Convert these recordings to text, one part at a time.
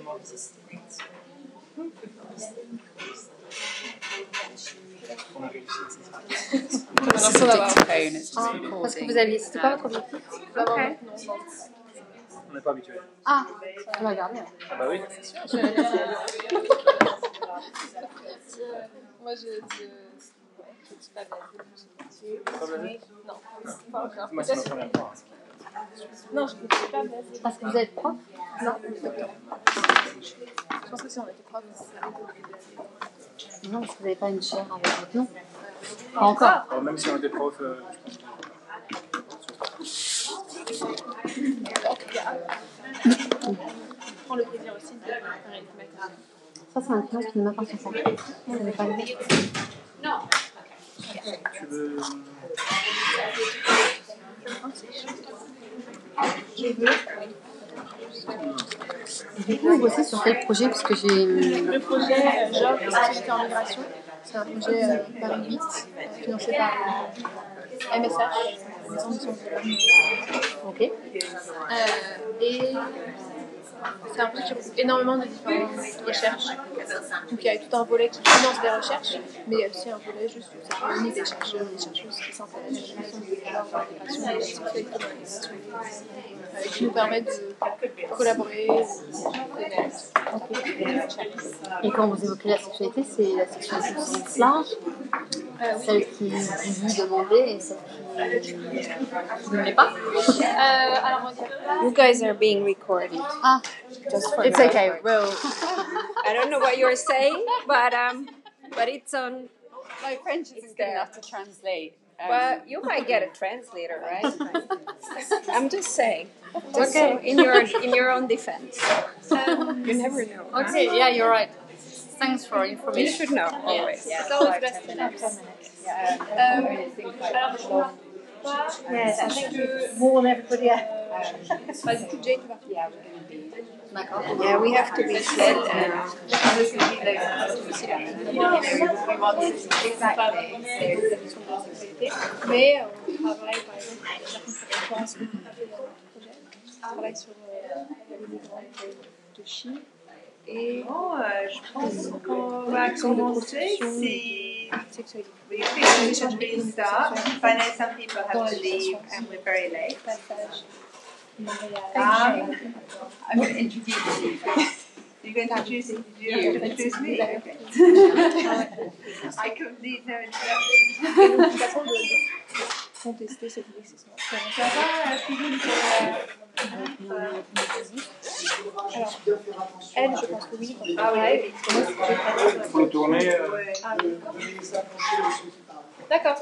On a réussi. Parce que vous aviez, c'était quoi votre objectif? On n'est pas habitué. Ah, tu m'as regardé. Ah bah oui. Moi, je dis pas basé. Non, pas encore. Moi, c'est ma première fois. Non, je ne dis pas basé. Parce que vous êtes prof? Non, je pense que si on était prof, Non, parce que vous n'avez pas une chaire avec votre nom. Pas encore. Alors, même si on était prof, je pense en tout cas, prends le plaisir aussi de faire une macaroni. Ça, c'est un silence qui ne m'appartient pas. Je n'ai pas le dire. Tu veux... Vous bossez sur quel projet? Parce que j'ai... Le projet Job et Stratégie en migration, c'est un projet Paris 8, financé par MSH, Maison de Sciences de l'Homme. Ok. Et c'est un projet qui regroupe énormément de différentes recherches. Donc il y a tout un volet qui finance des recherches, mais il y a aussi un volet juste où ça réunit des chercheurs et des chercheuses qui s'intéressent à la question du genre, de l'intégration, de la sexualité dans l'intégration, qui nous permet de collaborer, de connaître. Et quand vous évoquez la sexualité, c'est la sexualité au sens large, celle qui vous demandez et celle qui ne l'est pas. Alors on va dire You guys are being recorded. Ah, Just for it's now. okay. Well, I don't know what you're saying, but it's on. My French isn't good enough to translate. Well, you might get a translator, right? I'm just saying. Just Okay. so in your own defense. You never know. okay, yeah, you're right. Thanks for You information. should know always. it's always best to have 10 minutes. Yes, I think you've worn everybody out. D'accord. Yeah, we have to be fed. Mais on travaille par exemple sur la projet. On travaille sur les migrants de Chine. Et Je pense qu'on va commencer si we officially restart. I know some people have to leave and we're very late. I'm going to introduce you. You're going to introduce you? You have to introduce me? Okay. I could need no introduction. de toute façon de contester cette décision. Ça va, Philippe Alors, elle, je pense que oui. Ah oui. Il faut le tourner. Ah oui. D'accord.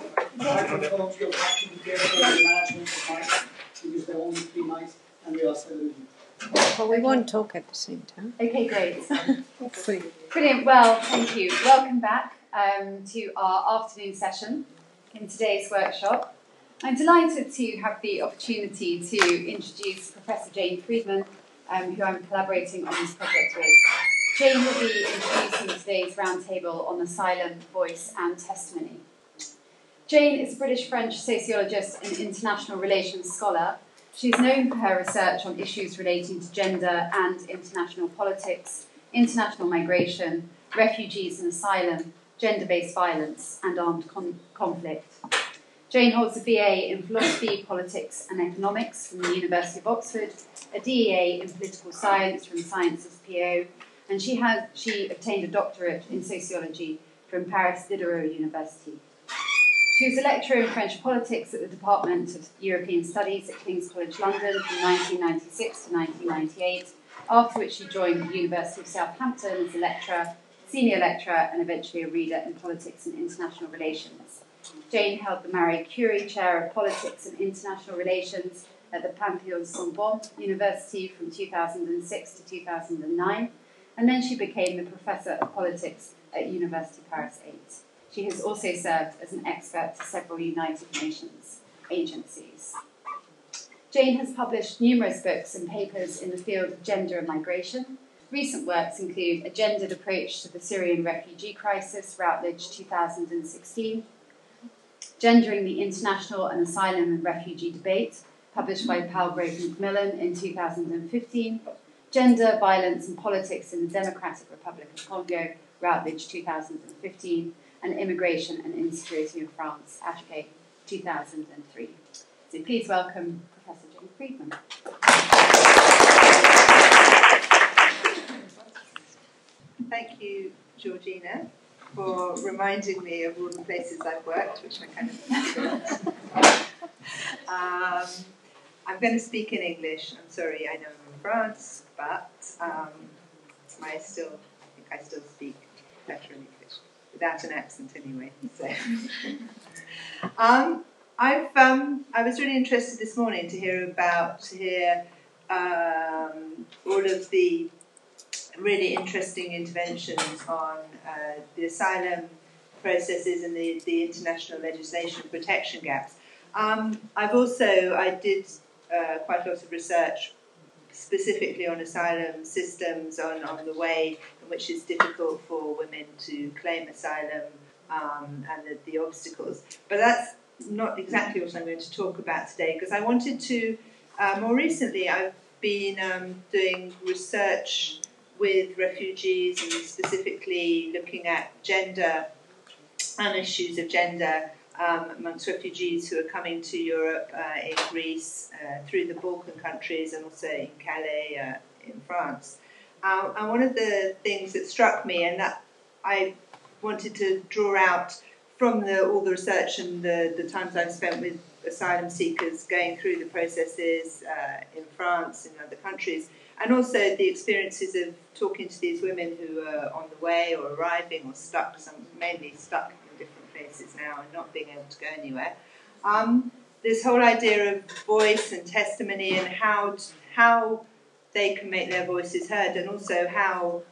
But we won't talk at the same time. Okay, great. Hopefully. Brilliant. Well, thank you. Welcome back to our afternoon session in today's workshop. I'm delighted to have the opportunity to introduce Professor Jane Friedman, who I'm collaborating on this project with. Jane will be introducing today's roundtable on asylum, voice and testimony. Jane is a British-French sociologist and international relations scholar. She's known for her research on issues relating to gender and international politics, international migration, refugees and asylum, gender-based violence and armed conflict. Jane holds a BA in philosophy, politics and economics from the University of Oxford, a DEA in political science from Sciences PO, and she obtained a doctorate in sociology from Paris Diderot University. She was a lecturer in French politics at the Department of European Studies at King's College London from 1996 to 1998, after which she joined the University of Southampton as a lecturer, senior lecturer, and eventually a reader in politics and international relations. Jane held the Marie Curie Chair of Politics and International Relations at the Panthéon-Sorbonne University from 2006 to 2009, and then she became the Professor of Politics at University Paris 8. She has also served as an expert to several United Nations agencies. Jane has published numerous books and papers in the field of gender and migration. Recent works include A Gendered Approach to the Syrian Refugee Crisis, Routledge 2016, Gendering the International and Asylum and Refugee Debate, published by Palgrave Macmillan in 2015, Gender, Violence and Politics in the Democratic Republic of Congo, Routledge 2015, and Immigration and Insecurity in France, Ashgate 2003. So please welcome Professor Jane Friedman. Thank you, Georgina, for reminding me of all the places I've worked, which I kind of forgot. I'm going to speak in English. I'm sorry, I know I'm in France, but I still think I still speak better in English, without an accent anyway. So, I was really interested this morning to hear all of the really interesting interventions on the asylum processes and the international legislation protection gaps. I did quite a lot of research specifically on asylum systems, on the way in which it's difficult for women to claim asylum and the obstacles. But that's not exactly what I'm going to talk about today, because I wanted to, more recently I've been doing research with refugees and specifically looking at gender and issues of gender amongst refugees who are coming to Europe, in Greece, through the Balkan countries, and also in Calais, in France. And one of the things that struck me, and that I wanted to draw out from all the research and the times I've spent with asylum seekers going through the processes in France and other countries, and also the experiences of talking to these women who are on the way or arriving or stuck, mainly stuck in different places now and not being able to go anywhere. This whole idea of voice and testimony and how they can make their voices heard, and also how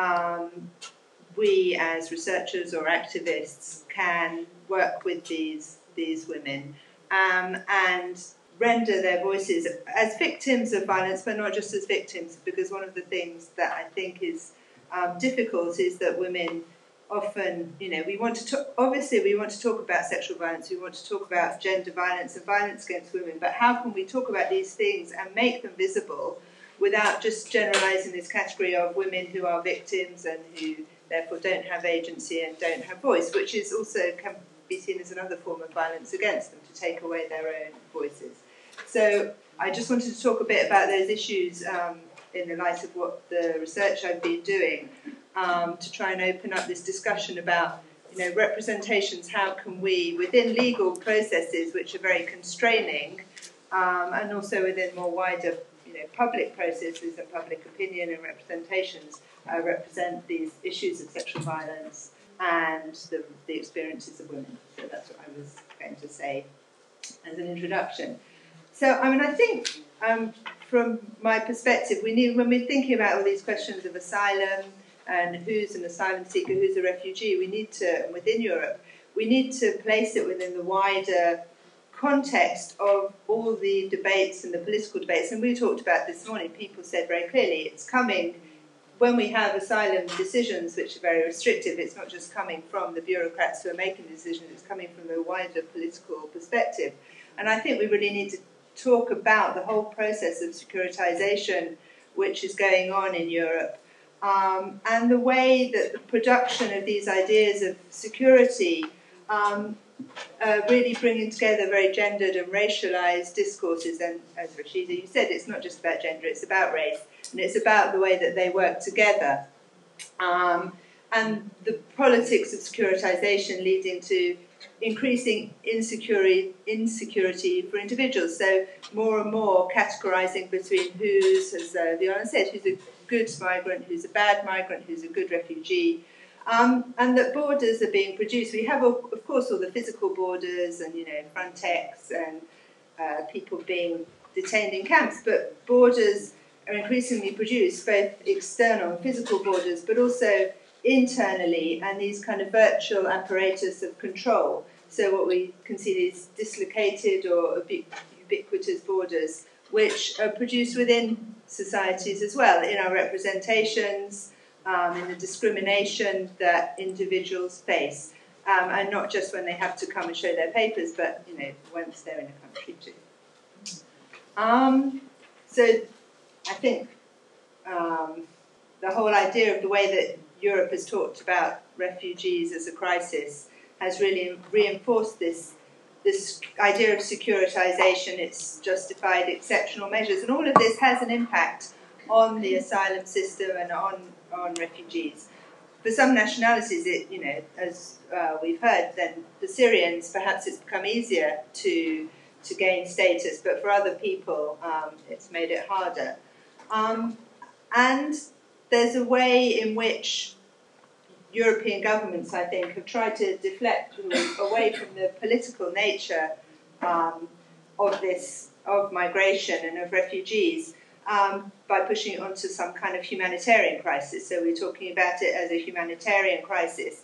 we as researchers or activists can work with these women and render their voices as victims of violence, but not just as victims, because one of the things that I think is difficult is that women often, we want to talk about sexual violence, we want to talk about gender violence and violence against women, but how can we talk about these things and make them visible without just generalising this category of women who are victims and who therefore don't have agency and don't have voice, which is also can be seen as another form of violence against them, to take away their own voices. So I just wanted to talk a bit about those issues in the light of what the research I've been doing, to try and open up this discussion about representations. How can we, within legal processes which are very constraining, and also within more wider public processes and public opinion and representations, represent these issues of sexual violence and the experiences of women. So that's what I was going to say as an introduction. So, I think from my perspective, when we're thinking about all these questions of asylum and who's an asylum seeker, who's a refugee, within Europe, we need to place it within the wider context of all the debates and the political debates. And we talked about this morning, people said very clearly, it's coming when we have asylum decisions which are very restrictive. It's not just coming from the bureaucrats who are making the decisions, it's coming from the wider political perspective. And I think we really need to talk about the whole process of securitization which is going on in Europe, and the way that the production of these ideas of security really bringing together very gendered and racialized discourses. And as Rashida, you said, it's not just about gender, it's about race, and it's about the way that they work together. And the politics of securitization leading to increasing insecurity for individuals. So more and more categorizing between who's, as Liana said, who's a good migrant, who's a bad migrant, who's a good refugee. And that borders are being produced. We have, of course, all the physical borders and, Frontex and people being detained in camps, but borders are increasingly produced, both external and physical borders, but also internally, and these kind of virtual apparatus of control. So what we consider is dislocated or ubiquitous borders, which are produced within societies as well, in our representations, in the discrimination that individuals face, and not just when they have to come and show their papers, but once they're in a country too. So I think the whole idea of the way that Europe has talked about refugees as a crisis has really reinforced this idea of securitization. It's justified exceptional measures, and all of this has an impact on the asylum system and on refugees. For some nationalities, as we've heard, then the Syrians, perhaps it's become easier to gain status, but for other people, it's made it harder. And there's a way in which European governments, I think, have tried to deflect away from the political nature of migration and of refugees by pushing it onto some kind of humanitarian crisis. So we're talking about it as a humanitarian crisis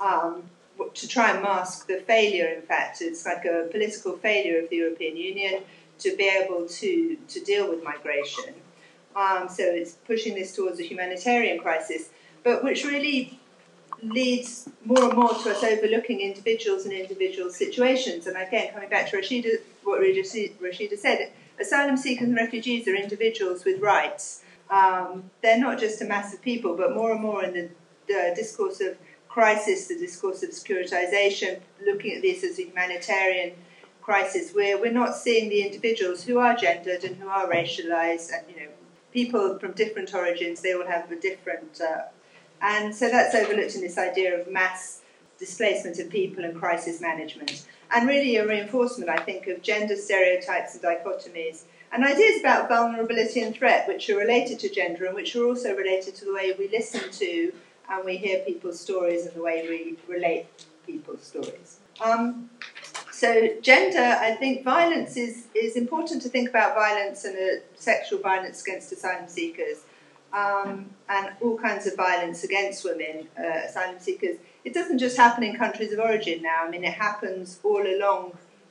to try and mask the failure. In fact, it's like a political failure of the European Union to be able to deal with migration. So it's pushing this towards a humanitarian crisis, but which really leads more and more to us overlooking individuals and individual situations. And again, coming back to what Rashida said, asylum seekers and refugees are individuals with rights. They're not just a mass of people, but more and more in the discourse of crisis, the discourse of securitization, looking at this as a humanitarian crisis, where we're not seeing the individuals who are gendered and who are racialized, and people from different origins, they all have a different... and so that's overlooked in this idea of mass displacement of people and crisis management. And really a reinforcement, I think, of gender stereotypes and dichotomies, and ideas about vulnerability and threat, which are related to gender and which are also related to the way we listen to and we hear people's stories and the way we relate people's stories. So gender, I think violence is important to think about violence and sexual violence against asylum seekers and all kinds of violence against women, asylum seekers. It doesn't just happen in countries of origin now. I mean, it happens all along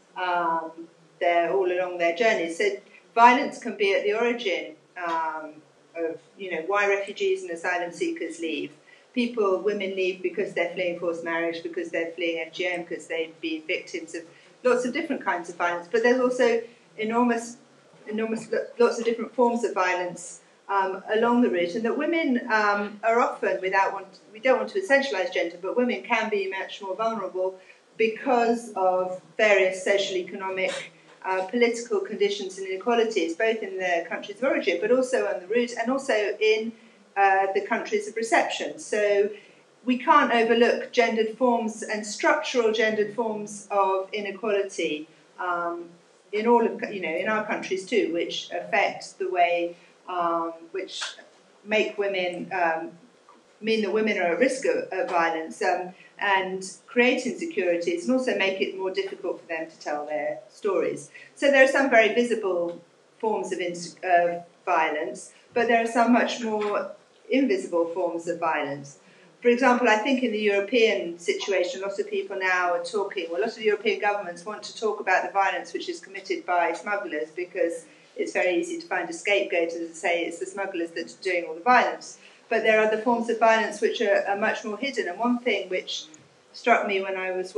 their journeys. So violence can be at the origin of why refugees and asylum seekers leave. Women leave because they're fleeing forced marriage, because they're fleeing FGM, because they've been victims of lots of different kinds of violence. But there's also enormous lots of different forms of violence along the route, and that women are often, we don't want to essentialise gender, but women can be much more vulnerable because of various social, economic, political conditions and inequalities, both in their countries of origin, but also on the route, and also in the countries of reception. So we can't overlook gendered forms and structural gendered forms of inequality in all of in our countries too, which affect the way which make women mean that women are at risk of violence and create insecurities, and also make it more difficult for them to tell their stories. So there are some very visible forms of violence, but there are some much more invisible forms of violence. For example, I think in the European situation, lots of people now are talking, well, lots of European governments want to talk about the violence which is committed by smugglers, because it's very easy to find a scapegoat and to say it's the smugglers that are doing all the violence. But there are other forms of violence which are much more hidden. And one thing which struck me when I was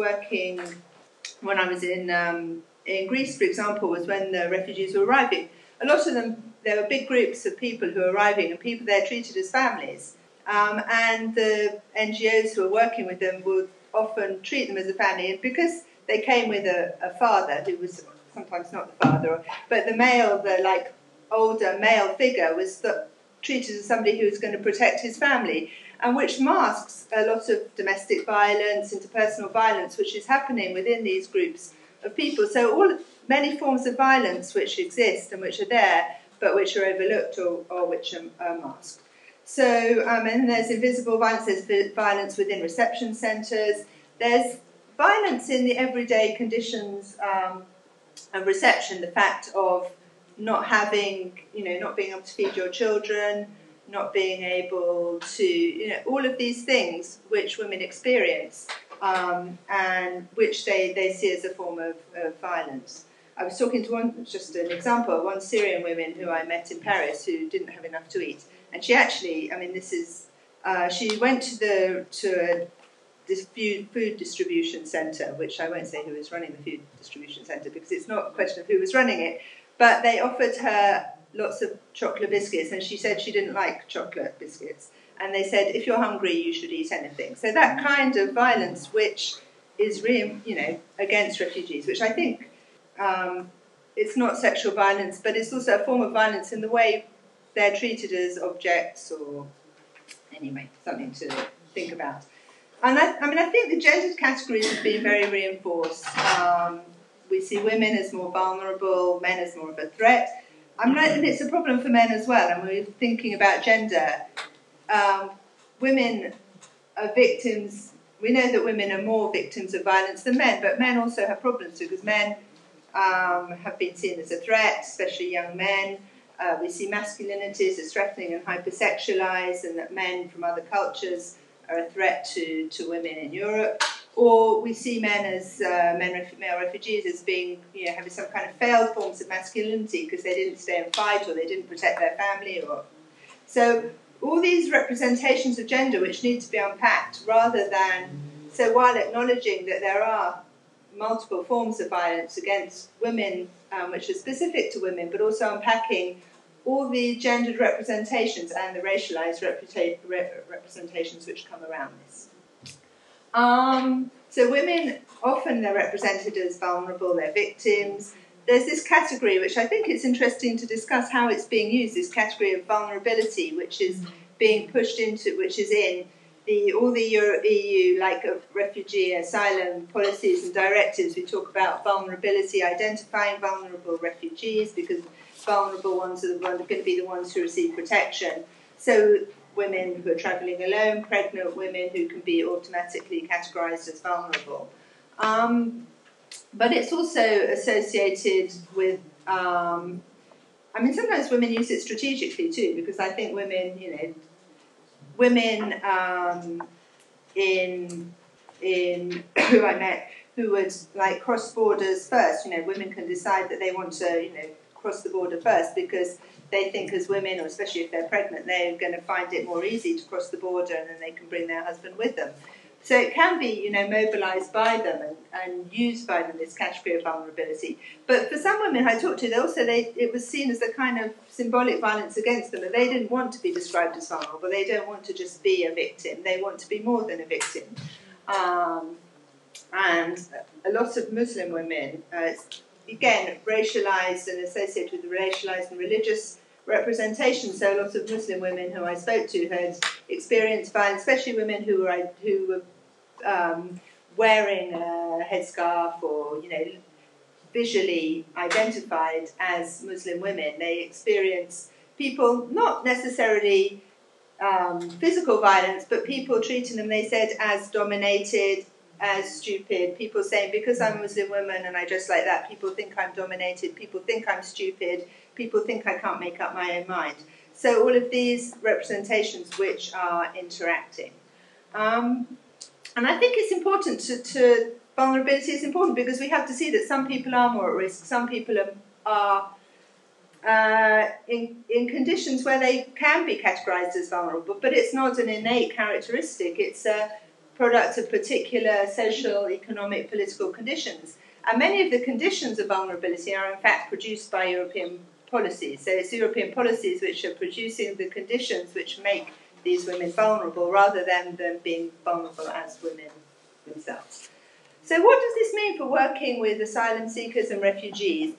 in Greece, for example, was when the refugees were arriving. A lot of them, there were big groups of people who were arriving, and people there treated as families. And the NGOs who were working with them would often treat them as a family. And because they came with a father, who was sometimes not the father, but the older male figure was treated as somebody who was going to protect his family, and which masks a lot of domestic violence, interpersonal violence, which is happening within these groups of people. So many forms of violence which exist and which are there, but which are overlooked or which are masked. So, and there's invisible violence, there's violence within reception centres, there's violence in the everyday conditions of reception, the fact of not being able to feed your children, not being able to, all of these things which women experience and which they see as a form of violence. I was talking to just an example, one Syrian woman who I met in Paris who didn't have enough to eat. And she actually, she went to this food distribution centre, which I won't say who was running the food distribution centre because it's not a question of who was running it, but they offered her lots of chocolate biscuits, and she said she didn't like chocolate biscuits. And they said, if you're hungry, you should eat anything. So that kind of violence, which is really, against refugees, which I think it's not sexual violence, but it's also a form of violence in the way they're treated as objects, or anyway, something to think about. And I think the gendered categories have been very reinforced. We see women as more vulnerable, men as more of a threat. And it's a problem for men as well. And we're thinking about gender. Women are victims. We know that women are more victims of violence than men, but men also have problems too, because men have been seen as a threat, especially young men. We see masculinities as threatening and hypersexualized, and that men from other cultures are a threat to women in Europe. Or we see men as male refugees as being, having some kind of failed forms of masculinity because they didn't stay and fight, or they didn't protect their family. So all these representations of gender which need to be unpacked, rather than, so while acknowledging that there are multiple forms of violence against women, which are specific to women, but also unpacking all the gendered representations and the racialized representations which come around this. So women, often they're represented as vulnerable, they're victims. There's this category, which I think it's interesting to discuss how it's being used, this category of vulnerability, which is being pushed into, which is in all the EU, like refugee asylum policies and directives. We talk about vulnerability, identifying vulnerable refugees, because vulnerable ones are going to be the ones who receive protection. So women who are travelling alone, pregnant women who can be automatically categorised as vulnerable. But it's also associated with, sometimes women use it strategically too, because I think women, women in who I met who would like cross borders first. Women can decide that they want to, cross the border first because they think as women, or especially if they're pregnant, they're going to find it more easy to cross the border, and then they can bring their husband with them. So it can be, mobilised by them and used by them, this category of vulnerability. But for some women I talked to, it was seen as a kind of symbolic violence against them, that they didn't want to be described as vulnerable. They don't want to just be a victim. They want to be more than a victim. And a lot of Muslim women, again, racialised and associated with racialised and religious representation. So a lot of Muslim women who I spoke to had experienced violence, especially women who were wearing a headscarf, or visually identified as Muslim women. They experience people, not necessarily physical violence, but people treating them, they said, as dominated, as stupid. People saying, because I'm a Muslim woman and I dress like that, people think I'm dominated, people think I'm stupid, people think I can't make up my own mind. So all of these representations which are interacting. And I think it's important to vulnerability is important, because we have to see that some people are more at risk, some people are in conditions where they can be categorised as vulnerable, but it's not an innate characteristic, it's a product of particular social, economic, political conditions. And many of the conditions of vulnerability are in fact produced by European policies. So it's European policies which are producing the conditions which make these women vulnerable, rather than them being vulnerable as women themselves. So what does this mean for working with asylum seekers and refugees?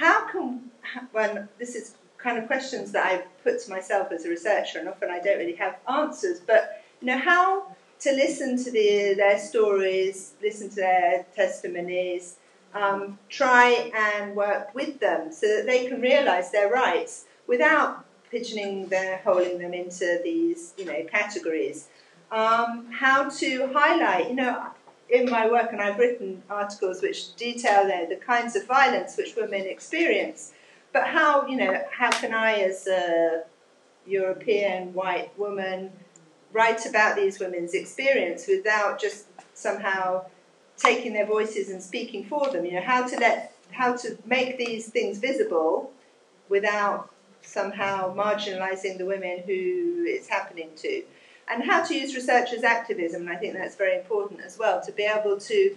This is kind of questions that I put to myself as a researcher, and often I don't really have answers, but how to listen to their stories, listen to their testimonies, try and work with them so that they can realise their rights without pigeoning holding them into these, categories. How to highlight, in my work, and I've written articles which detail the kinds of violence which women experience, but how can I, as a European white woman, write about these women's experience without just somehow taking their voices and speaking for them? How to make these things visible without somehow marginalising the women who it's happening to, and how to use research as activism. And I think that's very important as well, to be able to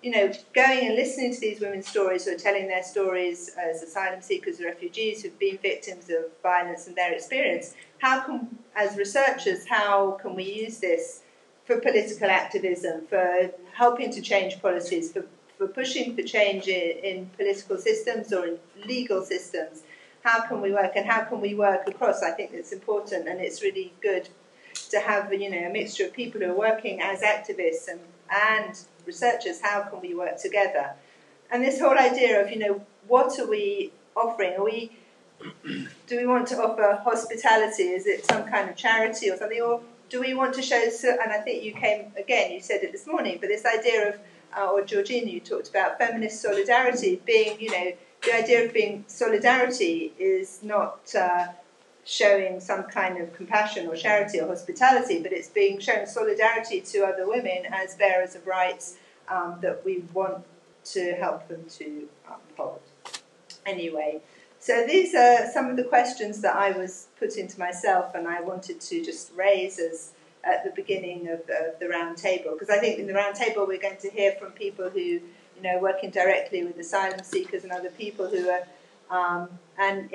going and listening to these women's stories who are telling their stories as asylum seekers or refugees who've been victims of violence and their experience, as researchers, how can we use this for political activism, for helping to change policies, for pushing for change in political systems or in legal systems? How can we work, and how can we work across? I think it's important, and it's really good to have a mixture of people who are working as activists and researchers. How can we work together? And this whole idea of what are we offering? Do we want to offer hospitality? Is it some kind of charity or something, or do we want to show? And I think you said it this morning, but this idea of, or Georgina, you talked about feminist solidarity being, the idea of being solidarity is not showing some kind of compassion or charity or hospitality, but it's being shown solidarity to other women as bearers of rights that we want to help them to uphold. Anyway, so these are some of the questions that I was putting to myself, and I wanted to just raise at the beginning of the round table, because I think in the round table we're going to hear from people who, working directly with asylum seekers and other people who are, and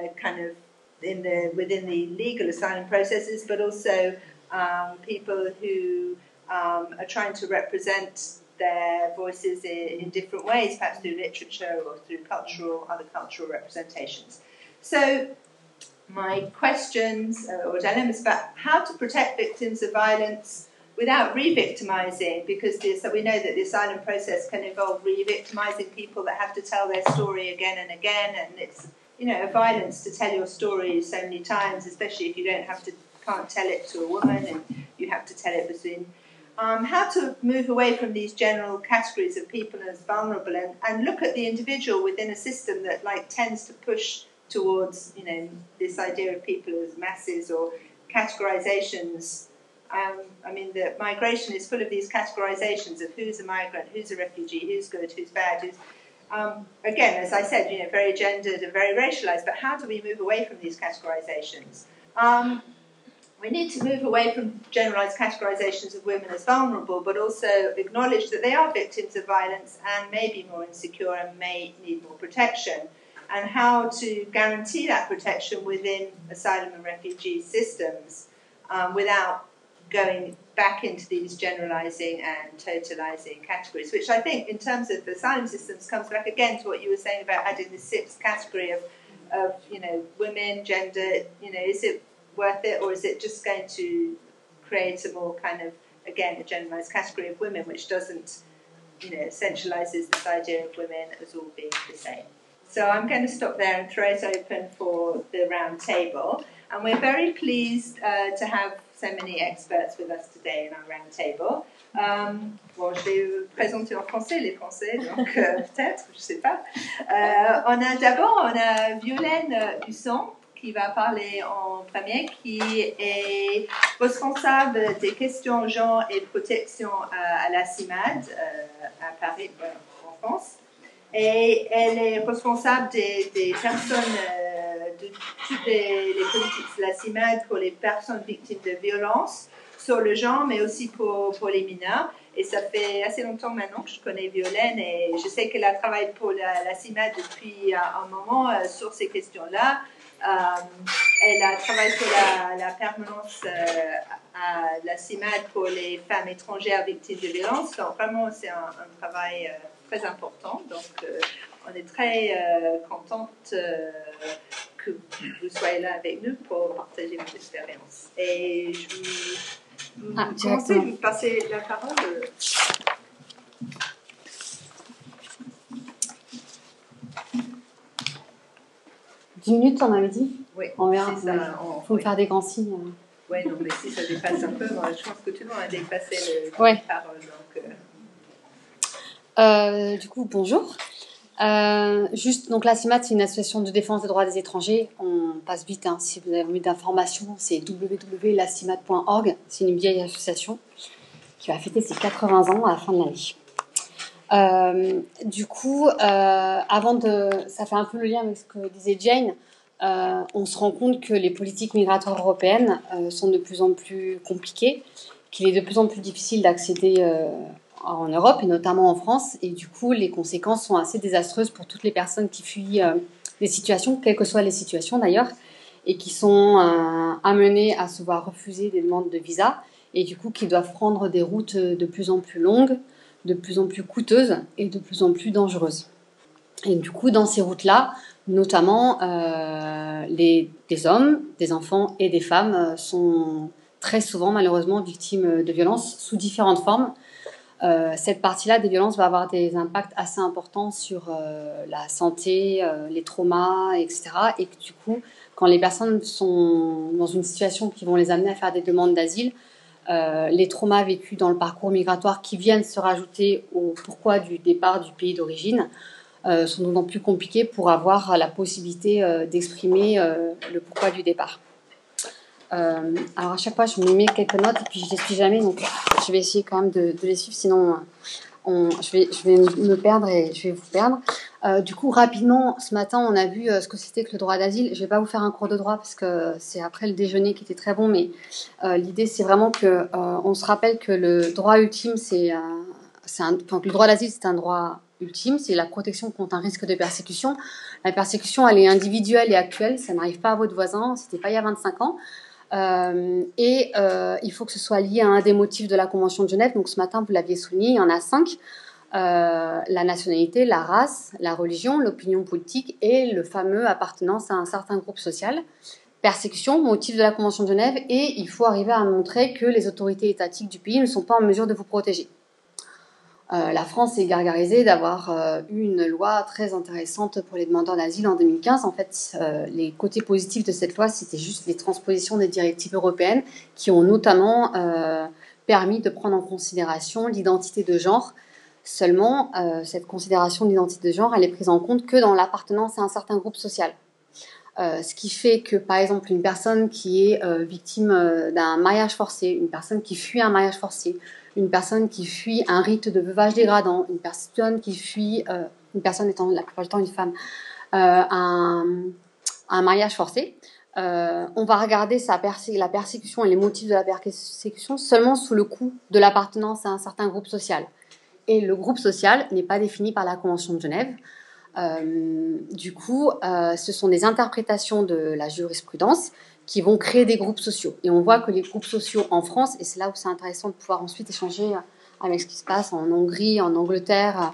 within the legal asylum processes, but also people who are trying to represent their voices in different ways, perhaps through literature or through other cultural representations. So my questions or dilemmas about how to protect victims of violence without re-victimizing, because we know that the asylum process can involve re-victimizing people that have to tell their story again and again, and it's a violence to tell your story so many times, especially if you can't tell it to a woman and you have to tell it between. How to move away from these general categories of people as vulnerable and look at the individual within a system that tends to push towards this idea of people as masses or categorizations. The migration is full of these categorizations of who's a migrant, who's a refugee, who's good, who's bad, again, as I said, very gendered and very racialized. But how do we move away from these categorizations? We need to move away from generalized categorizations of women as vulnerable, but also acknowledge that they are victims of violence and may be more insecure and may need more protection, and how to guarantee that protection within asylum and refugee systems without going back into these generalizing and totalizing categories, which I think in terms of the asylum systems comes back again to what you were saying about adding the sixth category of women, gender. Is it worth it, or is it just going to create a more kind of, again, a generalized category of women, which doesn't, essentializes this idea of women as all being the same? So I'm going to stop there and throw it open for the round table. And we're very pleased to have so many experts with us today in our round table. Je vais vous présenter en français, les Français, donc peut-être, je ne sais pas. On a Violaine Husson, qui va parler en premier, qui est responsable des questions genre et protection à la CIMAD à Paris, en France. Et elle est responsable des personnes, de toutes les politiques de la CIMAD pour les personnes victimes de violences sur le genre, mais aussi pour les mineurs. Et ça fait assez longtemps maintenant que je connais Violaine, et je sais qu'elle a travaillé pour la CIMAD depuis un moment sur ces questions-là. Elle a travaillé pour la permanence à la CIMAD pour les femmes étrangères victimes de violences. Donc vraiment, c'est un travail très important. Donc on est très contente que vous soyez là avec nous pour partager votre expérience. Et je vais vous passer la parole. 10 minutes, on m'avait dit. Oui, on verra. Il faut me faire des grands signes. Oui, non, mais si ça dépasse un peu, moi, je pense que tout le monde a dépassé le parole. Donc, Du coup, bonjour. Juste, donc la CIMAD, c'est une association de défense des droits des étrangers. On passe vite, si vous avez envie d'informations, c'est www.lacimad.org. C'est une vieille association qui va fêter ses 80 ans à la fin de l'année. Du coup, ça fait un peu le lien avec ce que disait Jane. On se rend compte que les politiques migratoires européennes sont de plus en plus compliquées, qu'il est de plus en plus difficile d'accéder en Europe et notamment en France. Et du coup, les conséquences sont assez désastreuses pour toutes les personnes qui fuient des situations, quelles que soient les situations d'ailleurs, et qui sont amenées à se voir refuser des demandes de visa et du coup qui doivent prendre des routes de plus en plus longues, de plus en plus coûteuses et de plus en plus dangereuses. Et du coup, dans ces routes-là, notamment, des hommes, des enfants et des femmes sont très souvent, malheureusement, victimes de violences sous différentes formes. Cette partie-là des violences va avoir des impacts assez importants sur la santé, les traumas, etc. Et que du coup, quand les personnes sont dans une situation qui vont les amener à faire des demandes d'asile, les traumas vécus dans le parcours migratoire qui viennent se rajouter au pourquoi du départ du pays d'origine sont d'autant plus compliqués pour avoir la possibilité d'exprimer le pourquoi du départ. Alors à chaque fois je me mets quelques notes et puis je les suis jamais, donc je vais essayer quand même de les suivre, sinon je vais me perdre et je vais vous perdre. Du coup, rapidement, ce matin, on a vu ce que c'était que le droit d'asile. Je vais pas vous faire un cours de droit parce que c'est après le déjeuner qui était très bon, mais l'idée c'est vraiment que on se rappelle que le droit ultime, le droit d'asile, c'est un droit ultime, c'est la protection contre un risque de persécution. La persécution, elle est individuelle et actuelle, ça n'arrive pas à votre voisin, c'était pas il y a 25 ans. Il faut que ce soit lié à un des motifs de la Convention de Genève. Donc ce matin, vous l'aviez souligné, il y en a 5. La nationalité, la race, la religion, l'opinion politique et le fameux appartenance à un certain groupe social. Persécution, motif de la Convention de Genève, et il faut arriver à montrer que les autorités étatiques du pays ne sont pas en mesure de vous protéger. La France est gargarisée d'avoir eu une loi très intéressante pour les demandeurs d'asile en 2015. En fait, les côtés positifs de cette loi, c'était juste les transpositions des directives européennes qui ont notamment permis de prendre en considération l'identité de genre. Seulement, cette considération d'identité de genre, elle est prise en compte que dans l'appartenance à un certain groupe social. Ce qui fait que, par exemple, une personne qui est victime d'un mariage forcé, une personne qui fuit un mariage forcé, une personne qui fuit un rite de veuvage dégradant, une personne qui fuit, une personne étant la plupart du temps une femme, un mariage forcé, on va regarder la persécution et les motifs de la persécution seulement sous le coup de l'appartenance à un certain groupe social. Et le groupe social n'est pas défini par la Convention de Genève. Du coup, ce sont des interprétations de la jurisprudence qui vont créer des groupes sociaux. Et on voit que les groupes sociaux en France, et c'est là où c'est intéressant de pouvoir ensuite échanger avec ce qui se passe en Hongrie, en Angleterre,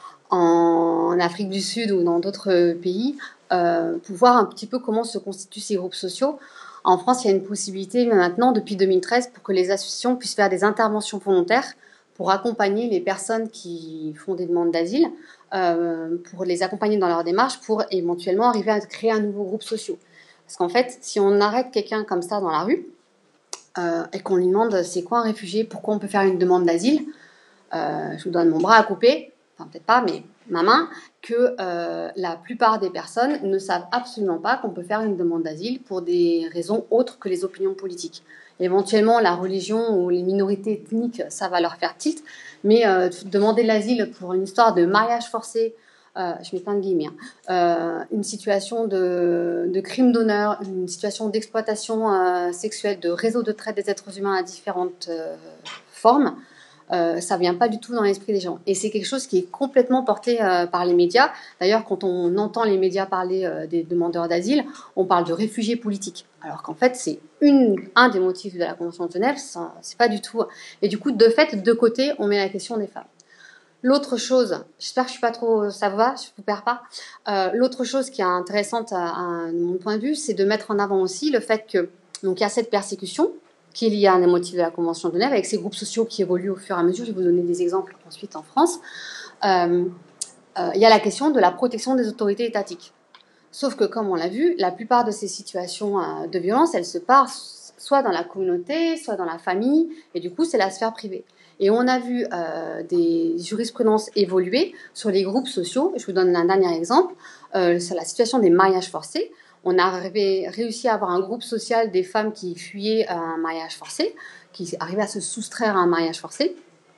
en Afrique du Sud ou dans d'autres pays, pour voir un petit peu comment se constituent ces groupes sociaux. En France, il y a une possibilité maintenant, depuis 2013, pour que les associations puissent faire des interventions volontaires pour accompagner les personnes qui font des demandes d'asile, pour les accompagner dans leur démarche, pour éventuellement arriver à créer un nouveau groupe social. Parce qu'en fait, si on arrête quelqu'un comme ça dans la rue, et qu'on lui demande c'est quoi un réfugié, pourquoi on peut faire une demande d'asile, je vous donne mon bras à couper, enfin peut-être pas, mais ma main, que la plupart des personnes ne savent absolument pas qu'on peut faire une demande d'asile pour des raisons autres que les opinions politiques. Éventuellement, la religion ou les minorités ethniques, ça va leur faire tilt, mais demander l'asile pour une histoire de mariage forcé, je mets plein de guillemets, une situation de crime d'honneur, une situation d'exploitation sexuelle, de réseau de traite des êtres humains à différentes formes, ça vient pas du tout dans l'esprit des gens. Et c'est quelque chose qui est complètement porté par les médias. D'ailleurs, quand on entend les médias parler des demandeurs d'asile, on parle de réfugiés politiques. Alors qu'en fait, c'est un des motifs de la Convention de Genève, c'est pas du tout. Et du coup, de fait, de côté, on met la question des femmes. L'autre chose, j'espère que je suis pas trop, ça va, je vous perds pas. L'autre chose qui est intéressante à mon point de vue, c'est de mettre en avant aussi le fait que, donc il y a cette persécution, qui est lié à un des motifs de la Convention de Genève, avec ces groupes sociaux qui évoluent au fur et à mesure. Je vais vous donner des exemples ensuite en France. Il y a la question de la protection des autorités étatiques. Sauf que, comme on l'a vu, la plupart de ces situations de violence, elles se passent soit dans la communauté, soit dans la famille, et du coup, c'est la sphère privée. Et on a vu des jurisprudences évoluer sur les groupes sociaux. Je vous donne un dernier exemple, sur la situation des mariages forcés. On a réussi à avoir un groupe social des femmes qui fuyaient un mariage forcé, qui arrivaient à se soustraire à un mariage forcé.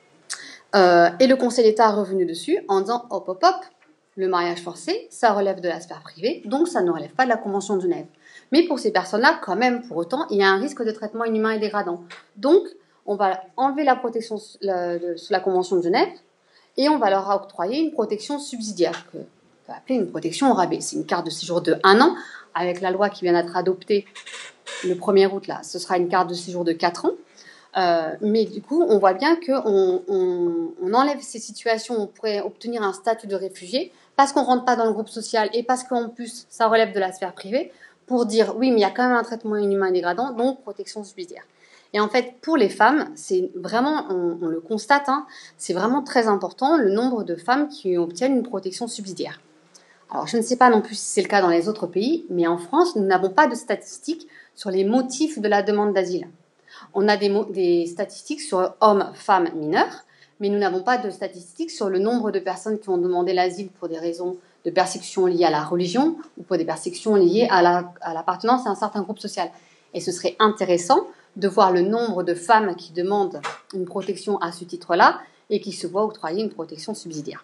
Et le Conseil d'État est revenu dessus en disant hop, hop, hop, le mariage forcé, ça relève de la sphère privée, donc ça ne relève pas de la Convention de Genève. Mais pour ces personnes-là, quand même, pour autant, il y a un risque de traitement inhumain et dégradant. Donc, on va enlever la protection sous la Convention de Genève et on va leur octroyer une protection subsidiaire, qu'on va appeler une protection au rabais. C'est une carte de séjour de 1 an, avec la loi qui vient d'être adoptée le 1er août, là, ce sera une carte de séjour de 4 ans. Mais du coup, on voit bien qu'on on enlève ces situations où on pourrait obtenir un statut de réfugié parce qu'on ne rentre pas dans le groupe social et parce qu'en plus, ça relève de la sphère privée, pour dire oui, mais il y a quand même un traitement inhumain et dégradant, donc protection subsidiaire. Et en fait, pour les femmes, c'est vraiment, on le constate, hein, c'est vraiment très important le nombre de femmes qui obtiennent une protection subsidiaire. Alors, je ne sais pas non plus si c'est le cas dans les autres pays, mais en France, nous n'avons pas de statistiques sur les motifs de la demande d'asile. On a des statistiques sur hommes, femmes, mineurs, mais nous n'avons pas de statistiques sur le nombre de personnes qui ont demandé l'asile pour des raisons de persécution liées à la religion ou pour des persécutions liées à l'appartenance à un certain groupe social. Et ce serait intéressant de voir le nombre de femmes qui demandent une protection à ce titre-là et qui se voient octroyer une protection subsidiaire.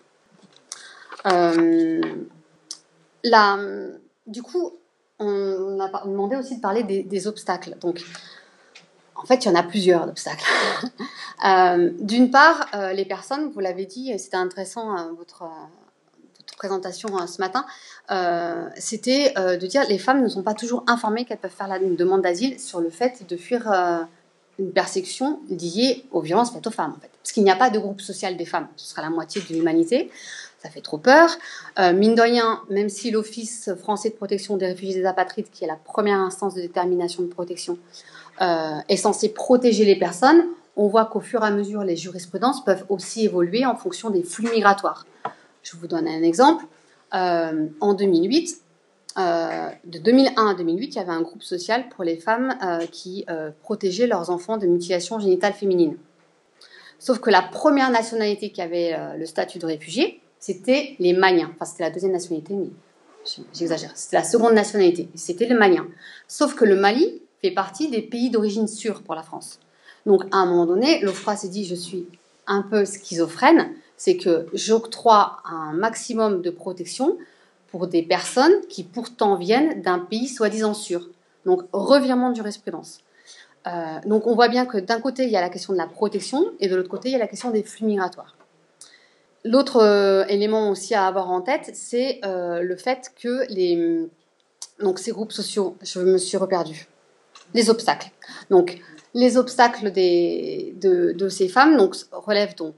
Du coup, on a demandé aussi de parler des obstacles. Donc, en fait, il y en a plusieurs obstacles. D'une part, les personnes, vous l'avez dit, c'était intéressant votre présentation ce matin, c'était de dire que les femmes ne sont pas toujours informées qu'elles peuvent faire une demande d'asile sur le fait de fuir une persécution liée aux violences faites aux femmes. En fait. Parce qu'il n'y a pas de groupe social des femmes, ce sera la moitié de l'humanité. Ça fait trop peur. Mine de rien, même si l'Office français de protection des réfugiés et des apatrides, qui est la première instance de détermination de protection, est censé protéger les personnes, on voit qu'au fur et à mesure, les jurisprudences peuvent aussi évoluer en fonction des flux migratoires. Je vous donne un exemple. En 2008, de 2001 à 2008, il y avait un groupe social pour les femmes qui protégeaient leurs enfants de mutilation génitale féminine. Sauf que la première nationalité qui avait le statut de réfugié, c'était les Maliens. Enfin, c'était la deuxième nationalité, mais j'exagère. C'était la seconde nationalité. C'était les Maliens. Sauf que le Mali fait partie des pays d'origine sûrs pour la France. Donc, à un moment donné, l'OFPRA s'est dit, je suis un peu schizophrène, c'est que j'octroie un maximum de protection pour des personnes qui pourtant viennent d'un pays soi-disant sûr. Donc, revirement de jurisprudence. Donc, on voit bien que d'un côté, il y a la question de la protection et de l'autre côté, il y a la question des flux migratoires. L'autre élément aussi à avoir en tête, c'est le fait que donc ces groupes sociaux, je me suis reperdue, les obstacles. Donc, les obstacles de ces femmes donc, relèvent donc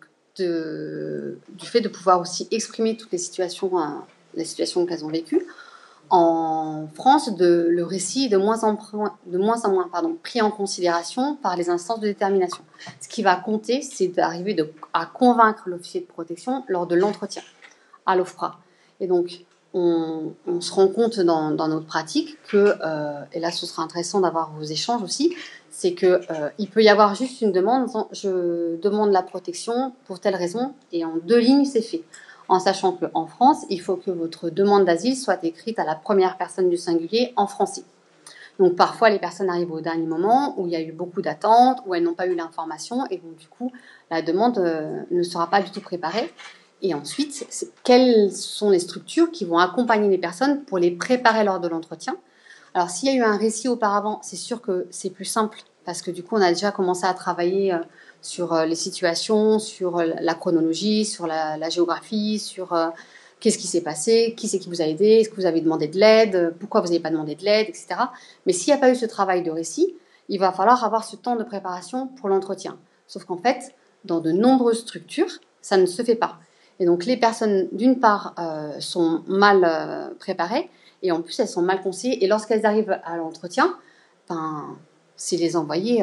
du fait de pouvoir aussi exprimer toutes les situations qu'elles ont vécues. En France, le récit est de moins en moins pris en considération par les instances de détermination. Ce qui va compter, c'est d'arriver à convaincre l'officier de protection lors de l'entretien à l'OFPRA. Et donc, on se rend compte dans notre pratique que, et là ce sera intéressant d'avoir vos échanges aussi, c'est qu'il peut y avoir juste une demande, je demande la protection pour telle raison, et en 2 lignes c'est fait. En sachant qu'en France, il faut que votre demande d'asile soit écrite à la première personne du singulier en français. Donc parfois, les personnes arrivent au dernier moment où il y a eu beaucoup d'attentes, où elles n'ont pas eu l'information, et donc du coup, la demande ne sera pas du tout préparée. Et ensuite, quelles sont les structures qui vont accompagner les personnes pour les préparer lors de l'entretien? Alors s'il y a eu un récit auparavant, c'est sûr que c'est plus simple, parce que du coup, on a déjà commencé à travailler sur les situations, sur la chronologie, sur la géographie, sur qu'est-ce qui s'est passé, qui c'est qui vous a aidé, est-ce que vous avez demandé de l'aide, pourquoi vous n'avez pas demandé de l'aide, etc. Mais s'il n'y a pas eu ce travail de récit, il va falloir avoir ce temps de préparation pour l'entretien. Sauf qu'en fait, dans de nombreuses structures, ça ne se fait pas. Et donc les personnes, d'une part, sont mal préparées, et en plus, elles sont mal conseillées. Et lorsqu'elles arrivent à l'entretien, c'est les envoyer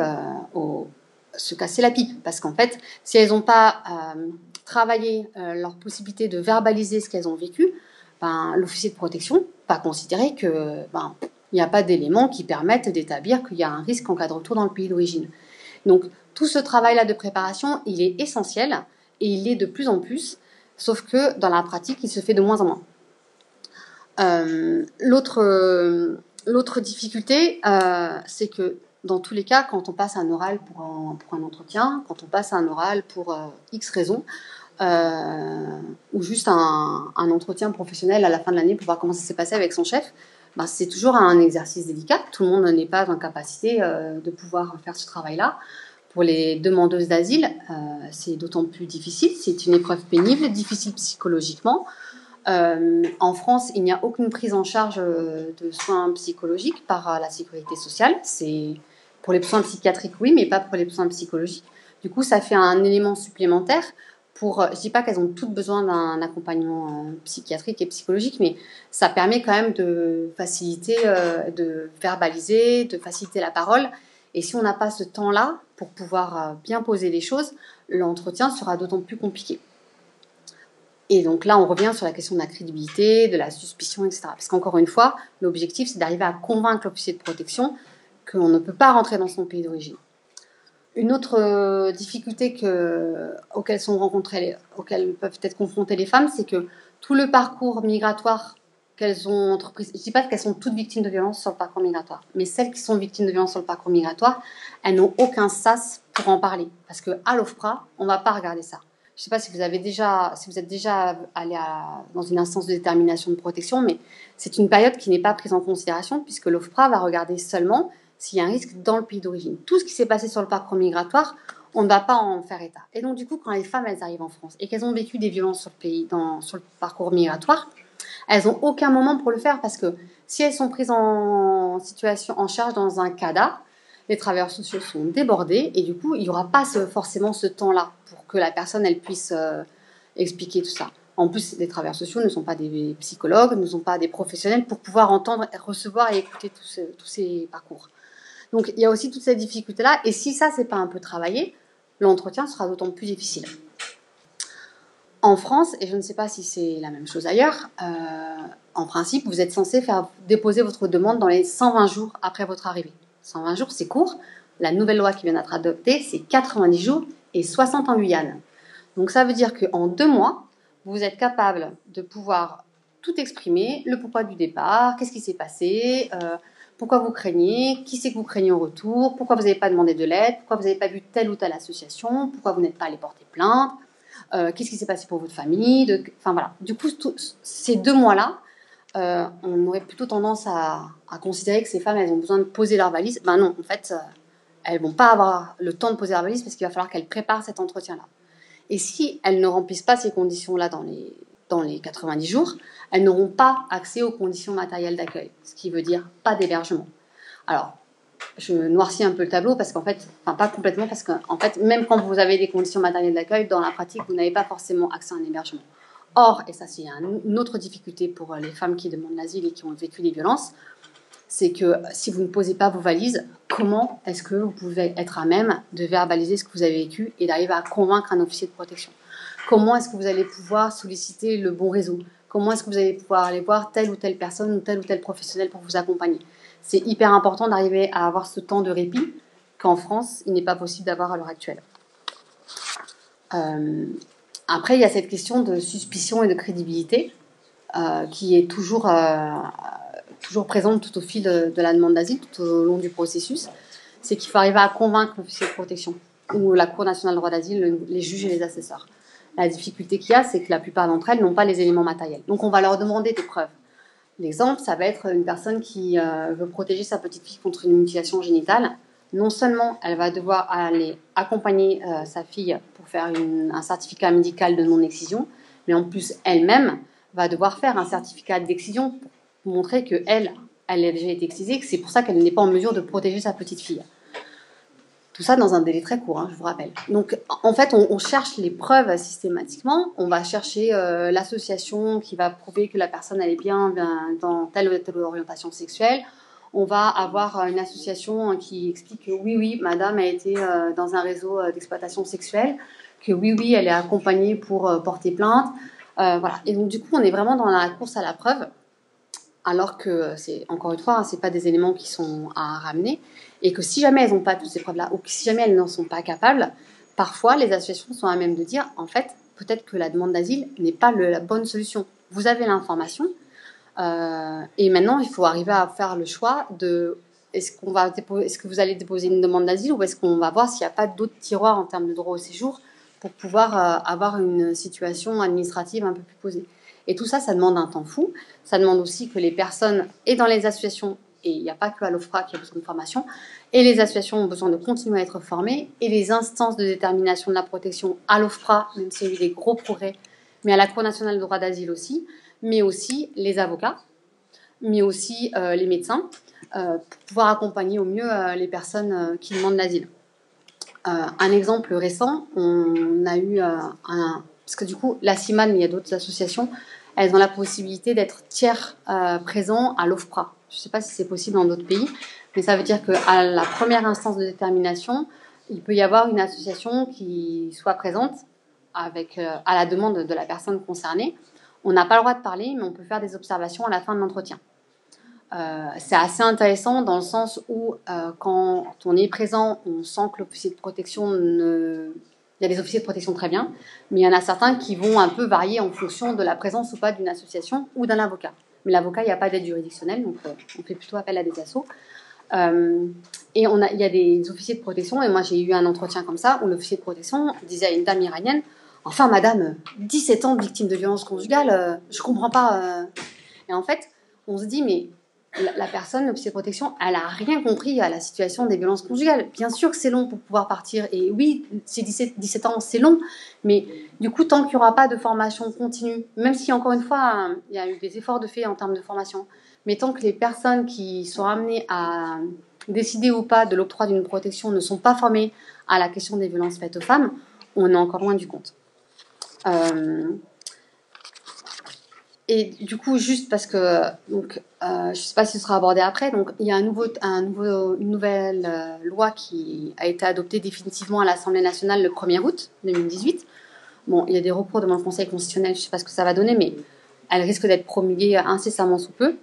se casser la pipe. Parce qu'en fait, si elles n'ont pas travaillé leur possibilité de verbaliser ce qu'elles ont vécu, l'officier de protection va considérer que il n'y a pas d'éléments qui permettent d'établir qu'il y a un risque en cas de retour dans le pays d'origine. Donc, tout ce travail-là de préparation, il est essentiel et il est de plus en plus, sauf que dans la pratique, il se fait de moins en moins. L'autre difficulté, c'est que dans tous les cas, quand on passe un oral pour un entretien, quand on passe un oral pour X raisons, ou juste un entretien professionnel à la fin de l'année pour voir comment ça s'est passé avec son chef, c'est toujours un exercice délicat. Tout le monde n'est pas en capacité de pouvoir faire ce travail-là. Pour les demandeuses d'asile, c'est d'autant plus difficile. C'est une épreuve pénible, difficile psychologiquement. En France, il n'y a aucune prise en charge de soins psychologiques par la sécurité sociale. C'est pour les soins psychiatriques, oui, mais pas pour les soins psychologiques. Du coup, ça fait un élément supplémentaire pour... Je ne dis pas qu'elles ont toutes besoin d'un accompagnement psychiatrique et psychologique, mais ça permet quand même de faciliter, de verbaliser, de faciliter la parole. Et si on n'a pas ce temps-là pour pouvoir bien poser les choses, l'entretien sera d'autant plus compliqué. Et donc là, on revient sur la question de la crédibilité, de la suspicion, etc. Parce qu'encore une fois, l'objectif, c'est d'arriver à convaincre l'officier de protection qu'on ne peut pas rentrer dans son pays d'origine. Une autre difficulté auxquelles peuvent être confrontées les femmes, c'est que tout le parcours migratoire qu'elles ont entrepris, je ne dis pas qu'elles sont toutes victimes de violences sur le parcours migratoire, mais celles qui sont victimes de violences sur le parcours migratoire, elles n'ont aucun sas pour en parler. Parce qu'à l'OFPRA, on ne va pas regarder ça. Je ne sais pas si vous êtes déjà allé dans une instance de détermination de protection, mais c'est une période qui n'est pas prise en considération puisque l'OFPRA va regarder seulement s'il y a un risque dans le pays d'origine. Tout ce qui s'est passé sur le parcours migratoire, on ne va pas en faire état. Et donc du coup, quand les femmes elles arrivent en France et qu'elles ont vécu des violences sur le parcours migratoire, elles n'ont aucun moment pour le faire parce que si elles sont prises en charge dans un CADA, les travailleurs sociaux sont débordés et du coup, il n'y aura pas forcément ce temps-là pour que la personne elle puisse expliquer tout ça. En plus, les travailleurs sociaux ne sont pas des psychologues, ne sont pas des professionnels pour pouvoir entendre, recevoir et écouter tous ces parcours. Donc, il y a aussi toutes ces difficultés-là. Et si ça, c'est pas un peu travaillé, l'entretien sera d'autant plus difficile. En France, et je ne sais pas si c'est la même chose ailleurs, en principe, vous êtes censé faire déposer votre demande dans les 120 jours après votre arrivée. 120 jours, c'est court. La nouvelle loi qui vient d'être adoptée, c'est 90 jours et 60 en Guyane. Donc, ça veut dire qu'en 2 mois, vous êtes capable de pouvoir tout exprimer, le pourquoi du départ, qu'est-ce qui s'est passé, pourquoi vous craignez, qui c'est que vous craignez au retour, pourquoi vous n'avez pas demandé de l'aide, pourquoi vous n'avez pas vu telle ou telle association, pourquoi vous n'êtes pas allé porter plainte, qu'est-ce qui s'est passé pour votre famille, enfin voilà. Du coup, ces 2 mois-là, on aurait plutôt tendance à considérer que ces femmes, elles ont besoin de poser leur valise. Ben non, en fait, elles vont pas avoir le temps de poser leur valise parce qu'il va falloir qu'elles préparent cet entretien-là. Et si elles ne remplissent pas ces conditions-là dans les 90 jours, elles n'auront pas accès aux conditions matérielles d'accueil, ce qui veut dire pas d'hébergement. Alors, je noircis un peu le tableau parce qu'en fait, enfin pas complètement, parce qu'en fait, même quand vous avez des conditions matérielles d'accueil, dans la pratique, vous n'avez pas forcément accès à un hébergement. Or, et ça c'est une autre difficulté pour les femmes qui demandent l'asile et qui ont vécu des violences, c'est que si vous ne posez pas vos valises, comment est-ce que vous pouvez être à même de verbaliser ce que vous avez vécu et d'arriver à convaincre un officier de protection? Comment est-ce que vous allez pouvoir solliciter le bon réseau? Comment est-ce que vous allez pouvoir aller voir telle ou telle personne ou tel professionnel pour vous accompagner? C'est hyper important d'arriver à avoir ce temps de répit qu'en France, il n'est pas possible d'avoir à l'heure actuelle. Après, il y a cette question de suspicion et de crédibilité qui est toujours présente tout au fil de la demande d'asile, tout au long du processus. C'est qu'il faut arriver à convaincre l'officier de protection ou la Cour nationale de droit d'asile, les juges et les assesseurs. La difficulté qu'il y a, c'est que la plupart d'entre elles n'ont pas les éléments matériels. Donc, on va leur demander des preuves. L'exemple, ça va être une personne qui veut protéger sa petite fille contre une mutilation génitale. Non seulement elle va devoir aller accompagner sa fille pour faire un certificat médical de non-excision, mais en plus, elle-même va devoir faire un certificat d'excision pour montrer qu'elle a déjà été excisée, que c'est pour ça qu'elle n'est pas en mesure de protéger sa petite fille. Tout ça dans un délai très court, je vous rappelle. Donc, en fait, on cherche les preuves systématiquement. On va chercher l'association qui va prouver que la personne elle est bien dans telle ou telle orientation sexuelle. On va avoir une association qui explique que oui, madame a été dans un réseau d'exploitation sexuelle, que oui, elle est accompagnée pour porter plainte. Voilà. Et donc, du coup, on est vraiment dans la course à la preuve. Alors que, encore une fois, ce n'est pas des éléments qui sont à ramener, et que si jamais elles n'ont pas toutes ces preuves-là, ou que si jamais elles n'en sont pas capables, parfois les associations sont à même de dire, en fait, peut-être que la demande d'asile n'est pas la bonne solution. Vous avez l'information, et maintenant il faut arriver à faire le choix de est-ce que vous allez déposer une demande d'asile, ou est-ce qu'on va voir s'il n'y a pas d'autres tiroirs en termes de droit au séjour pour pouvoir avoir une situation administrative un peu plus posée. Et tout ça, ça demande un temps fou. Ça demande aussi que les personnes, et dans les associations et il n'y a pas que à l'OFPRA qui a besoin de formation, et les associations ont besoin de continuer à être formées, et les instances de détermination de la protection à l'OFPRA, même s'il y a eu des gros progrès, mais à la Cour nationale de droit d'asile aussi, mais aussi les avocats, mais aussi les médecins, pour pouvoir accompagner au mieux les personnes qui demandent l'asile. Un exemple récent, on a eu parce que du coup, la CIMAD, mais il y a d'autres associations, elles ont la possibilité d'être tiers présents à l'OFPRA. Je ne sais pas si c'est possible dans d'autres pays, mais ça veut dire qu'à la première instance de détermination, il peut y avoir une association qui soit présente avec, à la demande de la personne concernée. On n'a pas le droit de parler, mais on peut faire des observations à la fin de l'entretien. C'est assez intéressant dans le sens où quand on est présent, on sent que l'officier de protection Il y a des officiers de protection très bien, mais il y en a certains qui vont un peu varier en fonction de la présence ou pas d'une association ou d'un avocat. Mais l'avocat, il n'y a pas d'aide juridictionnelle, donc on fait plutôt appel à des assos. Et il y a des officiers de protection, et moi j'ai eu un entretien comme ça, où l'officier de protection disait à une dame iranienne, « Enfin madame, 17 ans de victime de violence conjugale, je ne comprends pas. » Et en fait, on se dit, mais la personne, l'officier de protection, elle n'a rien compris à la situation des violences conjugales. Bien sûr que c'est long pour pouvoir partir, et oui, c'est 17 ans, c'est long, mais du coup, tant qu'il n'y aura pas de formation continue, même si, encore une fois, il y a eu des efforts de fait en termes de formation, mais tant que les personnes qui sont amenées à décider ou pas de l'octroi d'une protection ne sont pas formées à la question des violences faites aux femmes, on est encore loin du compte. Et du coup, juste parce que, donc, je ne sais pas si ce sera abordé après, donc il y a une nouvelle loi qui a été adoptée définitivement à l'Assemblée nationale le 1er août 2018. Bon, il y a des recours devant le Conseil constitutionnel, je ne sais pas ce que ça va donner, mais elle risque d'être promulguée incessamment sous peu.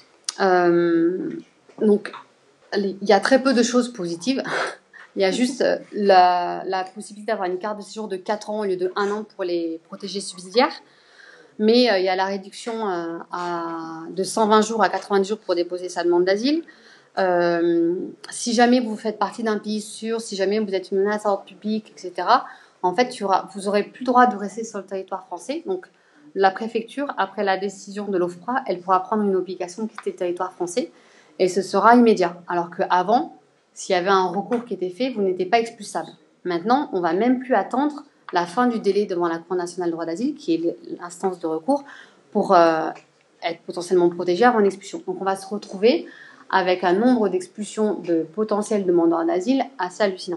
Donc, il y a très peu de choses positives. Il y a juste la possibilité d'avoir une carte de séjour de 4 ans au lieu de 1 an pour les protégés subsidiaires. Mais il y a la réduction de 120 jours à 90 jours pour déposer sa demande d'asile. Si jamais vous faites partie d'un pays sûr, si jamais vous êtes une menace à l'ordre public, etc., en fait, vous n'aurez plus le droit de rester sur le territoire français. Donc, la préfecture, après la décision de l'OFPRA, elle pourra prendre une obligation de quitter le territoire français et ce sera immédiat. Alors qu'avant, s'il y avait un recours qui était fait, vous n'étiez pas expulsable. Maintenant, on ne va même plus attendre la fin du délai devant la Cour nationale de droit d'asile, qui est l'instance de recours, pour être potentiellement protégé avant l'expulsion. Donc on va se retrouver avec un nombre d'expulsions de potentiels demandeurs d'asile assez hallucinant.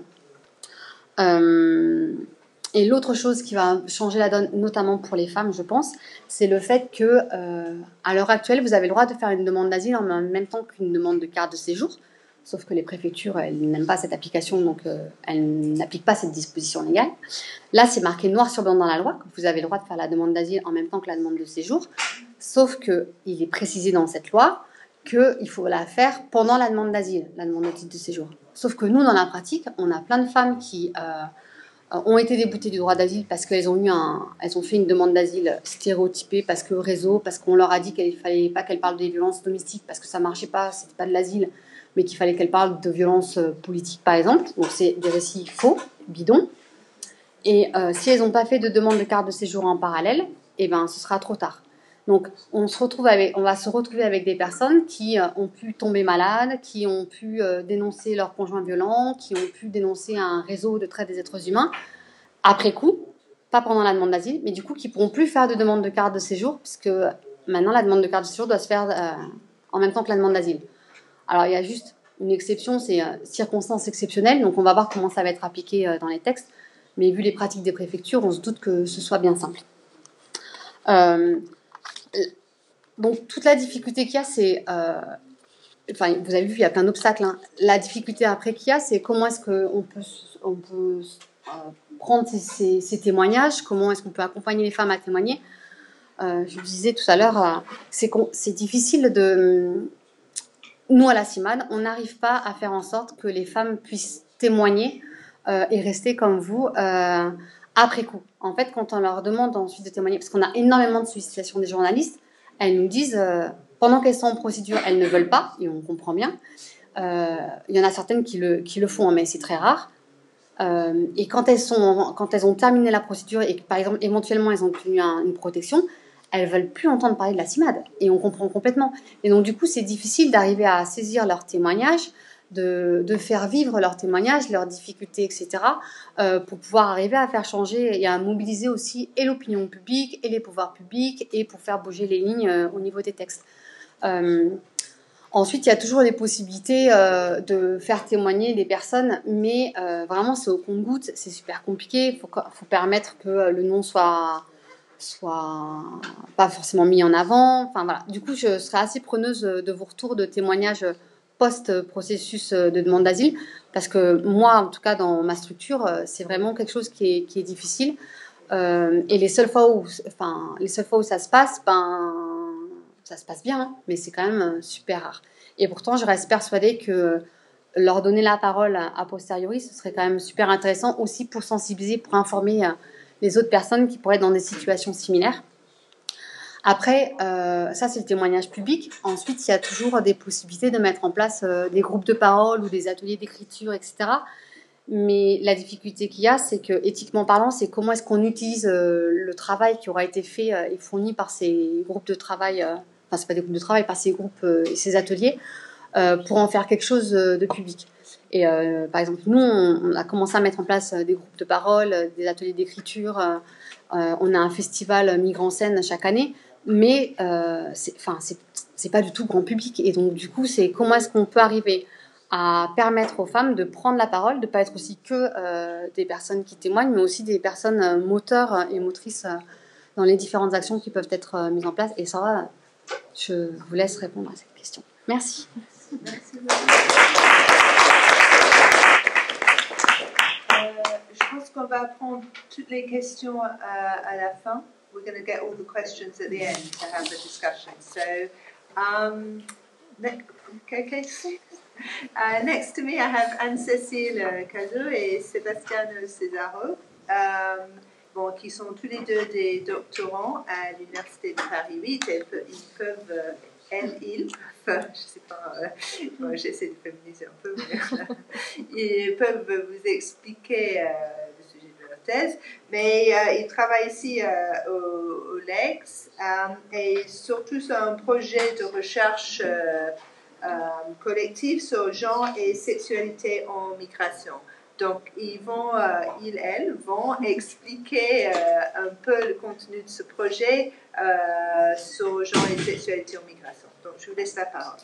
Et l'autre chose qui va changer la donne, notamment pour les femmes, je pense, c'est le fait que, à l'heure actuelle, vous avez le droit de faire une demande d'asile en même temps qu'une demande de carte de séjour. Sauf que les préfectures, elles n'aiment pas cette application, donc elles n'appliquent pas cette disposition légale. Là, c'est marqué noir sur blanc dans la loi, que vous avez le droit de faire la demande d'asile en même temps que la demande de séjour. Sauf qu'il est précisé dans cette loi qu'il faut la faire pendant la demande d'asile, la demande de titre de séjour. Sauf que nous, dans la pratique, on a plein de femmes qui ont été déboutées du droit d'asile parce qu'elles ont fait une demande d'asile stéréotypée, parce que réseau, parce qu'on leur a dit qu'il ne fallait pas qu'elles parlent des violences domestiques, parce que ça ne marchait pas, c'était pas de l'asile, mais qu'il fallait qu'elle parle de violences politiques, par exemple. Donc, c'est des récits faux, bidons. Et si elles n'ont pas fait de demande de carte de séjour en parallèle, eh ben, ce sera trop tard. Donc, on va se retrouver avec des personnes qui ont pu tomber malades, qui ont pu dénoncer leur conjoint violent, qui ont pu dénoncer un réseau de traite des êtres humains, après coup, pas pendant la demande d'asile, mais du coup, qui ne pourront plus faire de demande de carte de séjour, puisque maintenant, la demande de carte de séjour doit se faire en même temps que la demande d'asile. Alors, il y a juste une exception, c'est circonstances exceptionnelles, donc on va voir comment ça va être appliqué dans les textes, mais vu les pratiques des préfectures, on se doute que ce soit bien simple. Donc, toute la difficulté qu'il y a, c'est... enfin, vous avez vu, il y a plein d'obstacles. Hein. La difficulté après qu'il y a, c'est comment est-ce qu'on peut prendre ces témoignages, comment est-ce qu'on peut accompagner les femmes à témoigner. Je vous disais tout à l'heure, c'est difficile de... Nous, à la CIMAD, on n'arrive pas à faire en sorte que les femmes puissent témoigner et rester comme vous après coup. En fait, quand on leur demande ensuite de témoigner, parce qu'on a énormément de sollicitations des journalistes, elles nous disent, pendant qu'elles sont en procédure, elles ne veulent pas, et on comprend bien. Il y en a certaines qui le font, mais c'est très rare. Et quand elles ont terminé la procédure et que, par exemple, éventuellement, elles ont obtenu une protection, elles veulent plus entendre parler de la CIMAD, et on comprend complètement. Et donc du coup, c'est difficile d'arriver à saisir leurs témoignages, de faire vivre leurs témoignages, leurs difficultés, etc., pour pouvoir arriver à faire changer et à mobiliser aussi et l'opinion publique et les pouvoirs publics et pour faire bouger les lignes au niveau des textes. Ensuite, il y a toujours des possibilités de faire témoigner des personnes, mais vraiment c'est au compte-gouttes, c'est super compliqué. Il faut permettre que le nom soit pas forcément mis en avant. Enfin voilà. Du coup, je serais assez preneuse de vos retours de témoignages post-processus de demande d'asile, parce que moi, en tout cas dans ma structure, c'est vraiment quelque chose qui est difficile. Et les seules fois où ça se passe, ça se passe bien, hein, mais c'est quand même super rare. Et pourtant, je reste persuadée que leur donner la parole a posteriori, ce serait quand même super intéressant aussi pour sensibiliser, pour informer les autres personnes qui pourraient être dans des situations similaires. Après, ça c'est le témoignage public. Ensuite, il y a toujours des possibilités de mettre en place des groupes de parole ou des ateliers d'écriture, etc. Mais la difficulté qu'il y a, c'est que, éthiquement parlant, c'est comment est-ce qu'on utilise le travail qui aura été fait et fourni par ces groupes de travail, enfin c'est pas des groupes de travail, par ces groupes et ces ateliers, pour en faire quelque chose de public. Et par exemple, nous, on a commencé à mettre en place des groupes de parole, des ateliers d'écriture. On a un festival Migrants en scène chaque année, mais c'est pas du tout grand public. Et donc, du coup, c'est comment est-ce qu'on peut arriver à permettre aux femmes de prendre la parole, de ne pas être aussi que des personnes qui témoignent, mais aussi des personnes moteurs et motrices dans les différentes actions qui peuvent être mises en place. Et ça, je vous laisse répondre à cette question. Merci. Merci. Je pense qu'on va prendre toutes les questions à la fin. We're going to get all the questions at the end to have the discussion. So, next to me, I have Anne-Cécile Cazot et Sébastien Césaro, qui sont tous les deux des doctorants à l'Université de Paris 8. Ils peuvent je sais pas, j'essaie de féminiser un peu, mais ils peuvent vous expliquer le sujet de leur thèse, mais ils travaillent ici au LEGS et surtout sur un projet de recherche collective sur genre et sexualité en migration. Donc, elles vont expliquer un peu le contenu de ce projet sur genre et sexualité en migration. Donc, je vous laisse la parole.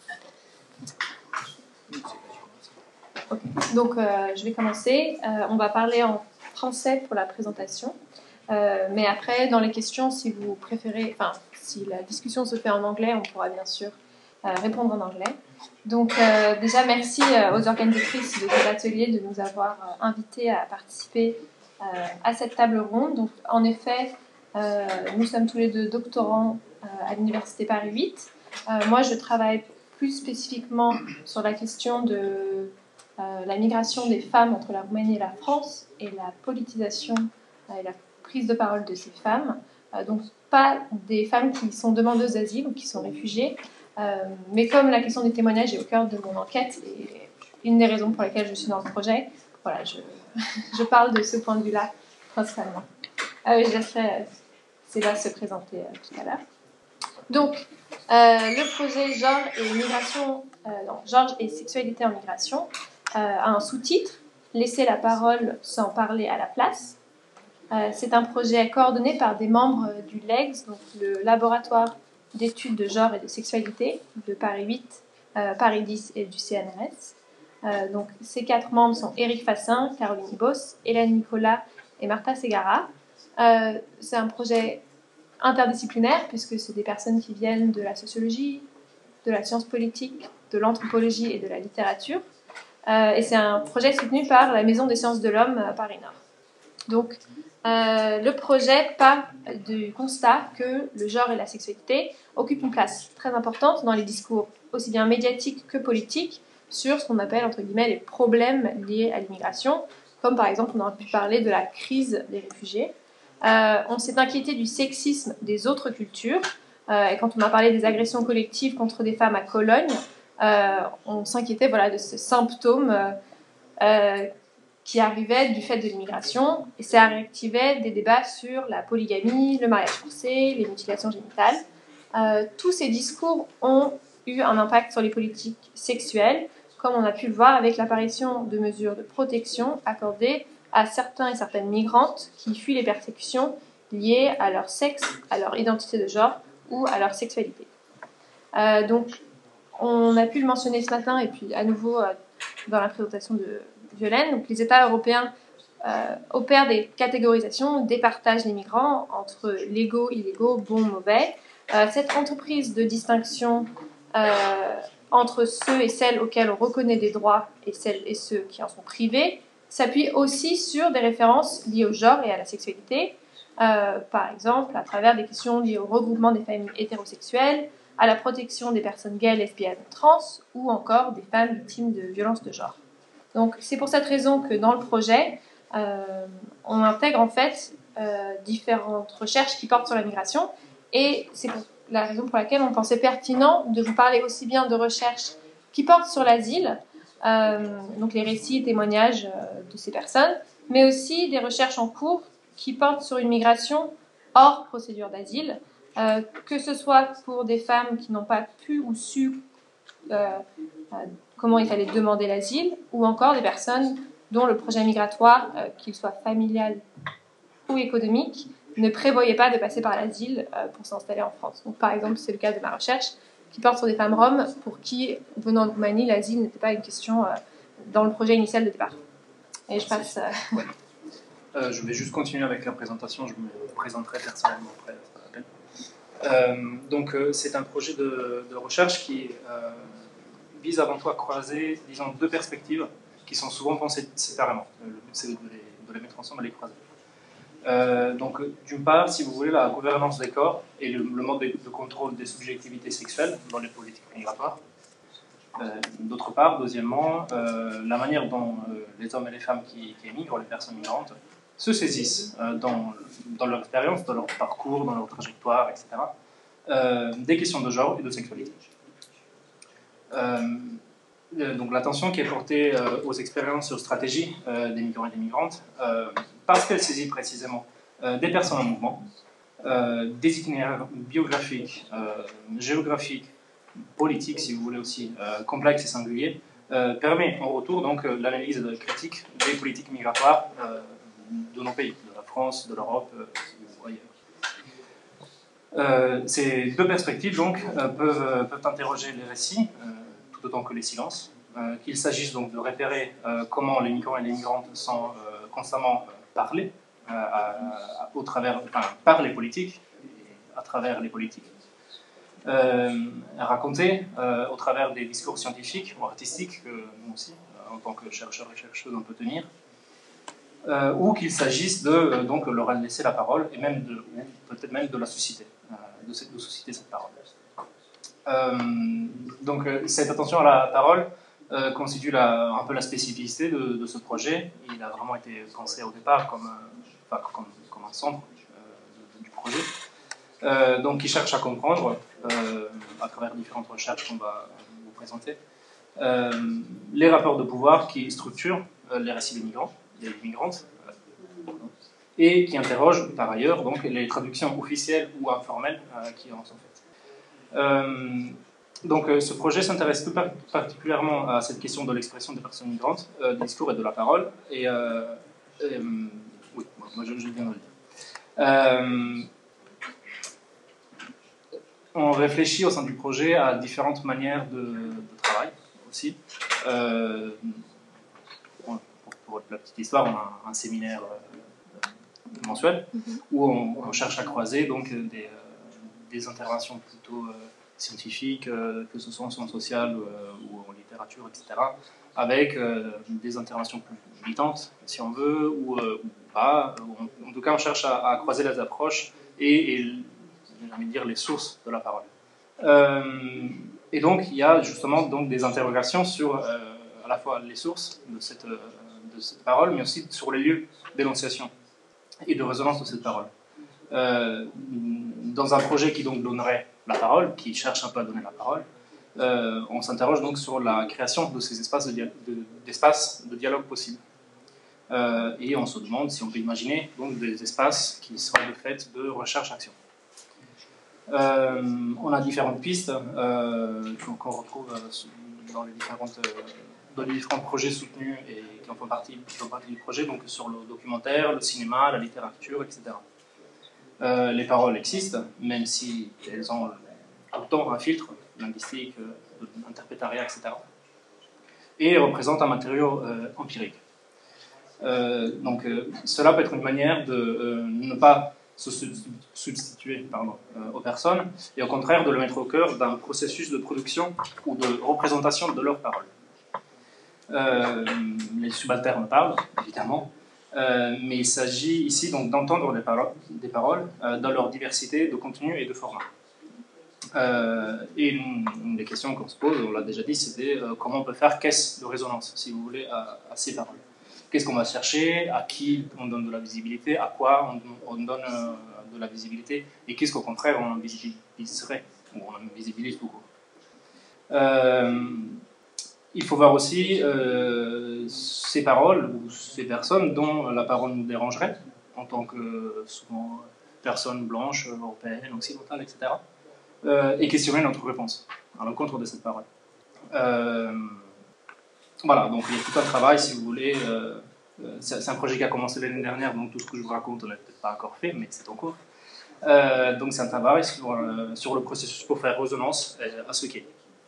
Okay. Donc, je vais commencer. On va parler en français pour la présentation. Mais après, dans les questions, si vous préférez, si la discussion se fait en anglais, on pourra bien sûr répondre en anglais. Donc, déjà, merci aux organisatrices de cet atelier de nous avoir invités à participer à cette table ronde. Donc, en effet, nous sommes tous les deux doctorants à l'Université Paris 8. Moi, je travaille plus spécifiquement sur la question de la migration des femmes entre la Roumanie et la France et la politisation et la prise de parole de ces femmes. Donc, pas des femmes qui sont demandeuses d'asile ou qui sont réfugiées, mais comme la question des témoignages est au cœur de mon enquête et une des raisons pour lesquelles je suis dans le projet, voilà, je parle de ce point de vue-là principalement. Je laisserai Céla se présenter tout à l'heure. Donc, le projet Genre et sexualité en migration a un sous-titre « Laisser la parole sans parler à la place ». C'est un projet coordonné par des membres du LEGS, donc le laboratoire d'études de genre et de sexualité de Paris 8, Paris 10 et du CNRS. Donc, ces 4 membres sont Éric Fassin, Caroline Ibos, Hélène Nicolas et Martha Segara. C'est un projet interdisciplinaire puisque c'est des personnes qui viennent de la sociologie, de la science politique, de l'anthropologie et de la littérature. Et c'est un projet soutenu par la Maison des sciences de l'homme Paris Nord. Donc, le projet part du constat que le genre et la sexualité occupent une place très importante dans les discours aussi bien médiatiques que politiques sur ce qu'on appelle entre guillemets les problèmes liés à l'immigration, comme par exemple on aurait pu parler de la crise des réfugiés. On s'est inquiété du sexisme des autres cultures, et quand on a parlé des agressions collectives contre des femmes à Cologne, on s'inquiétait de ce symptôme qui arrivaient du fait de l'immigration, et ça réactivait des débats sur la polygamie, le mariage forcé, les mutilations génitales. Tous ces discours ont eu un impact sur les politiques sexuelles, comme on a pu le voir avec l'apparition de mesures de protection accordées à certains et certaines migrantes qui fuient les persécutions liées à leur sexe, à leur identité de genre ou à leur sexualité. Donc, on a pu le mentionner ce matin, et puis à nouveau dans la présentation de Violaine, donc les États européens opèrent des catégorisations, départagent les migrants entre légaux, illégaux, bons, mauvais. Cette entreprise de distinction entre ceux et celles auxquels on reconnaît des droits et celles et ceux qui en sont privés s'appuie aussi sur des références liées au genre et à la sexualité, par exemple à travers des questions liées au regroupement des familles hétérosexuelles, à la protection des personnes gays, lesbiennes, trans, ou encore des femmes victimes de violences de genre. Donc c'est pour cette raison que dans le projet, on intègre en fait différentes recherches qui portent sur la migration, et c'est la raison pour laquelle on pensait pertinent de vous parler aussi bien de recherches qui portent sur l'asile, donc les récits et témoignages de ces personnes, mais aussi des recherches en cours qui portent sur une migration hors procédure d'asile, que ce soit pour des femmes qui n'ont pas pu ou su comment il fallait demander l'asile, ou encore des personnes dont le projet migratoire, qu'il soit familial ou économique, ne prévoyait pas de passer par l'asile pour s'installer en France. Donc, par exemple, c'est le cas de ma recherche, qui porte sur des femmes roms pour qui, venant de Roumanie, l'asile n'était pas une question dans le projet initial de départ. Et je passe... Ouais. Je vais juste continuer avec la présentation, je me présenterai personnellement après. C'est un projet de recherche qui vise avant tout à croiser, disons, deux perspectives qui sont souvent pensées séparément. Le but, c'est de les mettre ensemble et les croiser. D'une part, si vous voulez, la gouvernance des corps et le mode de contrôle des subjectivités sexuelles dans les politiques migratoires. D'autre part, deuxièmement, la manière dont les hommes et les femmes qui émigrent, les personnes migrantes, se saisissent dans leur expérience, dans leur parcours, dans leur trajectoire, etc., des questions de genre et de sexualité. Donc l'attention qui est portée aux expériences et aux stratégies des migrants et des migrantes, parce qu'elles saisissent précisément des personnes en mouvement, des itinéraires biographiques, géographiques, politiques, si vous voulez aussi, complexes et singuliers, permet en retour donc l'analyse critique des politiques migratoires de nos pays, de la France, de l'Europe ou ailleurs. Ces deux perspectives donc peuvent interroger les récits, tout autant que les silences, qu'il s'agisse donc de repérer comment les migrants et les migrantes sont constamment parlés par les politiques et à travers les politiques, raconter au travers des discours scientifiques ou artistiques que nous aussi, en tant que chercheurs et chercheuses, on peut tenir, ou qu'il s'agisse de donc leur laisser la parole et même peut-être même de la susciter, de susciter cette parole. Donc cette attention à la parole constitue un peu la spécificité de ce projet. Il a vraiment été pensé au départ comme un centre du projet, donc qui cherche à comprendre, à travers différentes recherches qu'on va vous présenter, les rapports de pouvoir qui structurent les récits des migrants, des migrantes, et qui interrogent par ailleurs donc, les traductions officielles ou informelles qui en sont faites. Donc ce projet s'intéresse tout particulièrement à cette question de l'expression des personnes migrantes, du discours et de la parole, et oui, moi je viens de le dire. On réfléchit au sein du projet à différentes manières de travail aussi. Pour la petite histoire, on a un séminaire mensuel où on cherche à croiser donc des interventions plutôt scientifiques, que ce soit en sciences sociales ou en littérature, etc., avec des interventions plus militantes, si on veut, ou pas. En tout cas, on cherche à croiser les approches et j'ai envie de dire les sources de la parole. Et donc, il y a justement donc, des interrogations sur à la fois les sources de cette parole, mais aussi sur les lieux d'énonciation et de résonance de cette parole. Dans un projet qui donc donnerait la parole, qui cherche un peu à donner la parole, on s'interroge donc sur la création de ces espaces de dialogue possibles. Et on se demande si on peut imaginer donc, des espaces qui seraient de fait de recherche-action. On a différentes pistes qu'on retrouve dans les différents projets soutenus et qui font partie du projet, donc sur le documentaire, le cinéma, la littérature, etc. Les paroles existent, même si elles ont autant un filtre linguistique, interprétariat, etc. Et représentent un matériau empirique. Donc cela peut être une manière de ne pas se substituer aux personnes, et au contraire de le mettre au cœur d'un processus de production ou de représentation de leurs paroles. Les subalternes parlent, évidemment, mais il s'agit ici donc d'entendre des paroles dans leur diversité de contenu et de format. Et une des questions qu'on se pose, on l'a déjà dit, c'était comment on peut faire caisse de résonance, si vous voulez, à ces paroles. Qu'est-ce qu'on va chercher, à qui on donne de la visibilité, à quoi on donne de la visibilité, et qu'est-ce qu'au contraire on invisibiliserait, ou on invisibilise tout court. Il faut voir aussi ces paroles, ou ces personnes dont la parole nous dérangerait, en tant que souvent personnes blanches, européennes, occidentales, etc., et questionner notre réponse à l'encontre de cette parole. Voilà, donc il y a tout un travail, si vous voulez. C'est un projet qui a commencé l'année dernière, donc tout ce que je vous raconte, on n'a peut-être pas encore fait, mais c'est en cours. Donc c'est un travail sur le processus pour faire résonance à ce qu'est.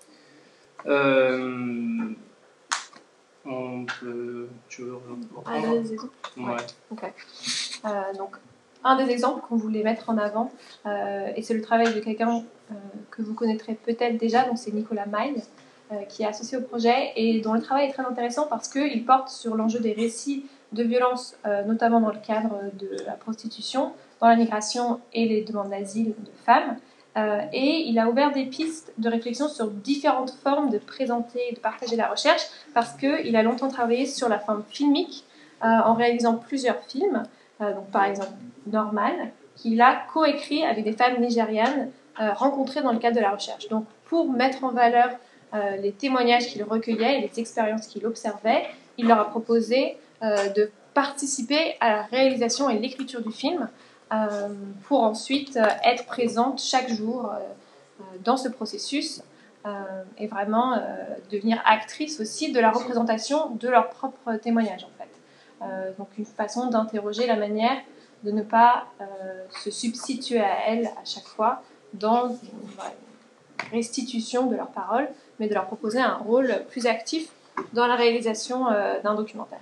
Tu veux reprendre des exemples? Ouais. Okay. Donc, un des exemples qu'on voulait mettre en avant, et c'est le travail de quelqu'un que vous connaîtrez peut-être déjà, donc c'est Nicolas Maille, qui est associé au projet et dont le travail est très intéressant parce qu'il porte sur l'enjeu des récits de violence, notamment dans le cadre de la prostitution, dans la migration et les demandes d'asile de femmes. Et il a ouvert des pistes de réflexion sur différentes formes de présenter et de partager la recherche parce qu'il a longtemps travaillé sur la forme filmique en réalisant plusieurs films, donc par exemple Normal, qu'il a coécrit avec des femmes nigérianes rencontrées dans le cadre de la recherche. Donc pour mettre en valeur les témoignages qu'il recueillait et les expériences qu'il observait, il leur a proposé de participer à la réalisation et l'écriture du film pour ensuite être présente chaque jour dans ce processus et vraiment devenir actrice aussi de la représentation de leur propre témoignage en fait. Donc une façon d'interroger la manière de ne pas se substituer à elles à chaque fois dans une restitution de leurs paroles, mais de leur proposer un rôle plus actif dans la réalisation d'un documentaire.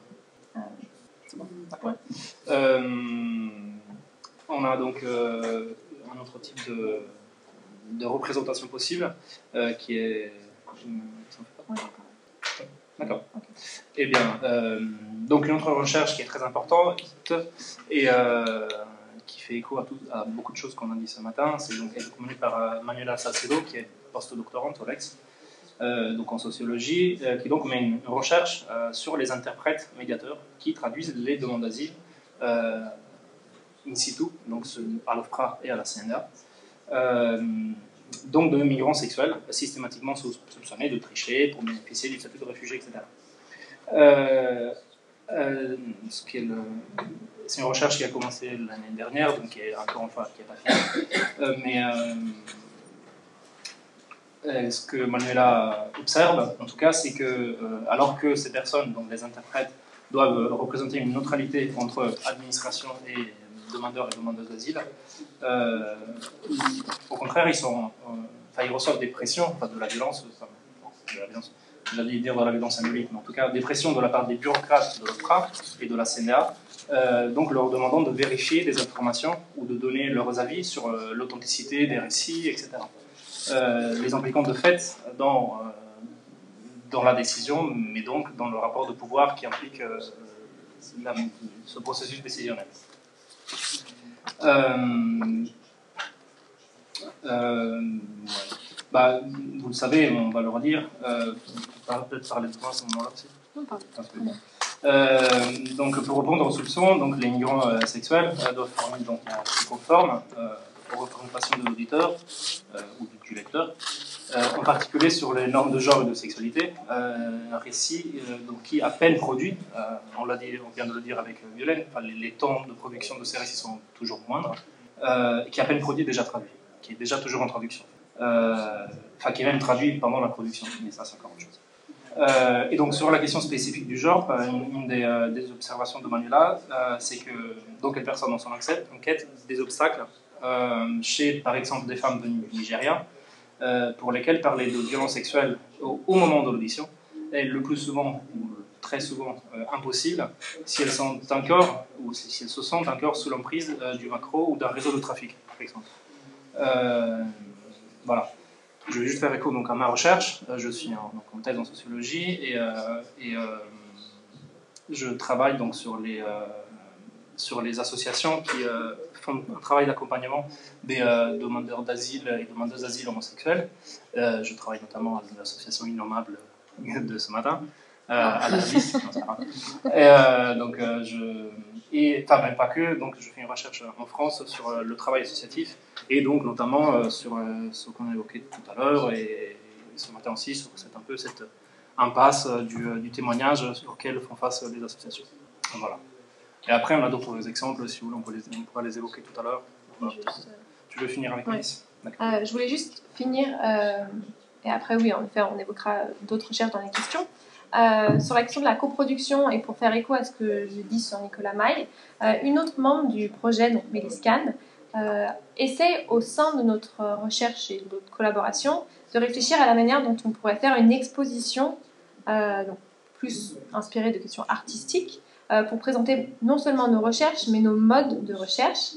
Ouais. On a donc un autre type de représentation possible qui est... D'accord. Okay. Eh bien, donc une autre recherche qui est très importante et qui fait écho à beaucoup de choses qu'on a dit ce matin, c'est donc menée par Manuela Salcedo, qui est postdoctorante au LEX, donc en sociologie, qui donc met une recherche sur les interprètes médiateurs qui traduisent les demandes d'asile in situ, donc à l'OFPRA et à la CNDA, donc de migrants sexuels systématiquement soupçonnés de tricher pour bénéficier du statut de réfugié, etc. C'est une recherche qui a commencé l'année dernière, donc qui est encore une fois qui n'est pas finie, mais ce que Manuela observe, en tout cas, c'est que alors que ces personnes, donc les interprètes, doivent représenter une neutralité entre administration et demandeurs et demandeuses d'asile, au contraire, ils reçoivent des pressions, de la violence, j'allais dire de la violence symbolique, mais en tout cas des pressions de la part des bureaucrates de l'OFPRA et de la CNDA, donc leur demandant de vérifier des informations ou de donner leurs avis sur l'authenticité des récits, etc. Les impliquant de fait dans la décision, mais donc dans le rapport de pouvoir qui implique ce processus décisionnel. Vous le savez, on va le redire, peut-être parler de moi à ce moment-là aussi. Donc pour répondre aux soupçons, donc les migrants sexuels doivent former donc, conforme aux représentations de l'auditeur ou du lecteur en particulier sur les normes de genre et de sexualité, un récit donc, qui à peine produit, on vient de le dire avec Violaine, enfin, les temps de production de ces récits sont toujours moindres, qui est à peine produit, déjà traduit, qui est déjà toujours en traduction, enfin qui est même traduit pendant la production, mais ça c'est encore autre chose. Et donc sur la question spécifique du genre, une des observations de Manuela, c'est que donc les personnes dans son enquête des obstacles chez par exemple des femmes venues du Nigeria, pour lesquelles parler de violences sexuelles au moment de l'audition est le plus souvent, ou très souvent, impossible si elles sont encore, ou si elles se sentent encore sous l'emprise du macro ou d'un réseau de trafic, par exemple. Voilà. Je vais juste faire écho donc, à ma recherche. Je suis en thèse en sociologie et je travaille donc sur les associations qui font un travail d'accompagnement des demandeurs d'asile et demandeuses d'asile homosexuels. Je travaille notamment avec l'association Innommable de ce matin, à la liste. Enfin, même pas que, donc je fais une recherche en France sur le travail associatif et donc notamment sur ce qu'on a évoqué tout à l'heure et ce matin aussi sur cette impasse du témoignage auquel font face les associations. Voilà. Et après, on a d'autres exemples, si vous voulez, on pourra les évoquer tout à l'heure. Voilà. Tu veux finir avec Mélisse ? Je voulais juste finir, et après, oui, en effet, on évoquera d'autres recherches dans les questions. Sur la question de la coproduction, et pour faire écho à ce que je dis sur Nicolas Maille, une autre membre du projet, donc Mélisse Kahn, essaie au sein de notre recherche et de notre collaboration de réfléchir à la manière dont on pourrait faire une exposition donc plus inspirée de questions artistiques pour présenter non seulement nos recherches mais nos modes de recherche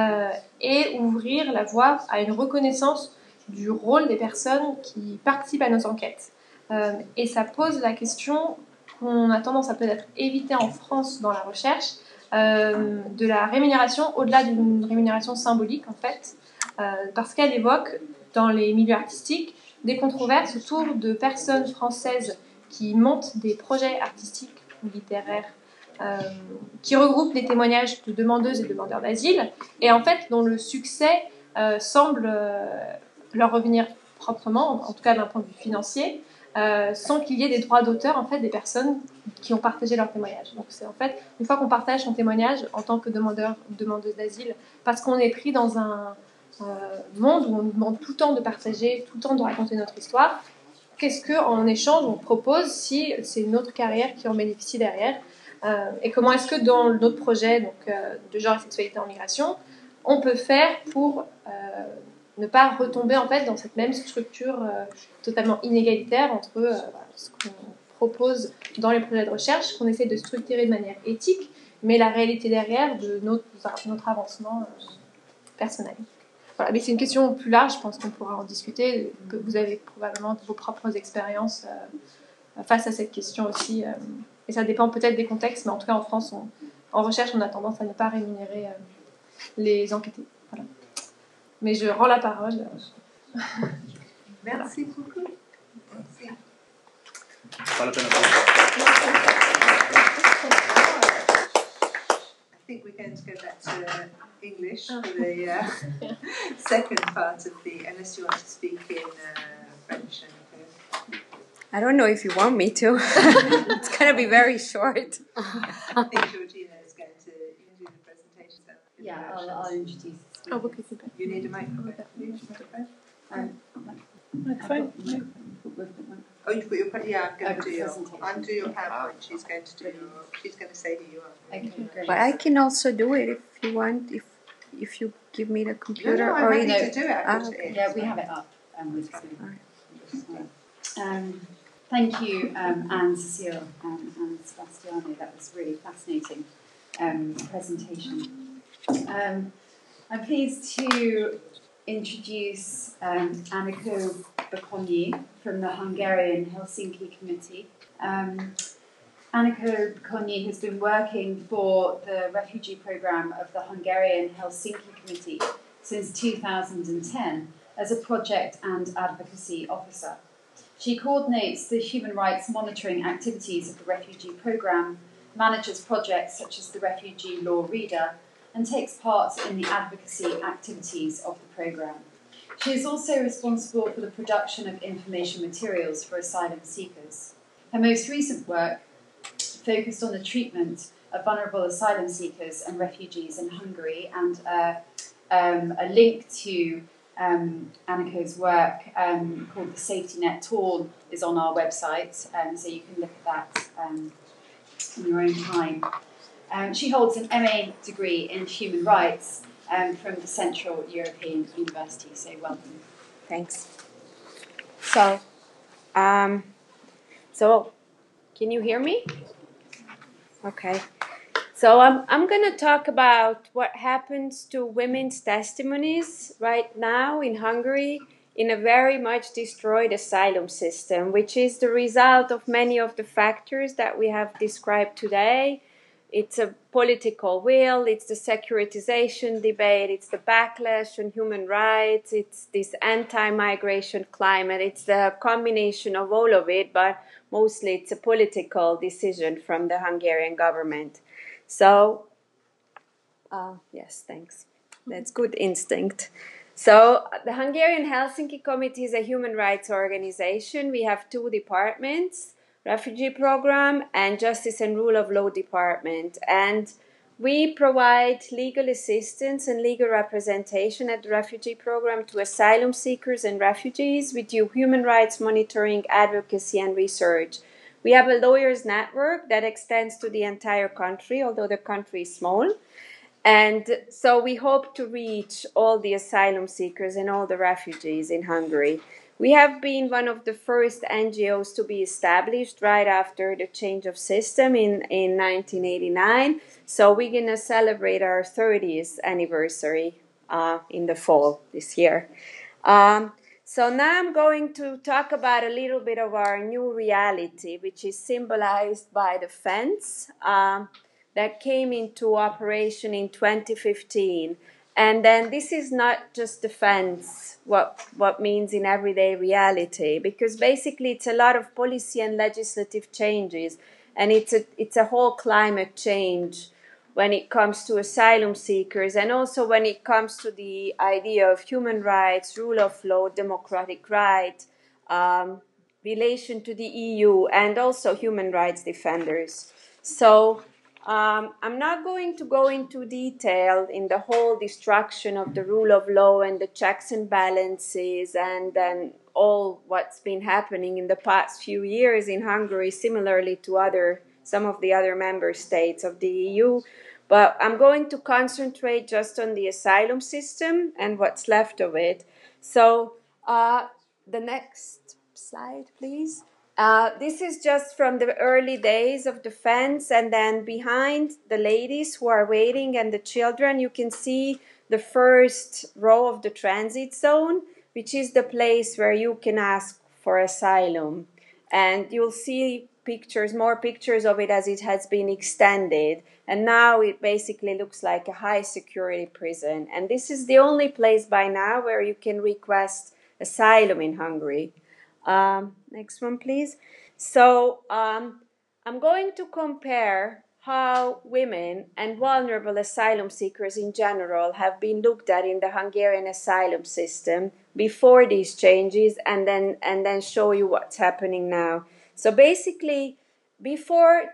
et ouvrir la voie à une reconnaissance du rôle des personnes qui participent à nos enquêtes. Et ça pose la question qu'on a tendance à peut-être éviter en France dans la recherche, de la rémunération au-delà d'une rémunération symbolique en fait, parce qu'elle évoque dans les milieux artistiques des controverses autour de personnes françaises qui montent des projets artistiques ou littéraires qui regroupent les témoignages de demandeuses et demandeurs d'asile et en fait dont le succès semble leur revenir proprement, en tout cas d'un point de vue financier, sans qu'il y ait des droits d'auteur en fait des personnes qui ont partagé leur témoignage. Donc c'est en fait une fois qu'on partage son témoignage en tant que demandeur ou demandeuse d'asile, parce qu'on est pris dans un monde où on nous demande tout le temps de partager, tout le temps de raconter notre histoire, qu'est-ce qu'en échange on propose si c'est notre carrière qui en bénéficie derrière, et comment est-ce que dans notre projet donc, de genre et sexualité en migration, on peut faire pour ne pas retomber en fait dans cette même structure totalement inégalitaire entre ce qu'on propose dans les projets de recherche, qu'on essaie de structurer de manière éthique, mais la réalité derrière de notre avancement personnel. Voilà, mais c'est une question plus large, je pense qu'on pourra en discuter, que vous avez probablement vos propres expériences face à cette question aussi, et ça dépend peut-être des contextes, mais en tout cas en France, en recherche, on a tendance à ne pas rémunérer les enquêtés. Voilà. Mais je rends la parole. Merci beaucoup. Merci. Pas la peine I think we're going to go back to English for the second part of the, unless you want to speak in French. I don't know if you want me to. It's going to be very short. I think Georgina is going to do the presentation. Yeah, I'll introduce. Oh, okay, super. You need a microphone. Microphone? Oh, you've got your yeah. I'm do your PowerPoint. She's going to do she's going to say who you are. Okay, great. But I can also do it if you want, if you give me the computer. No, or I'm happy to do it. I've got it in. Yeah, we have it up. Thank you, Anne, Cecile, and Sebastiano. That was really fascinating presentation. I'm pleased to introduce Anniko Bakonyi from the Hungarian Helsinki Committee. Anniko Bakonyi has been working for the refugee programme of the Hungarian Helsinki Committee since 2010 as a project and advocacy officer. She coordinates the human rights monitoring activities of the refugee programme, manages projects such as the Refugee Law Reader, and takes part in the advocacy activities of the programme. She is also responsible for the production of information materials for asylum seekers. Her most recent work focused on the treatment of vulnerable asylum seekers and refugees in Hungary, and a link to Annika's work called The Safety Net Tool is on our website, so you can look at that in your own time. She holds an MA degree in human rights from the Central European University, so welcome. Thanks. So, can you hear me? Okay. So I'm going to talk about what happens to women's testimonies right now in Hungary in a very much destroyed asylum system, which is the result of many of the factors that we have described today. It's a political will, it's the securitization debate, it's the backlash on human rights, it's this anti-migration climate, it's the combination of all of it, but mostly it's a political decision from the Hungarian government. So, yes, thanks. That's good instinct. So, the Hungarian Helsinki Committee is a human rights organization. We have two departments, Refugee Program and Justice and Rule of Law Department. And we provide legal assistance and legal representation at the Refugee Program to asylum seekers and refugees. We do human rights monitoring, advocacy, and research. We have a lawyers network that extends to the entire country, although the country is small. And so we hope to reach all the asylum seekers and all the refugees in Hungary. We have been one of the first NGOs to be established right after the change of system in 1989. So we're going to celebrate our 30th anniversary in the fall this year. So now I'm going to talk about a little bit of our new reality, which is symbolized by the fence that came into operation in 2015. And then this is not just the fence, what means in everyday reality, because basically it's a lot of policy and legislative changes, and it's a whole climate change when it comes to asylum seekers, and also when it comes to the idea of human rights, rule of law, democratic right, relation to the EU, and also human rights defenders. So I'm not going to go into detail in the whole destruction of the rule of law and the checks and balances and then all what's been happening in the past few years in Hungary, similarly to some of the other member states of the EU. But I'm going to concentrate just on the asylum system and what's left of it. So the next slide, please. This is just from the early days of the fence, and then behind the ladies who are waiting and the children, you can see the first row of the transit zone, which is the place where you can ask for asylum. And you'll see more pictures of it as it has been extended. And now it basically looks like a high security prison. And this is the only place by now where you can request asylum in Hungary. Next one, please. So I'm going to compare how women and vulnerable asylum seekers in general have been looked at in the Hungarian asylum system before these changes, and then show you what's happening now. So basically, before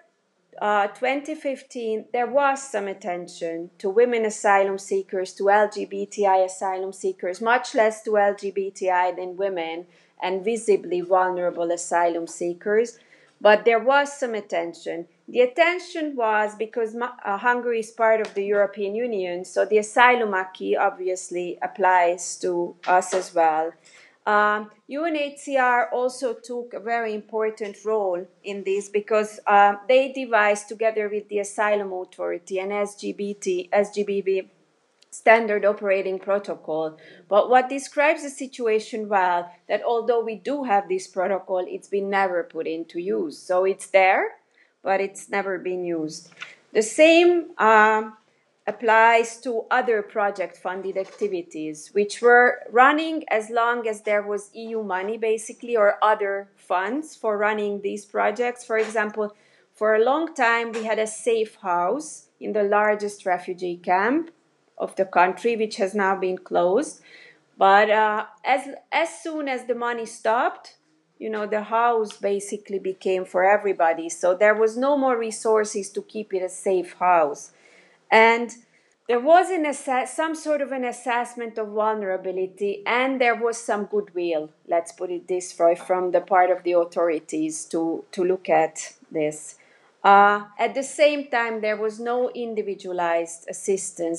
2015, there was some attention to women asylum seekers, to LGBTI asylum seekers, much less to LGBTI than women, and visibly vulnerable asylum seekers. But there was some attention. The attention was because Hungary is part of the European Union, so the asylum acquis obviously applies to us as well. UNHCR also took a very important role in this because they devised, together with the Asylum Authority and SGBV standard operating protocol. But what describes the situation well, that although we do have this protocol, it's been never put into use. So it's there, but it's never been used. The same applies to other project-funded activities, which were running as long as there was EU money, basically, or other funds for running these projects. For example, for a long time, we had a safe house in the largest refugee camp of the country, which has now been closed. But as soon as the money stopped, the house basically became for everybody. So there was no more resources to keep it a safe house. And there was some sort of an assessment of vulnerability, and there was some goodwill, let's put it this way, from the part of the authorities to look at this. At the same time, there was no individualized assistance.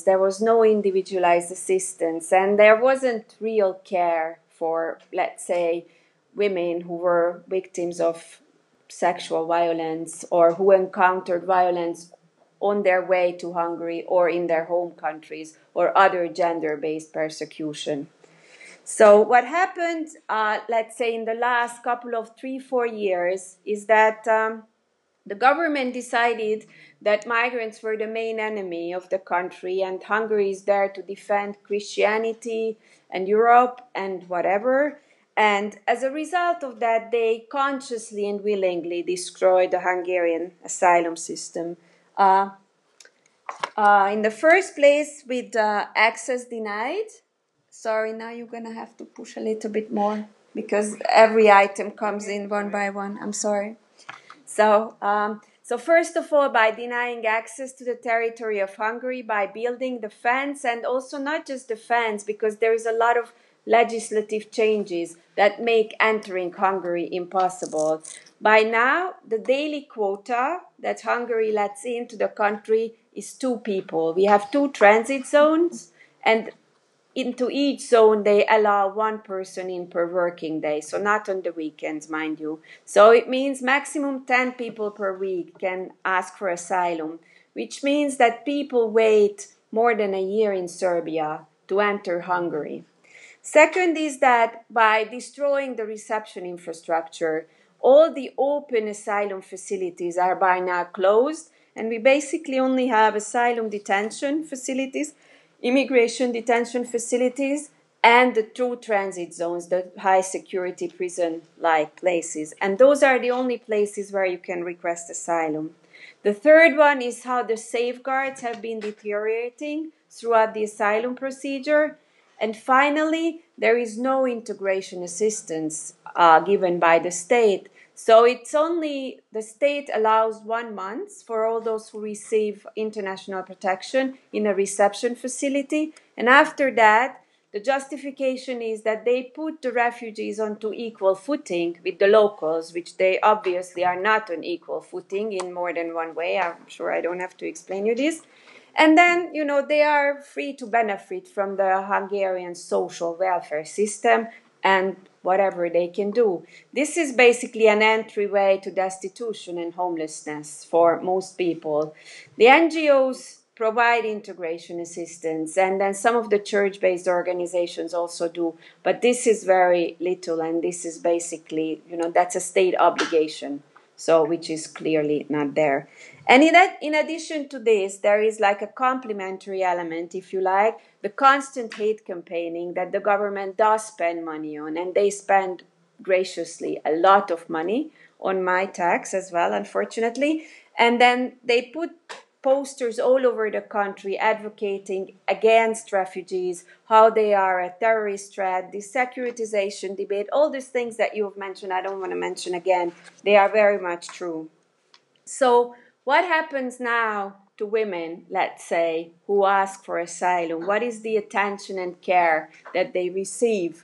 And there wasn't real care for, let's say, women who were victims of sexual violence or who encountered violence on their way to Hungary or in their home countries or other gender-based persecution. So what happened, let's say, in the last couple of 3-4 years is that the government decided that migrants were the main enemy of the country, and Hungary is there to defend Christianity and Europe and whatever. And as a result of that, they consciously and willingly destroyed the Hungarian asylum system. In the first place, with access denied. Sorry, now you're going to have to push a little bit more because every item comes in one by one. I'm sorry. So first of all, by denying access to the territory of Hungary, by building the fence, and also not just the fence, because there is a lot of legislative changes that make entering Hungary impossible. By now, the daily quota that Hungary lets into the country is 2 people. We have 2 transit zones, and into each zone they allow 1 person in per working day, so not on the weekends, mind you. So it means maximum 10 people per week can ask for asylum, which means that people wait more than a year in Serbia to enter Hungary. Second is that by destroying the reception infrastructure, all the open asylum facilities are by now closed, and we basically only have asylum detention facilities, immigration detention facilities, and the 2 transit zones, the high security prison-like places. And those are the only places where you can request asylum. The third one is how the safeguards have been deteriorating throughout the asylum procedure. And finally, there is no integration assistance given by the state. So it's only the state allows 1 month for all those who receive international protection in a reception facility. And after that, the justification is that they put the refugees onto equal footing with the locals, which they obviously are not on equal footing in more than one way. I'm sure I don't have to explain you this. And then, they are free to benefit from the Hungarian social welfare system and whatever they can do. This is basically an entryway to destitution and homelessness for most people. The NGOs provide integration assistance, and then some of the church-based organizations also do, but this is very little, and this is basically, that's a state obligation, so which is clearly not there. And in addition to this, there is like a complementary element, if you like, the constant hate campaigning that the government does spend money on, and they spend graciously a lot of money on my tax as well, unfortunately. And then they put posters all over the country advocating against refugees, how they are a terrorist threat, the securitization debate, all these things that you've mentioned, I don't want to mention again. They are very much true. So what happens now to women, let's say, who ask for asylum? What is the attention and care that they receive?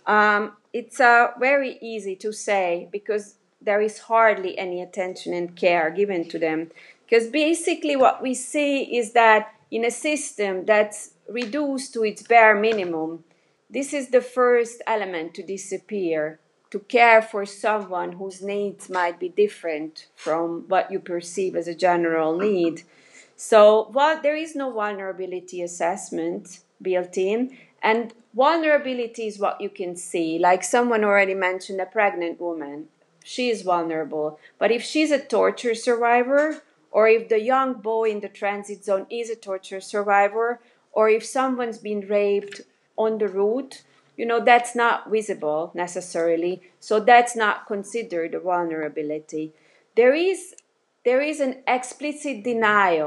It's very easy to say because there is hardly any attention and care given to them. Because basically what we see is that in a system that's reduced to its bare minimum, this is the first element to disappear, to care for someone whose needs might be different from what you perceive as a general need. So there is no vulnerability assessment built in, and vulnerability is what you can see. Like someone already mentioned, a pregnant woman, she is vulnerable. But if she's a torture survivor, or if the young boy in the transit zone is a torture survivor, or if someone's been raped on the route, that's not visible necessarily. So that's not considered a vulnerability. There is an explicit denial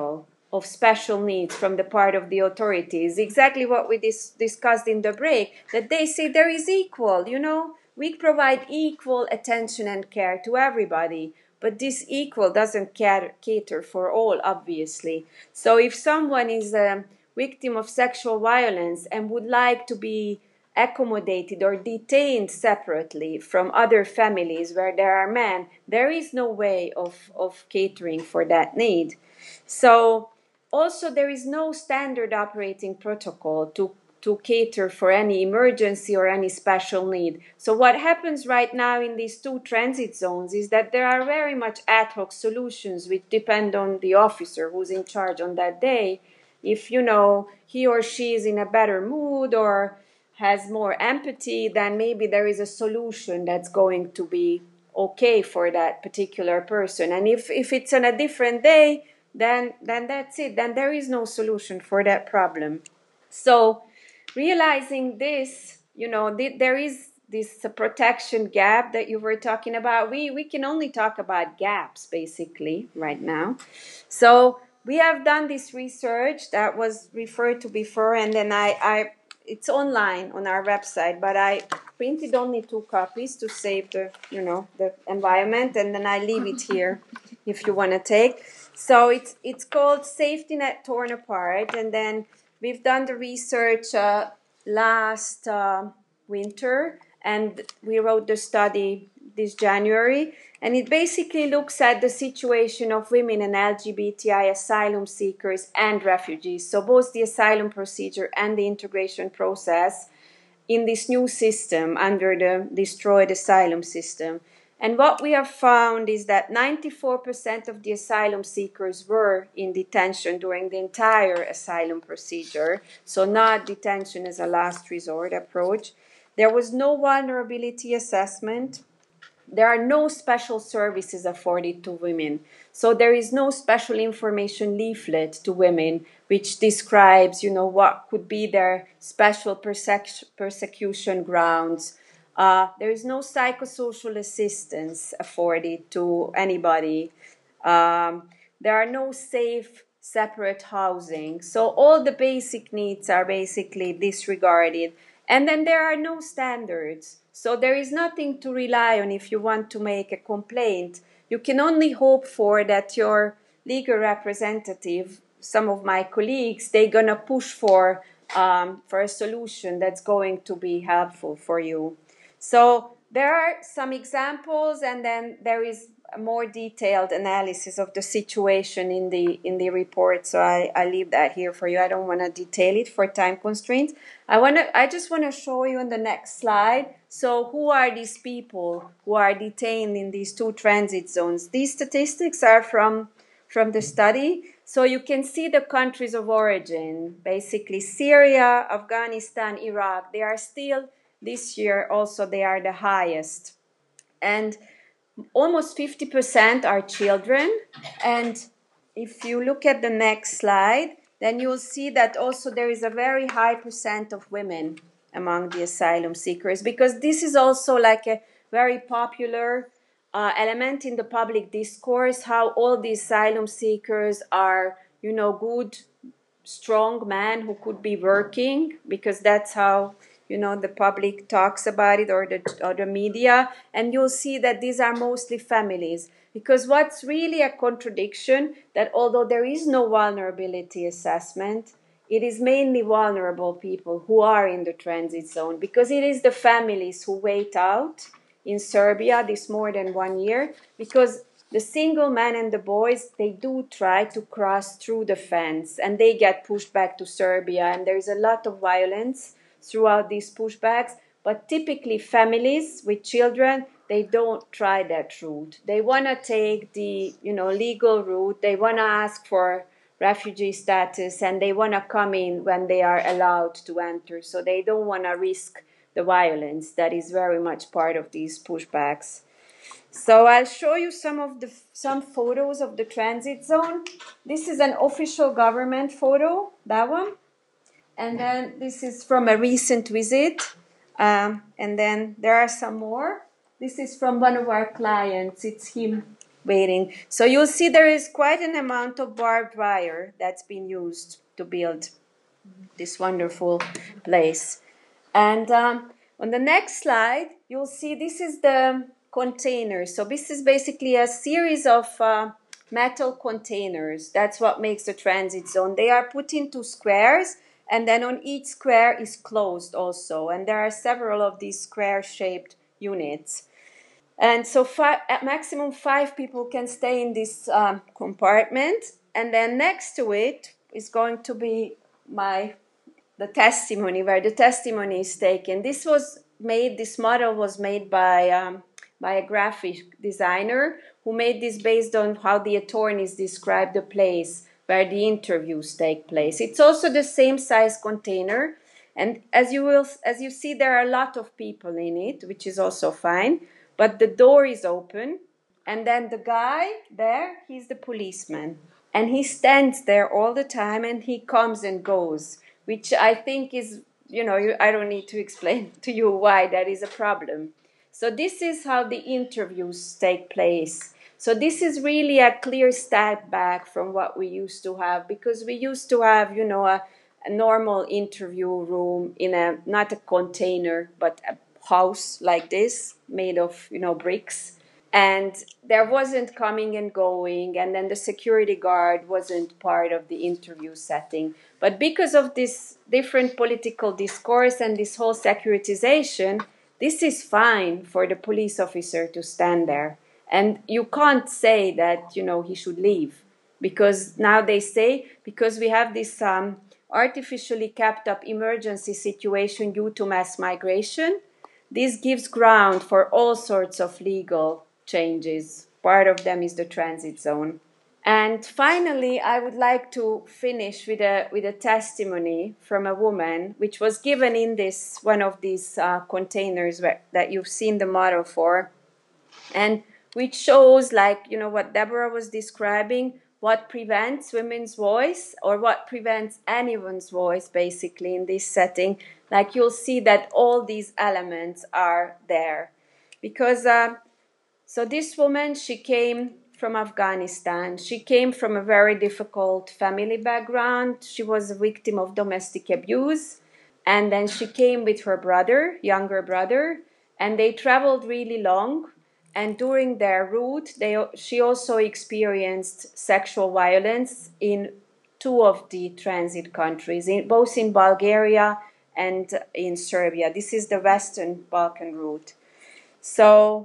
of special needs from the part of the authorities. Exactly what we discussed in the break, that they say there is equal, we provide equal attention and care to everybody, but this equal doesn't cater for all, obviously. So if someone is a victim of sexual violence and would like to be accommodated or detained separately from other families where there are men, there is no way of catering for that need. So also there is no standard operating protocol to cater for any emergency or any special need. So what happens right now in these 2 transit zones is that there are very much ad hoc solutions which depend on the officer who's in charge on that day. If, he or she is in a better mood or has more empathy, then maybe there is a solution that's going to be okay for that particular person. And if it's on a different day, then that's it. Then there is no solution for that problem. So realizing this, there is this protection gap that you were talking about. We can only talk about gaps basically right now. So we have done this research that was referred to before, and then it's online on our website, but I printed only 2 copies to save the environment, and then I leave it here if you want to take. So it's called Safety Net Torn Apart, and then we've done the research last winter, and we wrote the study this January, and it basically looks at the situation of women and LGBTI asylum seekers and refugees, so both the asylum procedure and the integration process in this new system under the destroyed asylum system. And what we have found is that 94% of the asylum seekers were in detention during the entire asylum procedure, so not detention as a last resort approach. There was no vulnerability assessment. There are no special services afforded to women. So there is no special information leaflet to women which describes, what could be their special persecution grounds. There is no psychosocial assistance afforded to anybody. There are no safe, separate housing. So all the basic needs are basically disregarded. And then there are no standards. So there is nothing to rely on if you want to make a complaint. You can only hope for that your legal representative, some of my colleagues, they're going to push for a solution that's going to be helpful for you. So there are some examples, and then there is a more detailed analysis of the situation in the report. So I leave that here for you. I don't want to detail it for time constraints. I just want to show you on the next slide. So who are these people who are detained in these 2 transit zones? These statistics are from the study. So you can see the countries of origin, basically Syria, Afghanistan, Iraq. They are still, this year also, they are the highest. And almost 50% are children. And if you look at the next slide, then you'll see that also there is a very high percent of women among the asylum seekers, because this is also like a very popular element in the public discourse, how all the asylum seekers are, good, strong men who could be working, because that's how, the public talks about it, or the media. And you'll see that these are mostly families. Because what's really a contradiction, that although there is no vulnerability assessment, it is mainly vulnerable people who are in the transit zone, because it is the families who wait out in Serbia this more than 1 year, because the single men and the boys, they do try to cross through the fence and they get pushed back to Serbia, and there is a lot of violence throughout these pushbacks. But typically families with children, they don't try that route. They want to take the legal route. They want to ask for refugee status, and they want to come in when they are allowed to enter. So they don't want to risk the violence that is very much part of these pushbacks. So I'll show you some photos of the transit zone. This is an official government photo, that one. And then this is from a recent visit. And then there are some more. This is from one of our clients. It's him waiting. So you'll see there is quite an amount of barbed wire that's been used to build this wonderful place. And on the next slide, you'll see this is the container. So this is basically a series of metal containers. That's what makes the transit zone. They are put into squares, and then on each square is closed also. And there are several of these square-shaped units. And so at maximum 5 people can stay in this compartment. And then next to it is going to be the testimony, where the testimony is taken. This model was made by a graphic designer who made this based on how the attorneys describe the place where the interviews take place. It's also the same size container. And as you see, there are a lot of people in it, which is also fine. But the door is open, and then the guy there, he's the policeman. And he stands there all the time, and he comes and goes, which I think is, I don't need to explain to you why that is a problem. So this is how the interviews take place. So this is really a clear step back from what we used to have, because we used to have, a normal interview room in not a container, but a house like this made of bricks, and there wasn't coming and going, and then the security guard wasn't part of the interview setting. But because of this different political discourse and this whole securitization, this is fine for the police officer to stand there, and you can't say that he should leave, because now they say, because we have this artificially kept up emergency situation due to mass migration, this gives ground for all sorts of legal changes. Part of them is the transit zone. And finally, I would like to finish with a testimony from a woman, which was given in one of these containers that you've seen the model for, and which shows, what Deborah was describing, what prevents women's voice, or what prevents anyone's voice, basically, in this setting. You'll see that all these elements are there. Because, so this woman, she came from Afghanistan. She came from a very difficult family background. She was a victim of domestic abuse. And then she came with her younger brother, and they traveled really long. And during their route, she also experienced sexual violence in 2 of the transit countries, both in Bulgaria and in Serbia. This is the Western Balkan route. So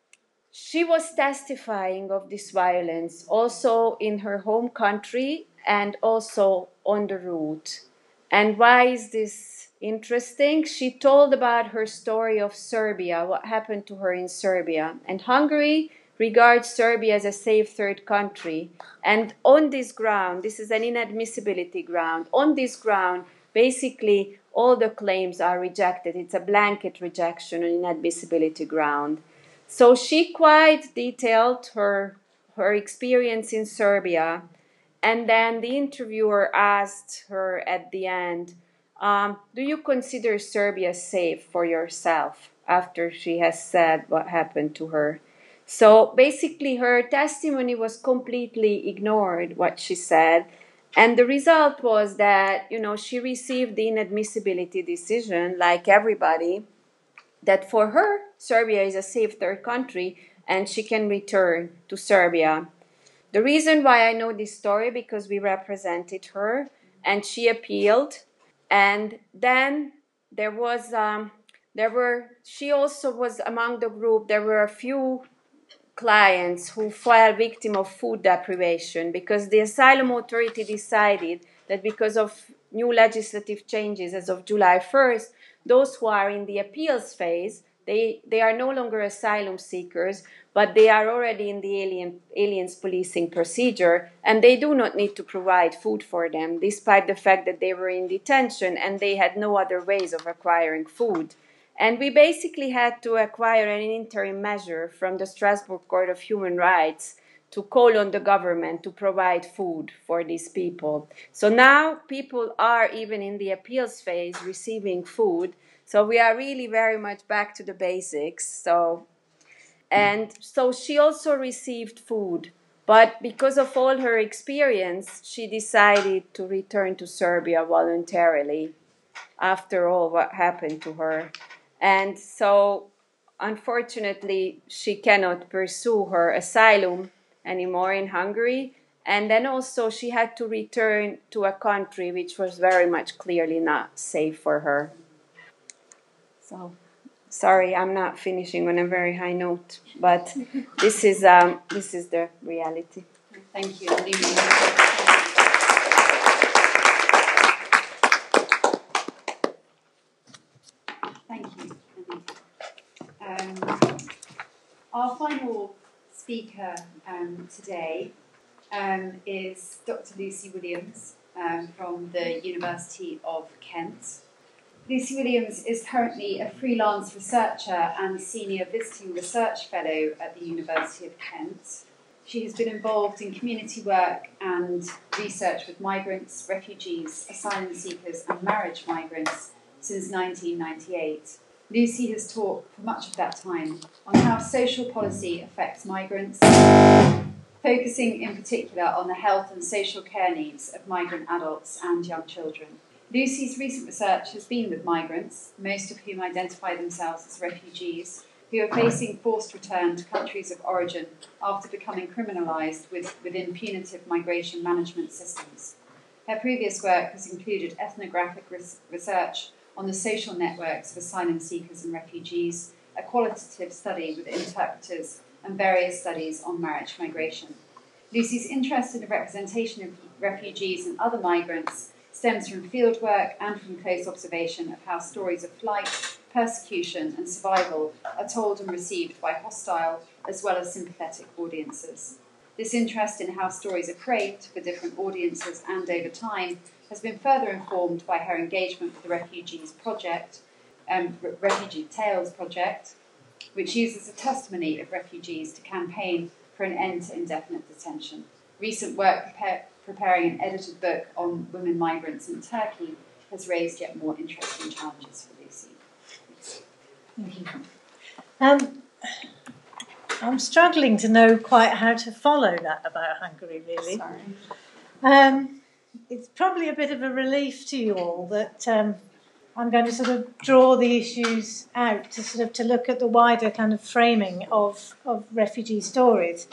she was testifying of this violence also in her home country and also on the route. And why is this interesting? She told about her story of Serbia, what happened to her in Serbia. And Hungary regards Serbia as a safe third country. And on this ground, this is an inadmissibility ground, on this ground, basically all the claims are rejected. It's a blanket rejection on inadmissibility ground. So she quite detailed her experience in Serbia. And then the interviewer asked her at the end, do you consider Serbia safe for yourself, after she has said what happened to her? So basically her testimony was completely ignored, what she said. And the result was that, she received the inadmissibility decision, like everybody, that for her, Serbia is a safe third country and she can return to Serbia. The reason why I know this story, because we represented her and she appealed. And then she also was among the group. There were a few clients who fell victim of food deprivation, because the asylum authority decided that because of new legislative changes as of July 1st, those who are in the appeals phase, they are no longer asylum seekers, but they are already in the aliens policing procedure, and they do not need to provide food for them, despite the fact that they were in detention and they had no other ways of acquiring food. And we basically had to acquire an interim measure from the Strasbourg Court of Human Rights to call on the government to provide food for these people. So now people are, even in the appeals phase, receiving food. So we are really very much back to the basics. And so she also received food. But because of all her experience, she decided to return to Serbia voluntarily after all what happened to her. And so, unfortunately, she cannot pursue her asylum anymore in Hungary. And then also she had to return to a country which was very much clearly not safe for her. So, sorry, I'm not finishing on a very high note, but this is the reality. Thank you. Thank you. Our final speaker today is Dr. Lucy Williams from the University of Kent. Lucy Williams is currently a freelance researcher and senior visiting research fellow at the University of Kent. She has been involved in community work and research with migrants, refugees, asylum seekers and marriage migrants since 1998. Lucy has taught for much of that time on how social policy affects migrants, focusing in particular on the health and social care needs of migrant adults and young children. Lucy's recent research has been with migrants, most of whom identify themselves as refugees, who are facing forced return to countries of origin after becoming criminalised within punitive migration management systems. Her previous work has included ethnographic research on the social networks of asylum seekers and refugees, a qualitative study with interpreters, and various studies on marriage migration. Lucy's interest in the representation of refugees and other migrants stems from fieldwork and from close observation of how stories of flight, persecution and survival are told and received by hostile as well as sympathetic audiences. This interest in how stories are craved for different audiences and over time has been further informed by her engagement with the Refugees Project, Refugee Tales Project, which uses the testimony of refugees to campaign for an end to indefinite detention. Recent work preparing an edited book on women migrants in Turkey has raised yet more interesting challenges for Lucy. Thank you. I'm struggling to know quite how to follow that about Hungary, really. Sorry. It's probably a bit of a relief to you all that I'm going to sort of draw the issues out to look at the wider kind of framing of refugee stories.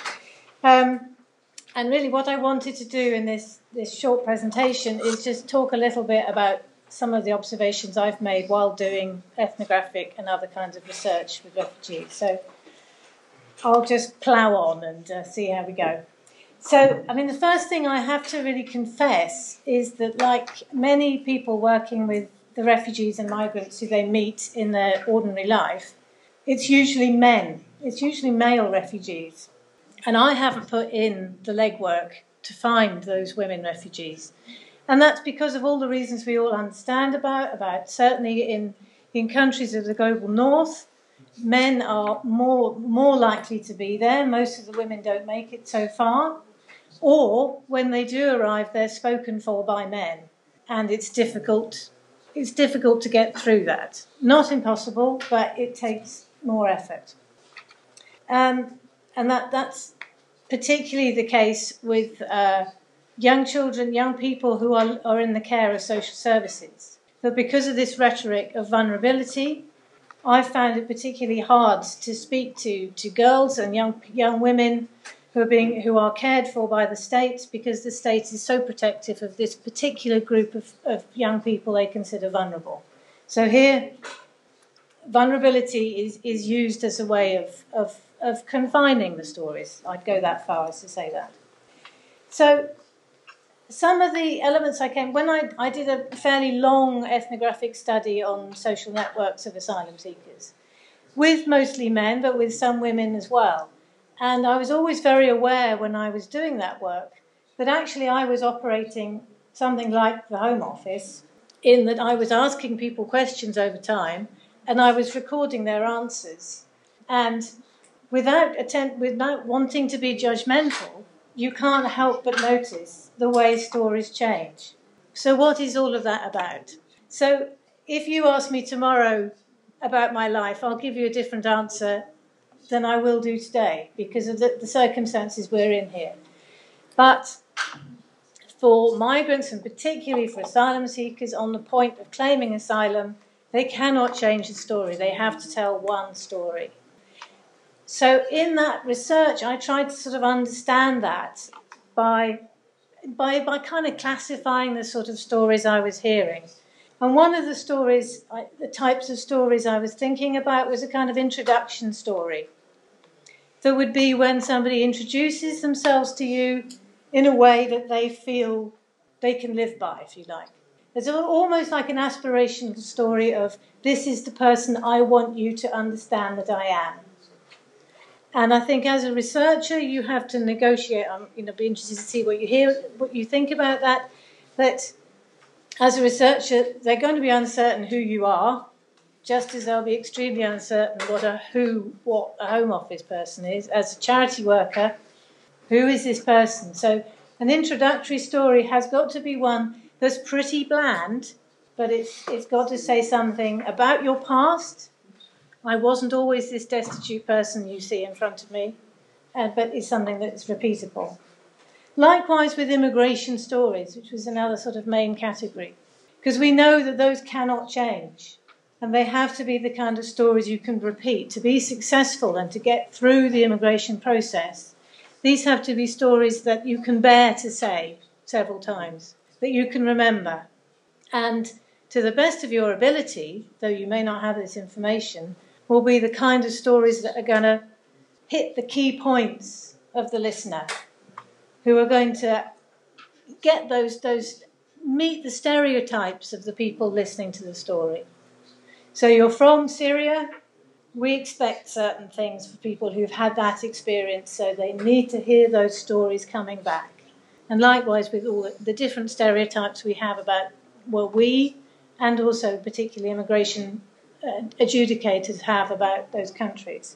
And really what I wanted to do in this short presentation is just talk a little bit about some of the observations I've made while doing ethnographic and other kinds of research with refugees. So I'll just plough on and see how we go. So, I mean, the first thing I have to really confess is that, like many people working with the refugees and migrants who they meet in their ordinary life, it's usually men. It's usually male refugees. And I haven't put in the legwork to find those women refugees. And that's because of all the reasons we all understand about certainly in countries of the global north, men are more likely to be there. Most of the women don't make it so far. Or when they do arrive, they're spoken for by men. And it's difficult to get through that. Not impossible, but it takes more effort. And that's particularly the case with young children, young people who are in the care of social services. But because of this rhetoric of vulnerability, I found it particularly hard to speak to girls and young women who are cared for by the state, because the state is so protective of this particular group of young people they consider vulnerable. So here, vulnerability is used as a way of confining the stories. I'd go that far as to say that. So some of the elements when I did a fairly long ethnographic study on social networks of asylum seekers, with mostly men, but with some women as well. And I was always very aware when I was doing that work that actually I was operating something like the Home Office, in that I was asking people questions over time and I was recording their answers. And without wanting to be judgmental, you can't help but notice the way stories change. So what is all of that about? So if you ask me tomorrow about my life, I'll give you a different answer than I will do today because of the circumstances we're in here. But for migrants, and particularly for asylum seekers on the point of claiming asylum, they cannot change the story. They have to tell one story. So in that research, I tried to sort of understand that by kind of classifying the sort of stories I was hearing. And one of the stories, the types of stories I was thinking about was a kind of introduction story. That would be when somebody introduces themselves to you in a way that they feel they can live by, if you like. It's almost like an aspirational story of, this is the person I want you to understand that I am. And I think as a researcher, you have to negotiate. I'm be interested to see what you think about that. That as a researcher, they're going to be uncertain who you are, just as they'll be extremely uncertain what a Home Office person is. As a charity worker, who is this person? So an introductory story has got to be one that's pretty bland, but it's got to say something about your past. I wasn't always this destitute person you see in front of me, but it's something that's repeatable. Likewise with immigration stories, which was another sort of main category, because we know that those cannot change, and they have to be the kind of stories you can repeat. To be successful and to get through the immigration process, these have to be stories that you can bear to say several times, that you can remember. And to the best of your ability, though you may not have this information, will be the kind of stories that are going to hit the key points of the listener, who are going to get meet the stereotypes of the people listening to the story. So you're from Syria, we expect certain things for people who've had that experience, so they need to hear those stories coming back. And likewise with all the different stereotypes we have about, we and also particularly immigration adjudicators have about those countries.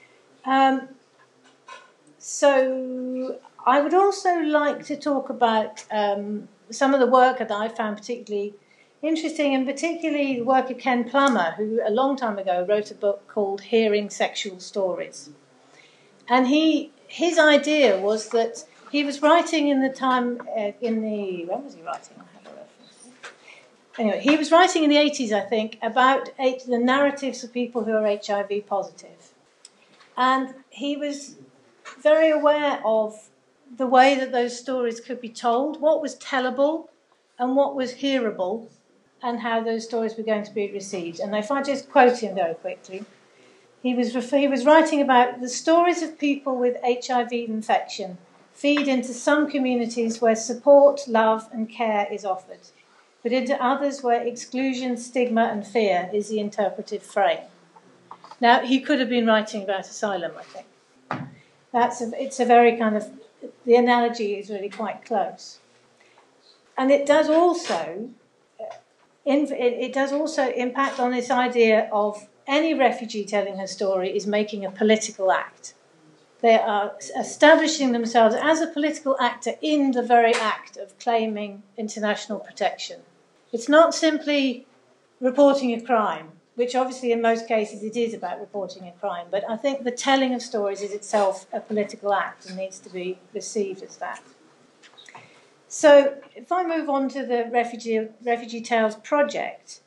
So I would also like to talk about some of the work that I found particularly interesting, and particularly the work of Ken Plummer, who a long time ago wrote a book called Hearing Sexual Stories. And his idea was that he was writing in the time, when was he writing? Anyway, he was writing in the 80s, I think, about the narratives of people who are HIV positive. And he was very aware of the way that those stories could be told, what was tellable and what was hearable, and how those stories were going to be received. And if I just quote him very quickly, he was writing about the stories of people with HIV infection feed into some communities where support, love and care is offered, but into others where exclusion, stigma and fear is the interpretive frame. Now, he could have been writing about asylum, I think. It's a very kind of, the analogy is really quite close. And it does also impact on this idea of any refugee telling her story is making a political act. They are establishing themselves as a political actor in the very act of claiming international protection. It's not simply reporting a crime, which obviously in most cases it is about reporting a crime, but I think the telling of stories is itself a political act and needs to be received as that. So if I move on to the Refugee Tales project,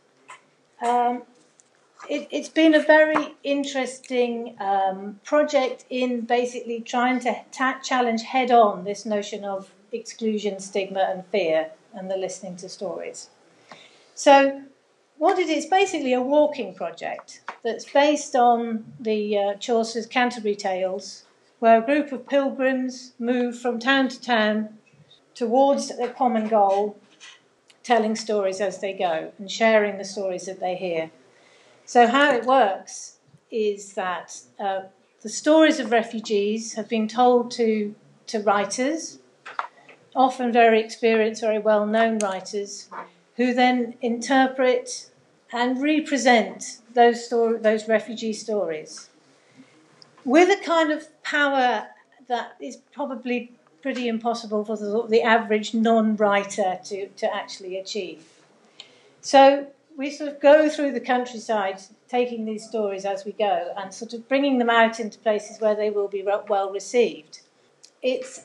it's been a very interesting project in basically trying to challenge head-on this notion of exclusion, stigma and fear and the listening to stories. So what it is, basically a walking project that's based on the Chaucer's Canterbury Tales, where a group of pilgrims move from town to town towards a common goal, telling stories as they go and sharing the stories that they hear. So how it works is that the stories of refugees have been told to writers, often very experienced, very well-known writers, who then interpret and represent those refugee stories with a kind of power that is probably pretty impossible for the average non-writer to actually achieve. So we sort of go through the countryside taking these stories as we go and sort of bringing them out into places where they will be well received. It's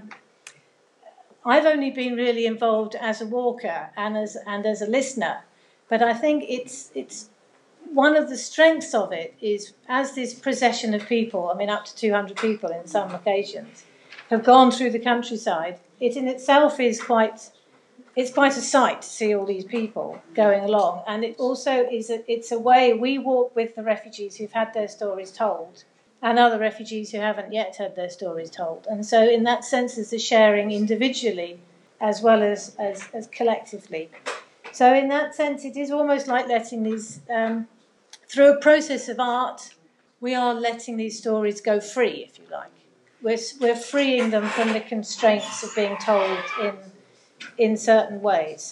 I've only been really involved as a walker and as a listener, but I think it's one of the strengths of it is as this procession of people, I mean up to 200 people in some occasions, have gone through the countryside. It in itself is quite a sight to see all these people going along, and it also it's a way we walk with the refugees who've had their stories told, and other refugees who haven't yet had their stories told. And so in that sense, there's a sharing individually as well as collectively. So in that sense, it is almost like letting these, through a process of art, we are letting these stories go free, if you like. We're freeing them from the constraints of being told in certain ways.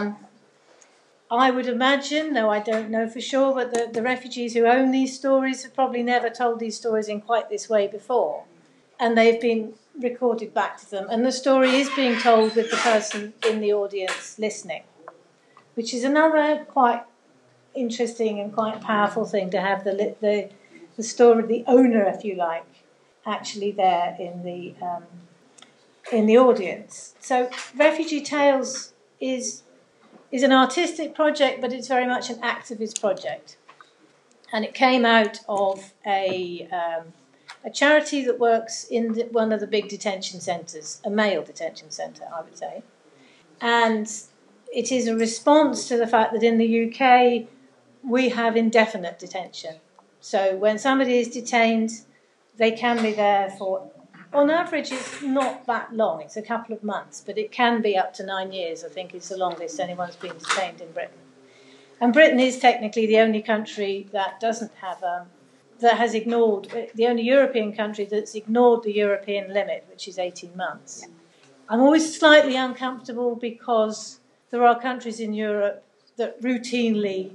I would imagine, though I don't know for sure, but the refugees who own these stories have probably never told these stories in quite this way before. And they've been recorded back to them. And the story is being told with the person in the audience listening, which is another quite interesting and quite powerful thing to have the story, the owner, if you like, actually there in the audience. So Refugee Tales is an artistic project, but it's very much an activist project. And it came out of a charity that works in one of the big detention centres, a male detention centre, I would say. And it is a response to the fact that in the UK we have indefinite detention. So when somebody is detained, they can be there for, on average, it's not that long. It's a couple of months, but it can be up to 9 years, I think is the longest anyone's been detained in Britain. And Britain is technically the only country that doesn't have, that has ignored, the only European country that's ignored the European limit, which is 18 months. I'm always slightly uncomfortable because there are countries in Europe that routinely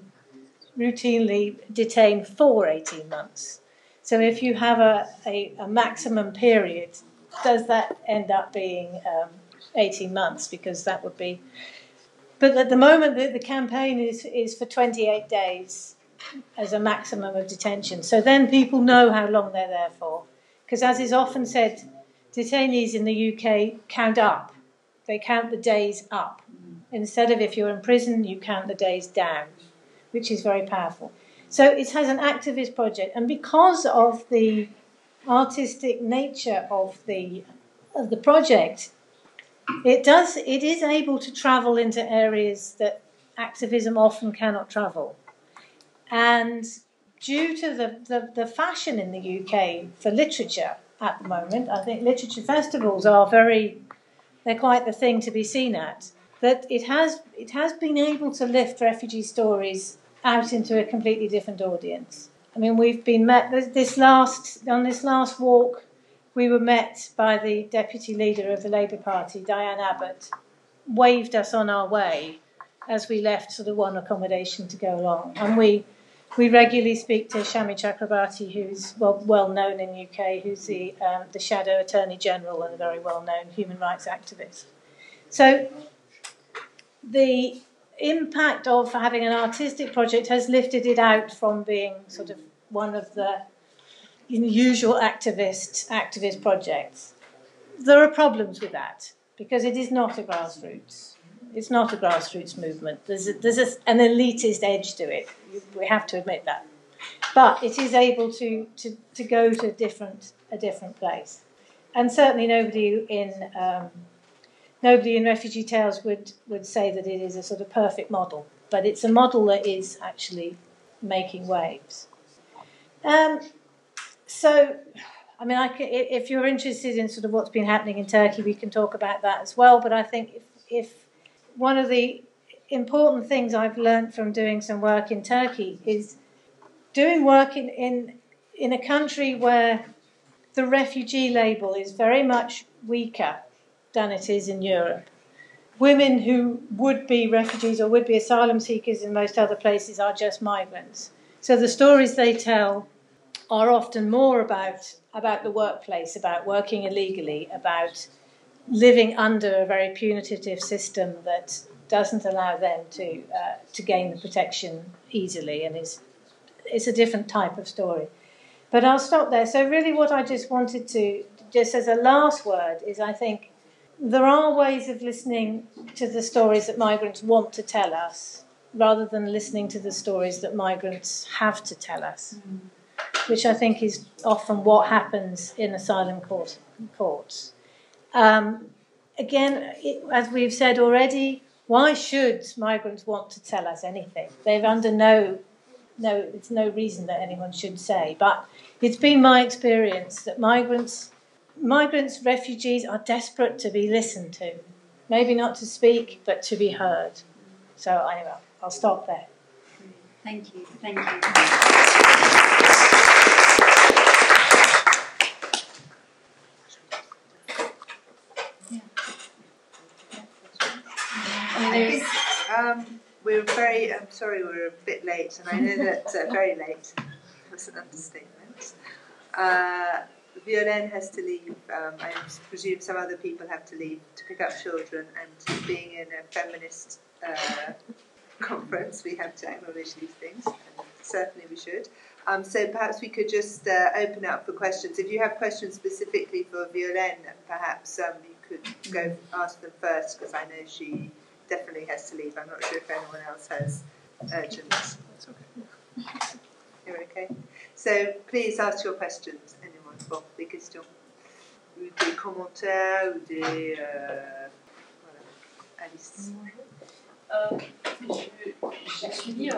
detain for 18 months. So if you have a maximum period, does that end up being 18 months? Because that would be... But at the moment, the campaign is for 28 days as a maximum of detention. So then people know how long they're there for. Because as is often said, detainees in the UK count up. They count the days up. Instead of if you're in prison, you count the days down, which is very powerful. So it has an activist project, and because of the artistic nature of the project, it is able to travel into areas that activism often cannot travel. And due to the fashion in the UK for literature at the moment, I think literature festivals they're quite the thing to be seen at. That it has been able to lift refugee stories out into a completely different audience. I mean, we've been met on this last walk. We were met by the deputy leader of the Labour Party, Diane Abbott, waved us on our way as we left sort of one accommodation to go along. And we regularly speak to Shami Chakrabarti, who's well known in the UK, who's the Shadow Attorney General and a very well known human rights activist. So the impact of having an artistic project has lifted it out from being sort of one of the usual activist projects. There are problems with that because it is not a grassroots. It's not a grassroots movement. There's an elitist edge to it. We have to admit that. But it is able to go to a different place. And certainly nobody in Refugee Tales would say that it is a sort of perfect model, but it's a model that is actually making waves. So, I mean, if you're interested in sort of what's been happening in Turkey, we can talk about that as well. But I think if one of the important things I've learned from doing some work in Turkey is doing work in a country where the refugee label is very much weaker than it is in Europe. Women who would be refugees or would be asylum seekers in most other places are just migrants. So the stories they tell are often more about the workplace, about working illegally, about living under a very punitive system that doesn't allow them to gain the protection easily and is it's a different type of story. But I'll stop there. So really what I just wanted to, just as a last word, is I think there are ways of listening to the stories that migrants want to tell us rather than listening to the stories that migrants have to tell us, which I think is often what happens in asylum courts. Again, as we've said already, why should migrants want to tell us anything? They've under there's no reason that anyone should say. But it's been my experience that migrants, refugees are desperate to be listened to. Maybe not to speak, but to be heard. So anyway, I'll stop there. Thank you. We're very, I'm sorry we're a bit late, and I know that very late, that's an understatement. Violaine has to leave, I presume some other people have to leave to pick up children, and being in a feminist conference, we have to acknowledge these things, and certainly we should. So perhaps we could just open up for questions. If you have questions specifically for Violaine, perhaps you could go ask them first, because I know she definitely has to leave. I'm not sure if anyone else has urgent. That's okay. You're okay? So please ask your questions, anyone. Bon, des questions. Ou des commentaires, ou des... voilà. Alice. J'ai suivi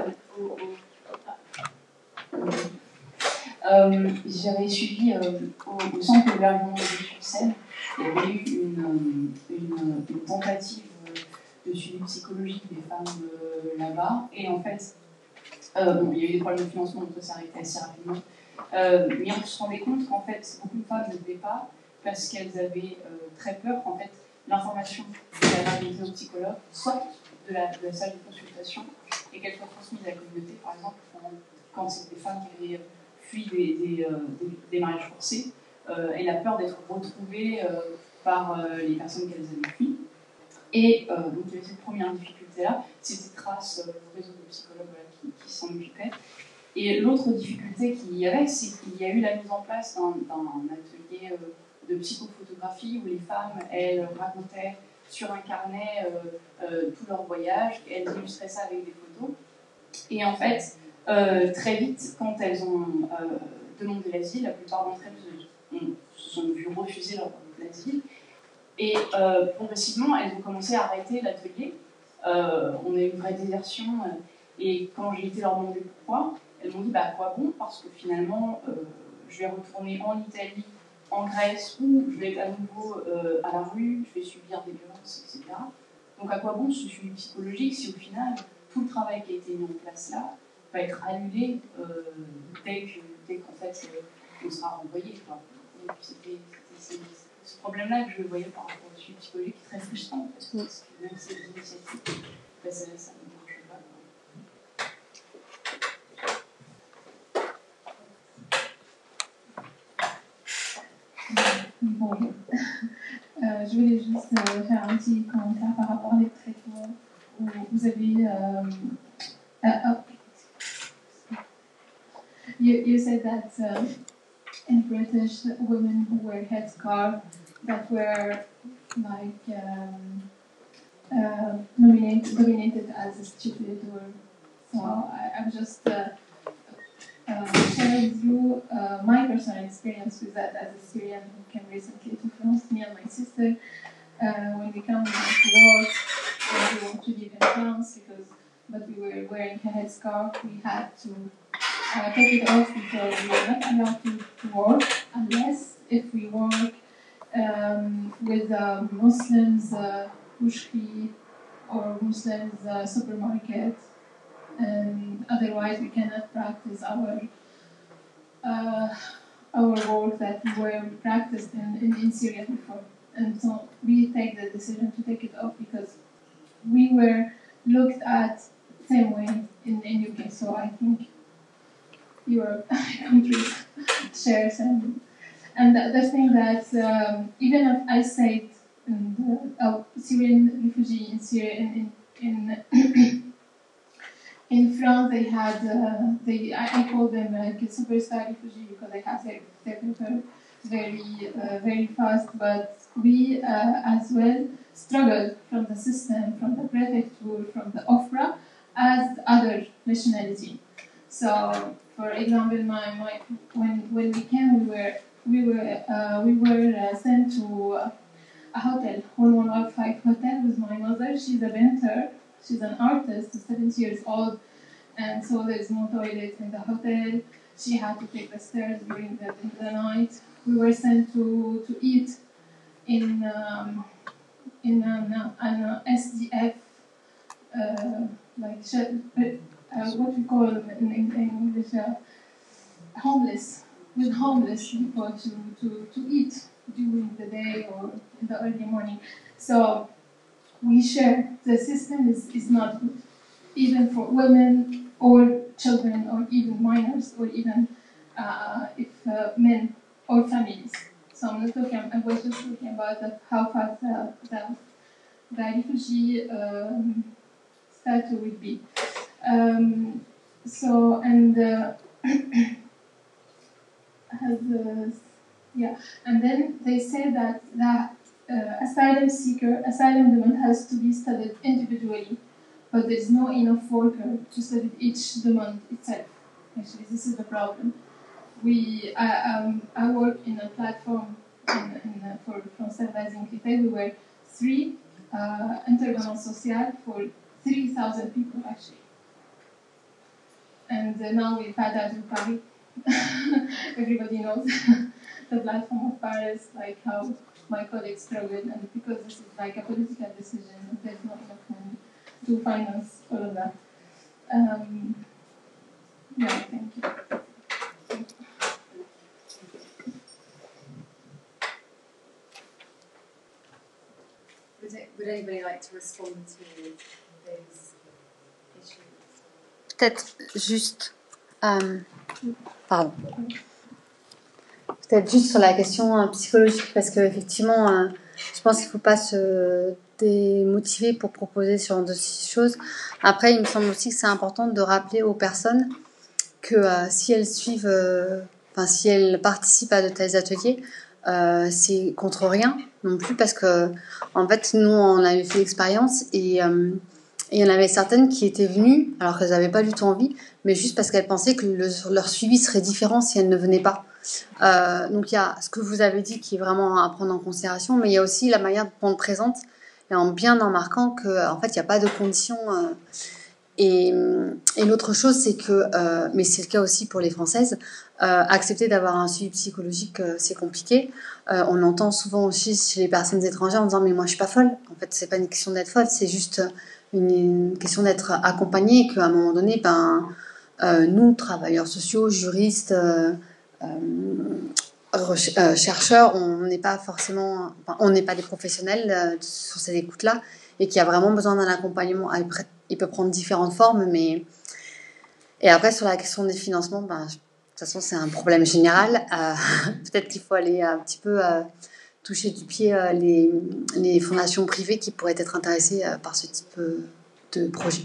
j'avais suivi au centre d'hébergement de Ville-sur-Seine, il y avait eu une tentative de suivi psychologique des femmes là-bas, et en fait, il y a eu des problèmes de financement, donc ça s'est arrêté assez rapidement. Mais on se rendait compte qu'en fait, beaucoup de femmes ne venaient pas parce qu'elles avaient très peur qu'en fait, l'information qu'elles avaient réalisée au psychologue sorte de la salle de consultation et qu'elle soit transmise à la communauté, par exemple, quand c'est des femmes qui avaient fui des mariages forcés, et la peur d'être retrouvées par les personnes qu'elles avaient fui. Et donc il y avait cette première difficulté-là, c'était trace au réseau de psychologues qui s'en occupaient. Et l'autre difficulté qu'il y avait, c'est qu'il y a eu la mise en place d'un atelier de psychophotographie où les femmes, elles racontaient sur un carnet tout leur voyage, et elles illustraient ça avec des photos. Et en fait, très vite, quand elles ont demandé l'asile, la plupart d'entre elles se sont vues refuser leur l'asile. Et progressivement, elles ont commencé à arrêter l'atelier. On a eu une vraie désertion. Et quand j'ai été leur demander pourquoi, elles m'ont dit à quoi bon, parce que finalement, je vais retourner en Italie, en Grèce, où je vais être à nouveau à la rue, je vais subir des violences, etc. Donc à quoi bon ce suivi psychologique si au final, tout le travail qui a été mis en place là va être annulé dès qu'en fait on sera renvoyé. Donc c'était ce problème-là que je voyais par rapport au suivi psychologique qui est très frustrant, parce que même si c'est des initiatives, ça ne marche pas. Bonjour. Je voulais juste faire un petit commentaire par rapport aux traitements où vous avez... you said that in British, women who wear headscarf that were like dominated as stupid, or so I've just shared with you my personal experience with that as a Syrian who came recently to France, me and my sister. When we come to work, we want to live in France but we were wearing a headscarf, we had to take it off because we were not allowed to work unless if we work with Muslims pushki or Muslims supermarket, and otherwise we cannot practice our work that we were practiced in Syria before. And so we take the decision to take it off because we were looked at same way in UK. So I think your country shares and the other thing that even if I said Syrian refugee in Syria In France, they had I call them superstar refugees because they have their paper very fast. But we as well struggled from the system, from the prefecture, from the OFRA, as other nationality. So, for example, when we came, we were sent to a hotel, 1115 hotel, with my mother. She's a painter. She's an artist, 70 years old, and so there's no toilet in the hotel. She had to take the stairs during the night. We were sent to eat in an SDF, what we call in English, homeless, with homeless people to eat during the day or in the early morning. So we share. The system is not good, even for women or children or even minors or even if men or families. So I was just talking about how fast the refugee status will be. And then they say that asylum demand has to be studied individually, but there is no enough worker to study each demand itself. Actually, this is the problem. I work in a platform for Français Critère. We were 3 intervenants social for 3,000 people actually. And now we've had that in Paris. Everybody knows the platform of Paris, like how my colleagues struggled, and because this is like a political decision, there's not enough money to finance all of that. Thank you. Would anybody like to respond to those issues? Peut-être juste, pardon. Peut-être juste sur la question psychologique, parce qu'effectivement, je pense qu'il ne faut pas se démotiver pour proposer ce genre de choses. Après, il me semble aussi que c'est important de rappeler aux personnes que si elles suivent, si elles participent à de tels ateliers, c'est contre rien non plus, parce que en fait, nous, on avait fait l'expérience et il y en avait certaines qui étaient venues, alors qu'elles n'avaient pas du tout envie, mais juste parce qu'elles pensaient que leur suivi serait différent si elles ne venaient pas. Donc il y a ce que vous avez dit qui est vraiment à prendre en considération, mais il y a aussi la manière de prendre présente, et en marquant qu'en fait il n'y a pas de conditions. Et l'autre chose, c'est que, mais c'est le cas aussi pour les Françaises, accepter d'avoir un suivi psychologique, c'est compliqué. On entend souvent aussi chez les personnes étrangères en disant mais moi je suis pas folle. En fait, c'est pas une question d'être folle, c'est juste une question d'être accompagnée, qu'à un moment donné, nous, travailleurs sociaux, juristes, chercheurs, on n'est pas forcément, on n'est pas des professionnels sur ces écoutes-là, et qu'il y a vraiment besoin d'un accompagnement. Il peut prendre différentes formes, mais et après sur la question des financements, de toute façon c'est un problème général. Peut-être qu'il faut aller un petit peu toucher du pied les fondations privées qui pourraient être intéressées par ce type de projet.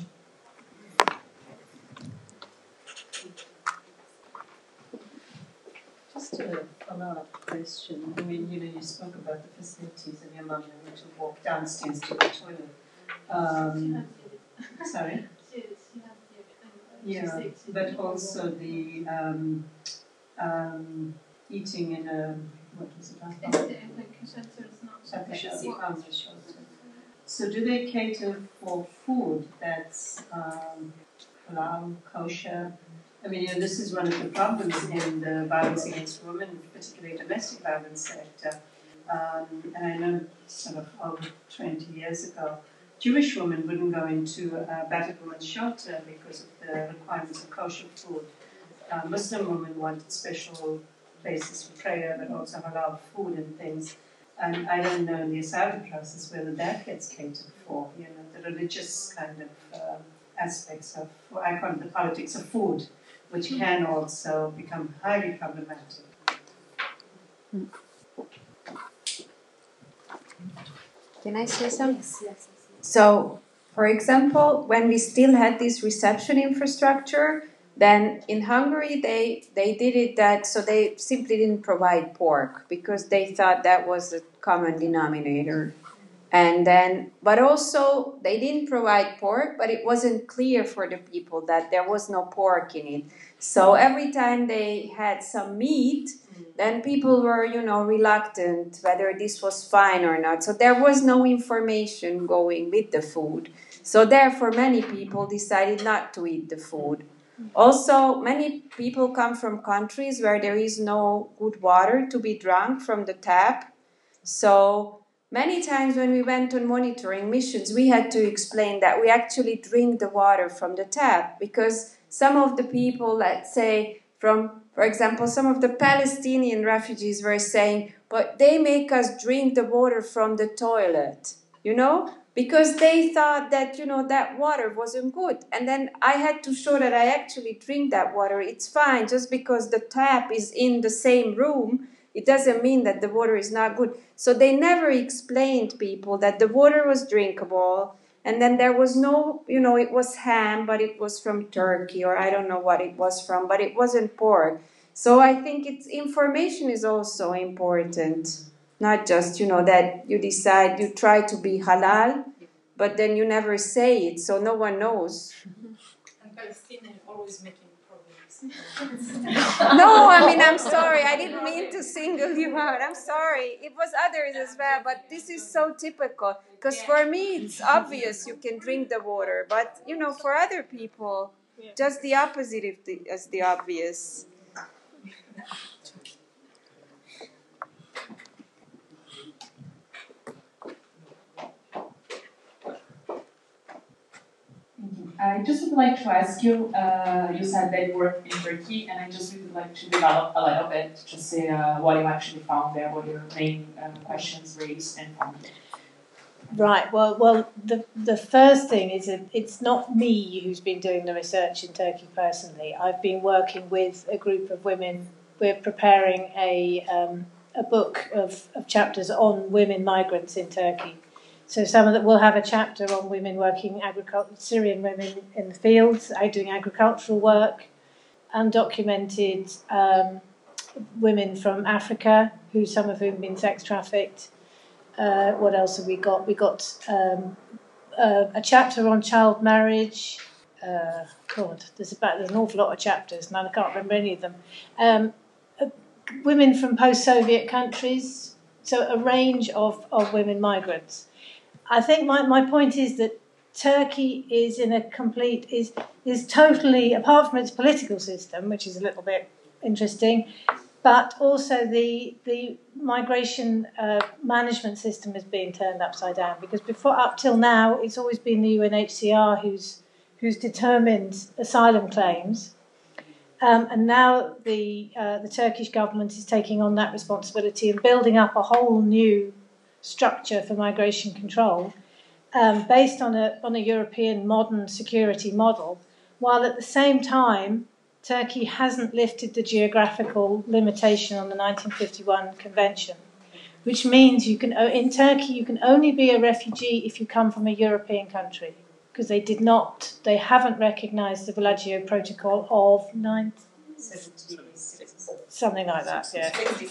Just a follow-up question. I mean, you spoke about the facilities and your mum having to walk downstairs to the toilet. Sorry? Yeah, but also the eating in a, what was it? So do they cater for food that's halal, kosher? I mean, this is one of the problems in the violence against women, particularly domestic violence sector. And I know sort of over 20 years ago, Jewish women wouldn't go into a battered women's shelter because of the requirements of kosher food. Muslim women wanted special places for prayer, but also halal food and things. And I don't know in the asylum process whether that gets catered for, the religious kind of aspects of, I call it the politics of food, which can also become highly problematic. Can I say something? So, For example, when we still had this reception infrastructure, then in Hungary they did it that so they simply didn't provide pork because they thought that was a common denominator. And then, but also they didn't provide pork, but it wasn't clear for the people that there was no pork in it. So every time they had some meat, then people were, reluctant whether this was fine or not. So there was no information going with the food. So therefore, many people decided not to eat the food. Also, many people come from countries where there is no good water to be drunk from the tap. So many times when we went on monitoring missions, we had to explain that we actually drink the water from the tap because some of the people, let's say, for example, some of the Palestinian refugees were saying, but they make us drink the water from the toilet, because they thought that, that water wasn't good. And then I had to show that I actually drink that water. It's fine. Just because the tap is in the same room, it doesn't mean that the water is not good. So they never explained people that the water was drinkable. And then there was no, it was ham, but it was from Turkey, or I don't know what it was from, but it wasn't pork. So I think information is also important. Not just, that you decide, you try to be halal, but then you never say it, so no one knows. And Palestinians always making problems. No, I'm sorry. I didn't mean to single you out. I'm sorry. It was others as well, but this is so typical. Because for me, it's obvious you can drink the water, but, for other people, just the opposite is the obvious. I just would like to ask you, you said that you worked in Turkey, and I just would like to develop a little bit, just say what you actually found there, what your main questions raised and found. Right, well, the first thing is that it's not me who's been doing the research in Turkey personally. I've been working with a group of women. We're preparing a book of chapters on women migrants in Turkey. So some of that will have a chapter on women working Syrian women in the fields, doing agricultural work, undocumented women from Africa, some of whom have been sex trafficked. What else have we got? We got a chapter on child marriage. There's an awful lot of chapters, and I can't remember any of them. Women from post-Soviet countries, so a range of women migrants. I think my point is that Turkey is in a complete is totally, apart from its political system, which is a little bit interesting, but also the migration management system is being turned upside down, because up till now it's always been the UNHCR who's determined asylum claims, and now the Turkish government is taking on that responsibility and building up a whole new structure for migration control, based on a European modern security model, while at the same time Turkey hasn't lifted the geographical limitation on the 1951 convention, which means in Turkey you can only be a refugee if you come from a European country, because they haven't recognised the Bellagio Protocol of 1976, something like that, yeah.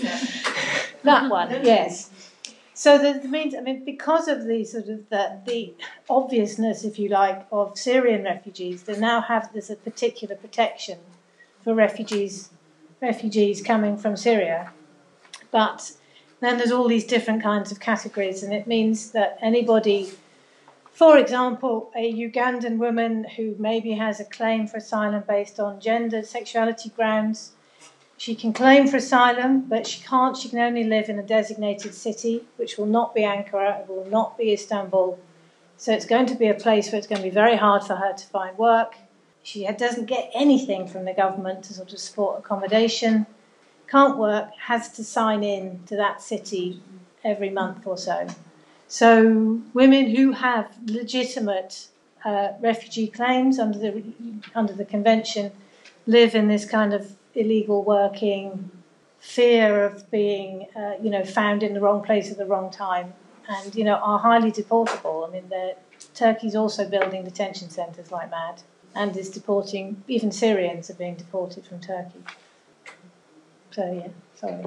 That one, yes. So that means, because of the sort of the obviousness, if you like, of Syrian refugees, they now have this a particular protection for refugees coming from Syria. But then there's all these different kinds of categories, and it means that anybody, for example, a Ugandan woman who maybe has a claim for asylum based on gender, sexuality grounds, she can claim for asylum, but she can only live in a designated city, which will not be Ankara, it will not be Istanbul. So it's going to be a place where it's going to be very hard for her to find work. She doesn't get anything from the government to sort of support accommodation, can't work, has to sign in to that city every month or so. So women who have legitimate refugee claims under the convention live in this kind of illegal working, fear of being, found in the wrong place at the wrong time, and, are highly deportable. Turkey's also building detention centres like mad, and is deporting, even Syrians are being deported from Turkey. So yeah, sorry.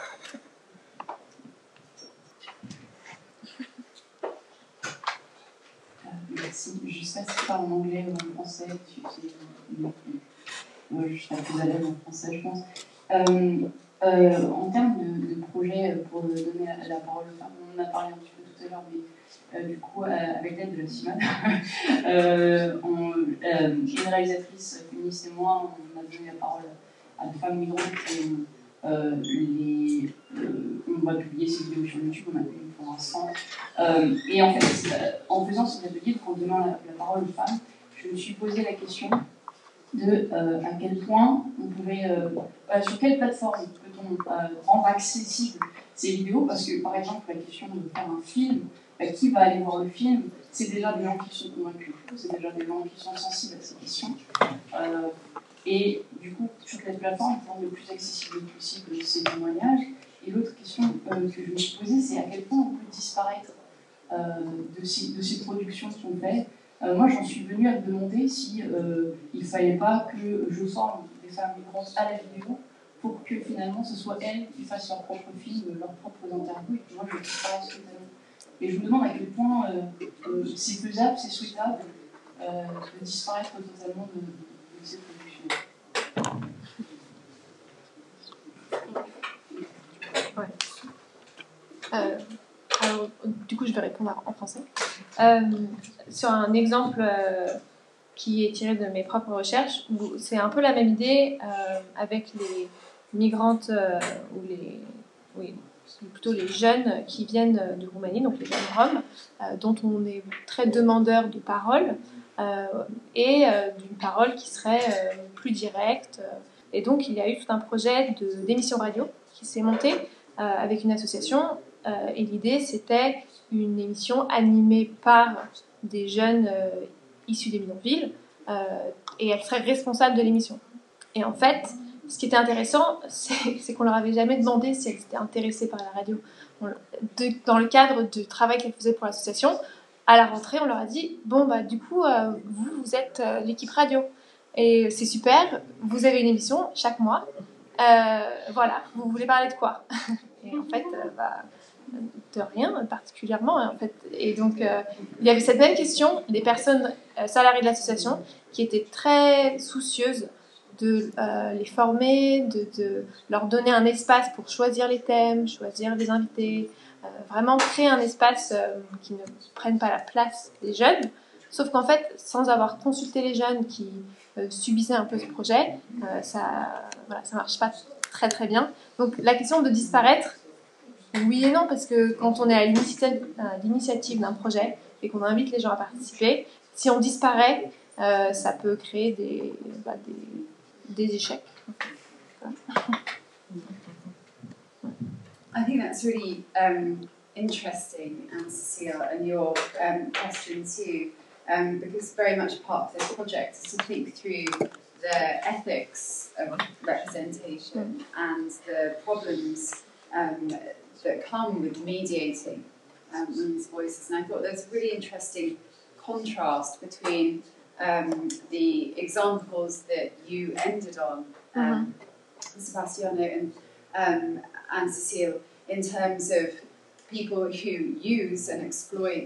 Merci. Je ne sais pas si je parle en anglais ou en français. Je serais plus à l'aise en français, je pense. En termes de projet, pour donner la parole aux femmes, on en a parlé un petit peu tout à l'heure, mais du coup, avec l'aide de la CIMAD, une réalisatrice féministe et moi, on a donné la parole à des femmes migrantes qui on va publier ces vidéos sur YouTube, on a publié pour l'instant. Et en fait, en faisant ces ateliers, en donnant la parole aux femmes, je me suis posé la question de à quel point on pouvait, sur quelle plateforme peut-on rendre accessible ces vidéos, parce que par exemple la question de faire un film, qui va aller voir le film, c'est déjà des gens qui sont convaincus, c'est déjà des gens qui sont sensibles à ces questions. Et du coup, sur quelle plateforme pour rendre le plus accessible possible ces témoignages. Et l'autre question que je me suis posée, c'est à quel point on peut disparaître de ces productions qui sont faites. Moi, j'en suis venue à me demander si il ne fallait pas que je forme des femmes migrantes à la vidéo pour que finalement ce soit elles qui fassent leur propre film, leurs propres interviews, et que moi je disparaisse totalement. Et je me demande à quel point c'est faisable, c'est souhaitable de disparaître totalement de ces productions. Ouais. Alors, du coup, je vais répondre en français. Sur un exemple qui est tiré de mes propres recherches, où c'est un peu la même idée avec les migrantes plutôt les jeunes qui viennent de Roumanie, donc les jeunes roms, dont on est très demandeur de parole et d'une parole qui serait plus directe. Et donc, il y a eu tout un projet d'émission radio qui s'est monté avec une association. Et l'idée, c'était une émission animée par des jeunes issus des bidonvilles et elle serait responsable de l'émission. Et en fait, ce qui était intéressant, c'est qu'on leur avait jamais demandé si elles étaient intéressées par la radio. Dans le cadre du travail qu'elles faisaient pour l'association, à la rentrée, on leur a dit « Bon, bah, du coup, vous êtes l'équipe radio. Et c'est super, vous avez une émission chaque mois. Voilà, vous voulez parler de quoi ?» Et en fait, de rien particulièrement en fait. Et donc il y avait cette même question des personnes salariées de l'association qui étaient très soucieuses de les former, de leur donner un espace pour choisir les thèmes, choisir les invités, vraiment créer un espace qui ne prenne pas la place des jeunes. Sauf qu'en fait, sans avoir consulté les jeunes qui subissaient un peu ce projet, ça marche pas très très bien. Donc la question de disparaître, oui et non, parce que quand on est à l'initiative d'un projet et qu'on invite les gens à participer, si on disparaît, ça peut créer des échecs. I think that's really interesting, Cecile, and your question too, because very much part of this project is to think through the ethics of representation and the problems that come with mediating women's voices. And I thought there's a really interesting contrast between the examples that you ended on, Sebastiano and Cecile, in terms of people who use and exploit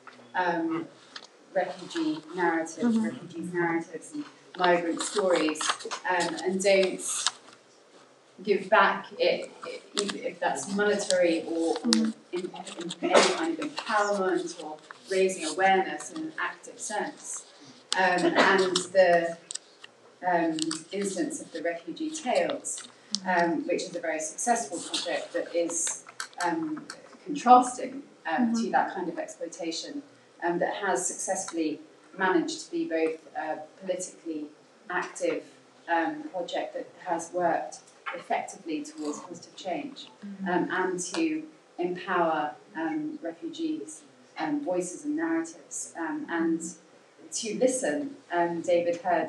refugees' narratives and migrant stories, and don't give back if that's monetary or in any kind of empowerment or raising awareness in an active sense. And the instance of the Refugee Tales, which is a very successful project that is contrasting to that kind of exploitation, that has successfully managed to be both a politically active project that has worked effectively towards positive change, and to empower refugees' voices and narratives, and to listen. David heard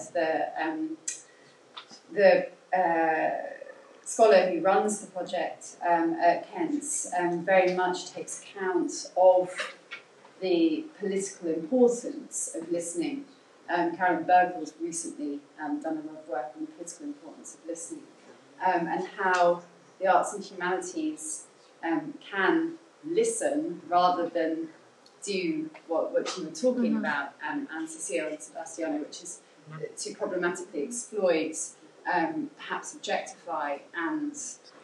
the scholar who runs the project at Kent very much takes account of the political importance of listening. Karen Bergvall's recently done a lot of work on the political importance of listening, and how the arts and humanities can listen rather than do what you were talking about, and Cecile and Sebastiano, which is to problematically exploit, perhaps objectify, and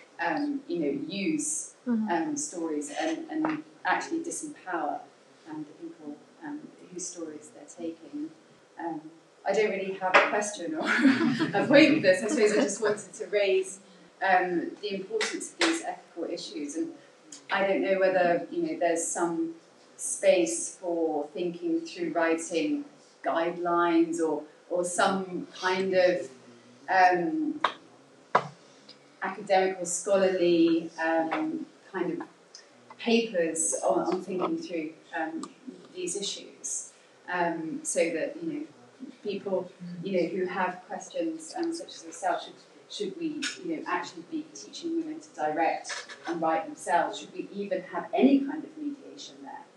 use stories and actually disempower the people whose stories they're taking. I don't really have a question or a point with this. I suppose I just wanted to raise the importance of these ethical issues, and I don't know whether there's some space for thinking through writing guidelines or some kind of academic or scholarly kind of papers on thinking through these issues, so that people who have questions such as yourself, should we actually be teaching women to direct and write themselves? Should we even have any kind of mediation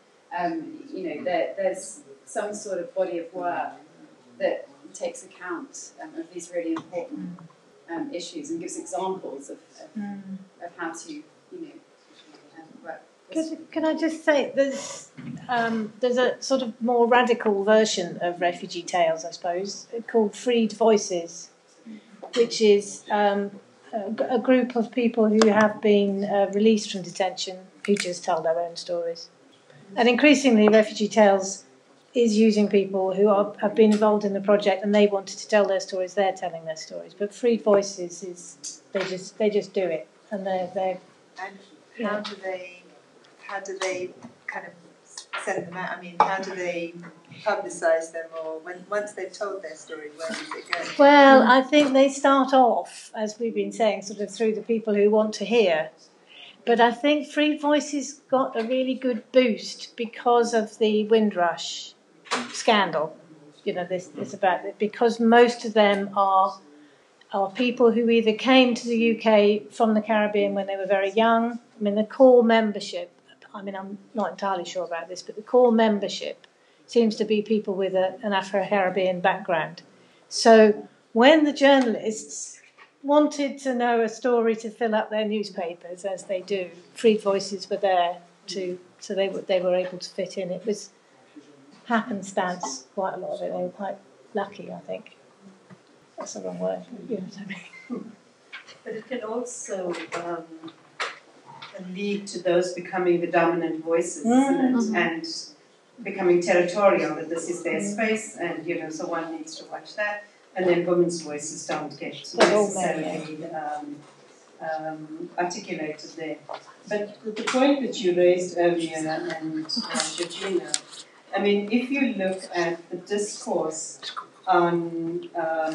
there? There's some sort of body of work that takes account of these really important issues and gives examples of how to work. Can I just say, there's a sort of more radical version of Refugee Tales, I suppose, called Freed Voices, which is a group of people who have been released from detention, who just tell their own stories. And increasingly, Refugee Tales is using people who have been involved in the project and they wanted to tell their stories, they're telling their stories. But Freed Voices is, they just do it. And they're And how do they kind of send them out? I mean, how do they publicise them, or once they've told their story, where does it go? Well, I think they start off, as we've been saying, sort of through the people who want to hear. But I think Freed Voices got a really good boost because of the Windrush scandal. This about it, because most of them are people who either came to the UK from the Caribbean when they were very young. I mean, the core membership, I'm not entirely sure about this, but the core membership seems to be people with an Afro-Caribbean background. So when the journalists wanted to know a story to fill up their newspapers, as they do, Freed Voices were there so they were able to fit in. It was happenstance, quite a lot of it. They were quite lucky, I think. That's the wrong word. You know what I mean? But it can also lead to those becoming the dominant voices, and becoming territorial, that this is their space, and so one needs to watch that, and then women's voices don't get necessarily articulated there. But the point that you raised earlier, and Georgina, I mean, if you look at the discourse on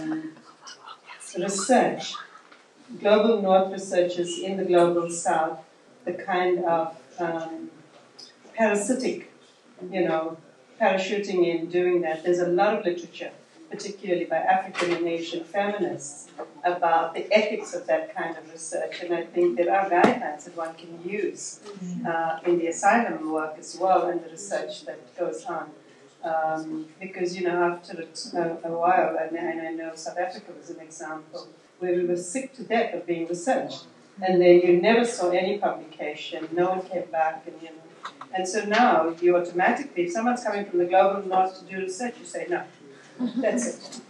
research, global North researchers in the global South, the kind of parasitic, parachuting in, doing that. There's a lot of literature, particularly by African and Asian feminists, about the ethics of that kind of research. And I think there are guidelines that one can use in the asylum work as well, and the research that goes on. Because, after a while, and I know South Africa was an example, where we were sick to death of being researched. And then you never saw any publication, no one came back, and so now you automatically, if someone's coming from the global North to do research, you say, no, that's it.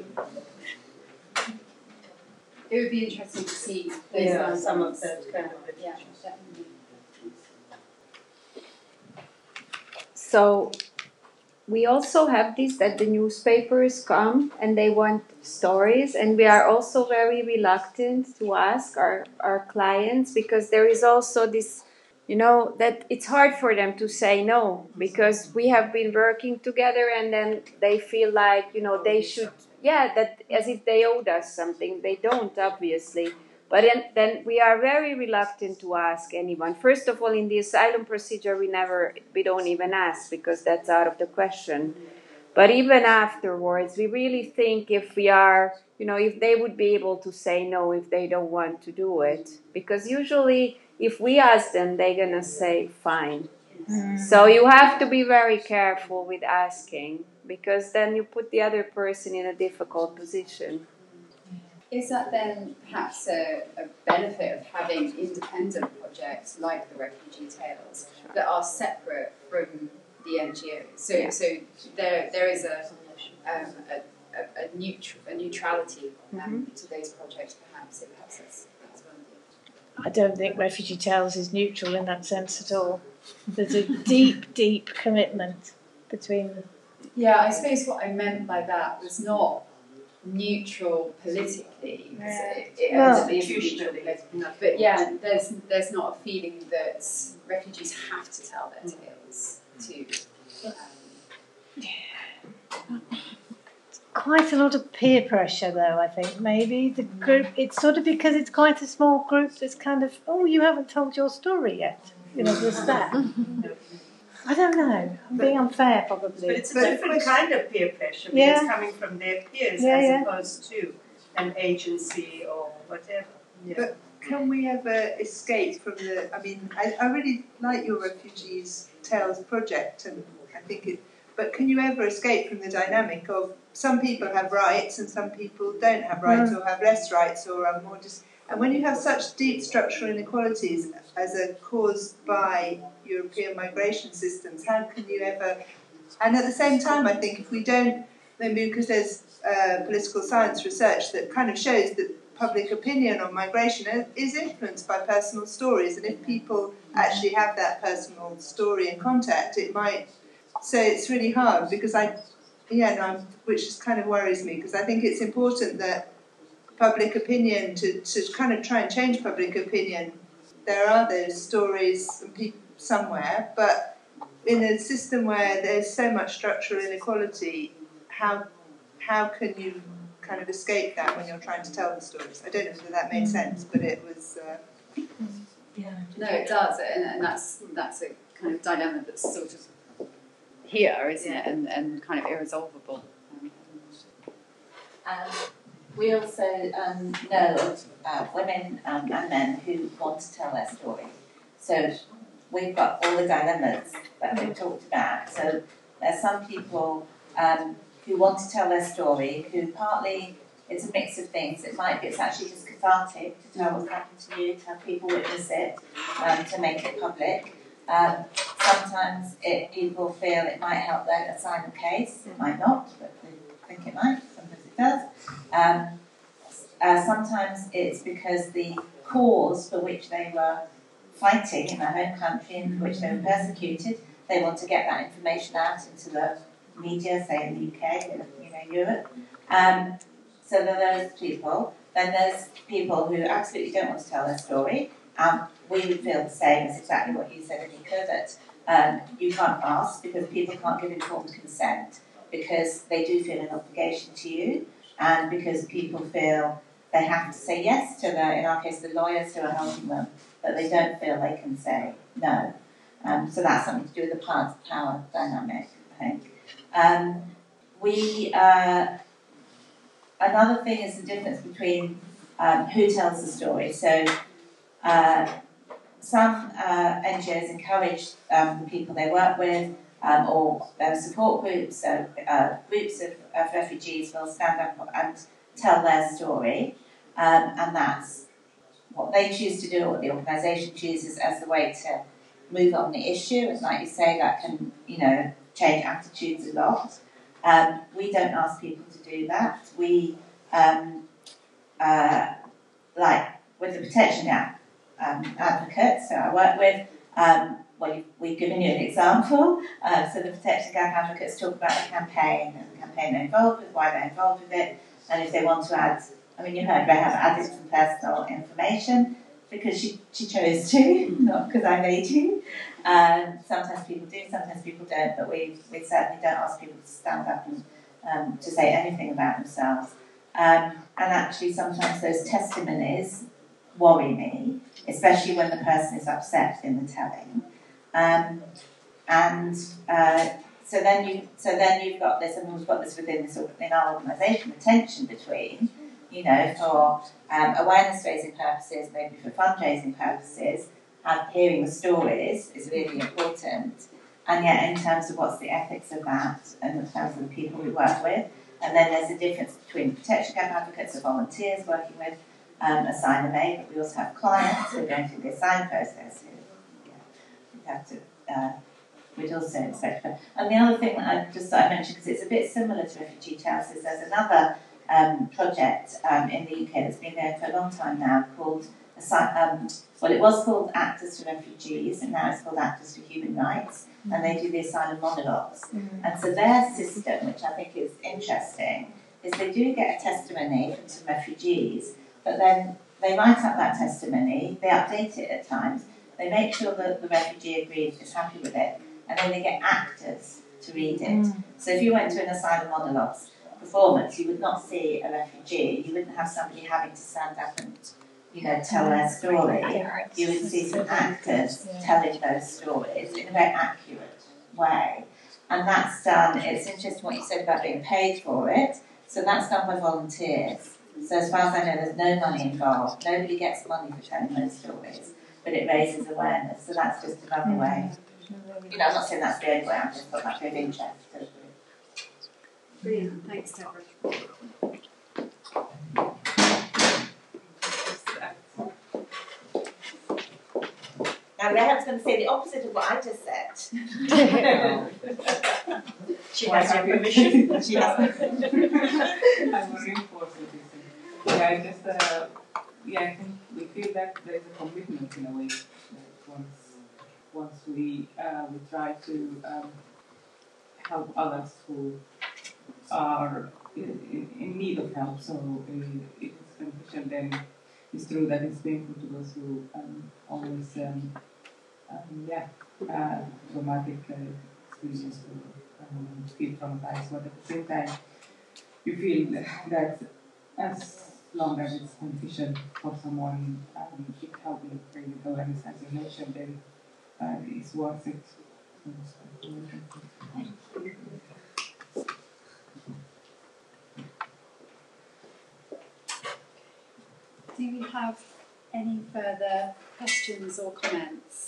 It would be interesting to see some of that kind of literature. Yeah, definitely. So we also have this, that the newspapers come and they want stories, and we are also very reluctant to ask our clients, because there is also this, that it's hard for them to say no, because we have been working together and then they feel like, they should, that as if they owed us something. They don't, obviously. But then we are very reluctant to ask anyone. First of all, in the asylum procedure, we don't even ask, because that's out of the question. But even afterwards, we really think if we are, if they would be able to say no if they don't want to do it. Because usually, if we ask them, they're going to say, fine. So you have to be very careful with asking, because then you put the other person in a difficult position. Is that then perhaps a benefit of having independent projects like the Refugee Tales that are separate from the NGOs? So there is a neutrality to those projects, perhaps that's one of the... I don't think Refugee Tales is neutral in that sense at all. There's a deep, deep commitment between them. Yeah, I suppose what I meant by that was not neutral politically, but yeah, there's not a feeling that refugees have to tell their tales to. Quite a lot of peer pressure, though, I think. Maybe the group, it's sort of because it's quite a small group, it's kind of, oh, you haven't told your story yet. You know, there's that. I don't know. I'm being unfair, probably. But it's a different kind of peer pressure because it's coming from their peers as opposed to an agency or whatever. Yeah. But can we ever escape from the... I mean, I really like your Refugees Tales project, and I think it... But can you ever escape from the dynamic of some people have rights and some people don't have rights or have less rights or are more just... And when you have such deep structural inequalities as a caused by European migration systems, how can you ever... And at the same time, I think if we don't... Maybe because there's political science research that kind of shows that public opinion on migration is influenced by personal stories, and if people actually have that personal story and contact, it might... So it's really hard because which just kind of worries me, because I think it's important that public opinion, to kind of try and change public opinion, there are those stories somewhere, but in a system where there's so much structural inequality, how can you kind of escape that when you're trying to tell the stories? I don't know whether that made sense, but it was... No, it does, and that's a kind of dilemma that's sort of here, isn't it, and kind of irresolvable. We also know of women and men who want to tell their story. So we've got all the dilemmas that we've talked about. So there's some people who want to tell their story, who partly it's a mix of things. It's actually just cathartic to tell what's happened to you, to have people witness it, to make it public. Sometimes people feel it might help their asylum case. It might not, but they think it might. Sometimes it does. Sometimes it's because the cause for which they were fighting in their home country and for which they were persecuted, they want to get that information out into the media, say in the UK, Europe. So there are those people. Then there's people who absolutely don't want to tell their story. We would feel the same as exactly what you said, Anika, that you can't ask because people can't give informed consent because they do feel an obligation to you, and because people feel they have to say yes to in our case, the lawyers who are helping them, but they don't feel they can say no. So that's something to do with the power dynamic, I think. Another thing is the difference between who tells the story. So some NGOs encourage the people they work with or support groups, so groups of refugees will stand up and tell their story, and that's what they choose to do, or what the organisation chooses as the way to move on the issue. And like you say, that can, change attitudes a lot. We don't ask people to do that. We, like with the Protection Gap advocates, so I work with, we've given you an example. So the Protection Gap advocates talk about the campaign and the campaign they're involved with, why they're involved with it, and if they want to add, you heard Rehab added some personal information because she chose to, not because I made you. Sometimes people do, sometimes people don't, but we certainly don't ask people to stand up and to say anything about themselves. And actually sometimes those testimonies worry me, especially when the person is upset in the telling. So then you've got this, and we've got this within our organisation, the tension between, for awareness raising purposes, maybe for fundraising purposes, hearing the stories is really important. And yet, in terms of what's the ethics of that, and in terms of the people we work with, and then there's a difference between protection gap advocates and volunteers working with Asylum Aid, but we also have clients who are going through the asylum process who we have to. We'd also expect. And the other thing that I mentioned, because it's a bit similar to Refugee Tales, is there's another project in the UK that's been going for a long time now called. It was called Actors for Refugees, and now it's called Actors for Human Rights, and they do the asylum monologues. And so their system, which I think is interesting, is they do get a testimony from some refugees, but then they write up that testimony, they update it at times, they make sure that the refugee agreed is happy with it, and then they get actors to read it. So if you went to an asylum monologues performance, you would not see a refugee, you wouldn't have somebody having to stand up and tell their story. You would see some actors telling those stories in a very accurate way. And that's done, it's interesting what you said about being paid for it. So that's done by volunteers. So as far as I know, there's no money involved. Nobody gets money for telling those stories, but it raises awareness. So that's just another way. I'm not saying that's the only way, I just thought that would be of interest. Brilliant, thanks Deborah. Now, Rehan's going to say the opposite of what I just said. She has your permission. She has permission. I will reinforce what you said. I think we feel that there is a commitment in a way. Once we try to help others who are in need of help. So if it's confession, then it's true that it's painful to those who always traumatic experience to feel traumatized, but at the same time you feel that as long as it's beneficial for someone, it helping bring awareness, as you mentioned, then it's worth it. Do we have any further questions or comments?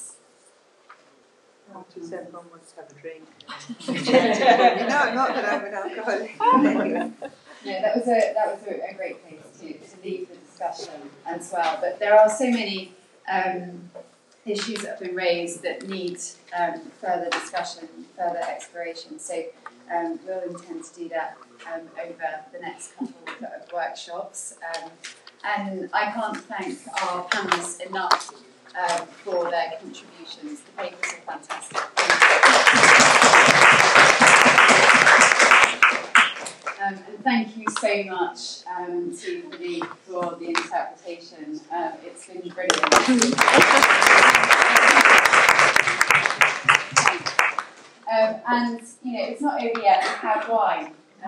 Just everyone wants to have a drink. No, not that I'm an alcoholic. No, that was a great place to leave the discussion as well. But there are so many issues that have been raised that need further discussion, further exploration. So we'll intend to do that over the next couple of workshops. And I can't thank our panellists enough for their contributions. The papers are fantastic. And thank you so much to Philippe for the interpretation. It's been brilliant. And it's not over yet. We've had wine.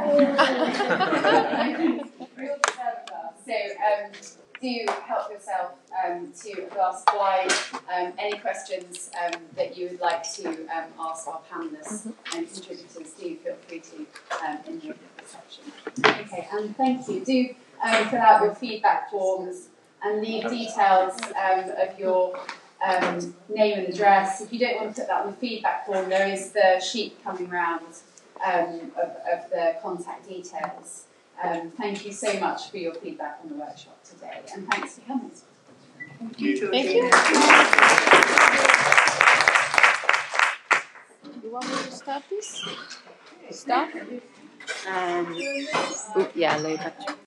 Real dessert glass. So do help yourself to a glass of wine. Any questions that you would like to ask our panellists and contributors, do feel free to in the reception. Okay, and thank you. Do fill out your feedback forms and leave details of your name and address. If you don't want to put that on the feedback form, there is the sheet coming round of the contact details. Thank you so much for your feedback on the workshop today, and thanks for coming. Thank you. Thank you. You want me to start this? Start? Yeah, later.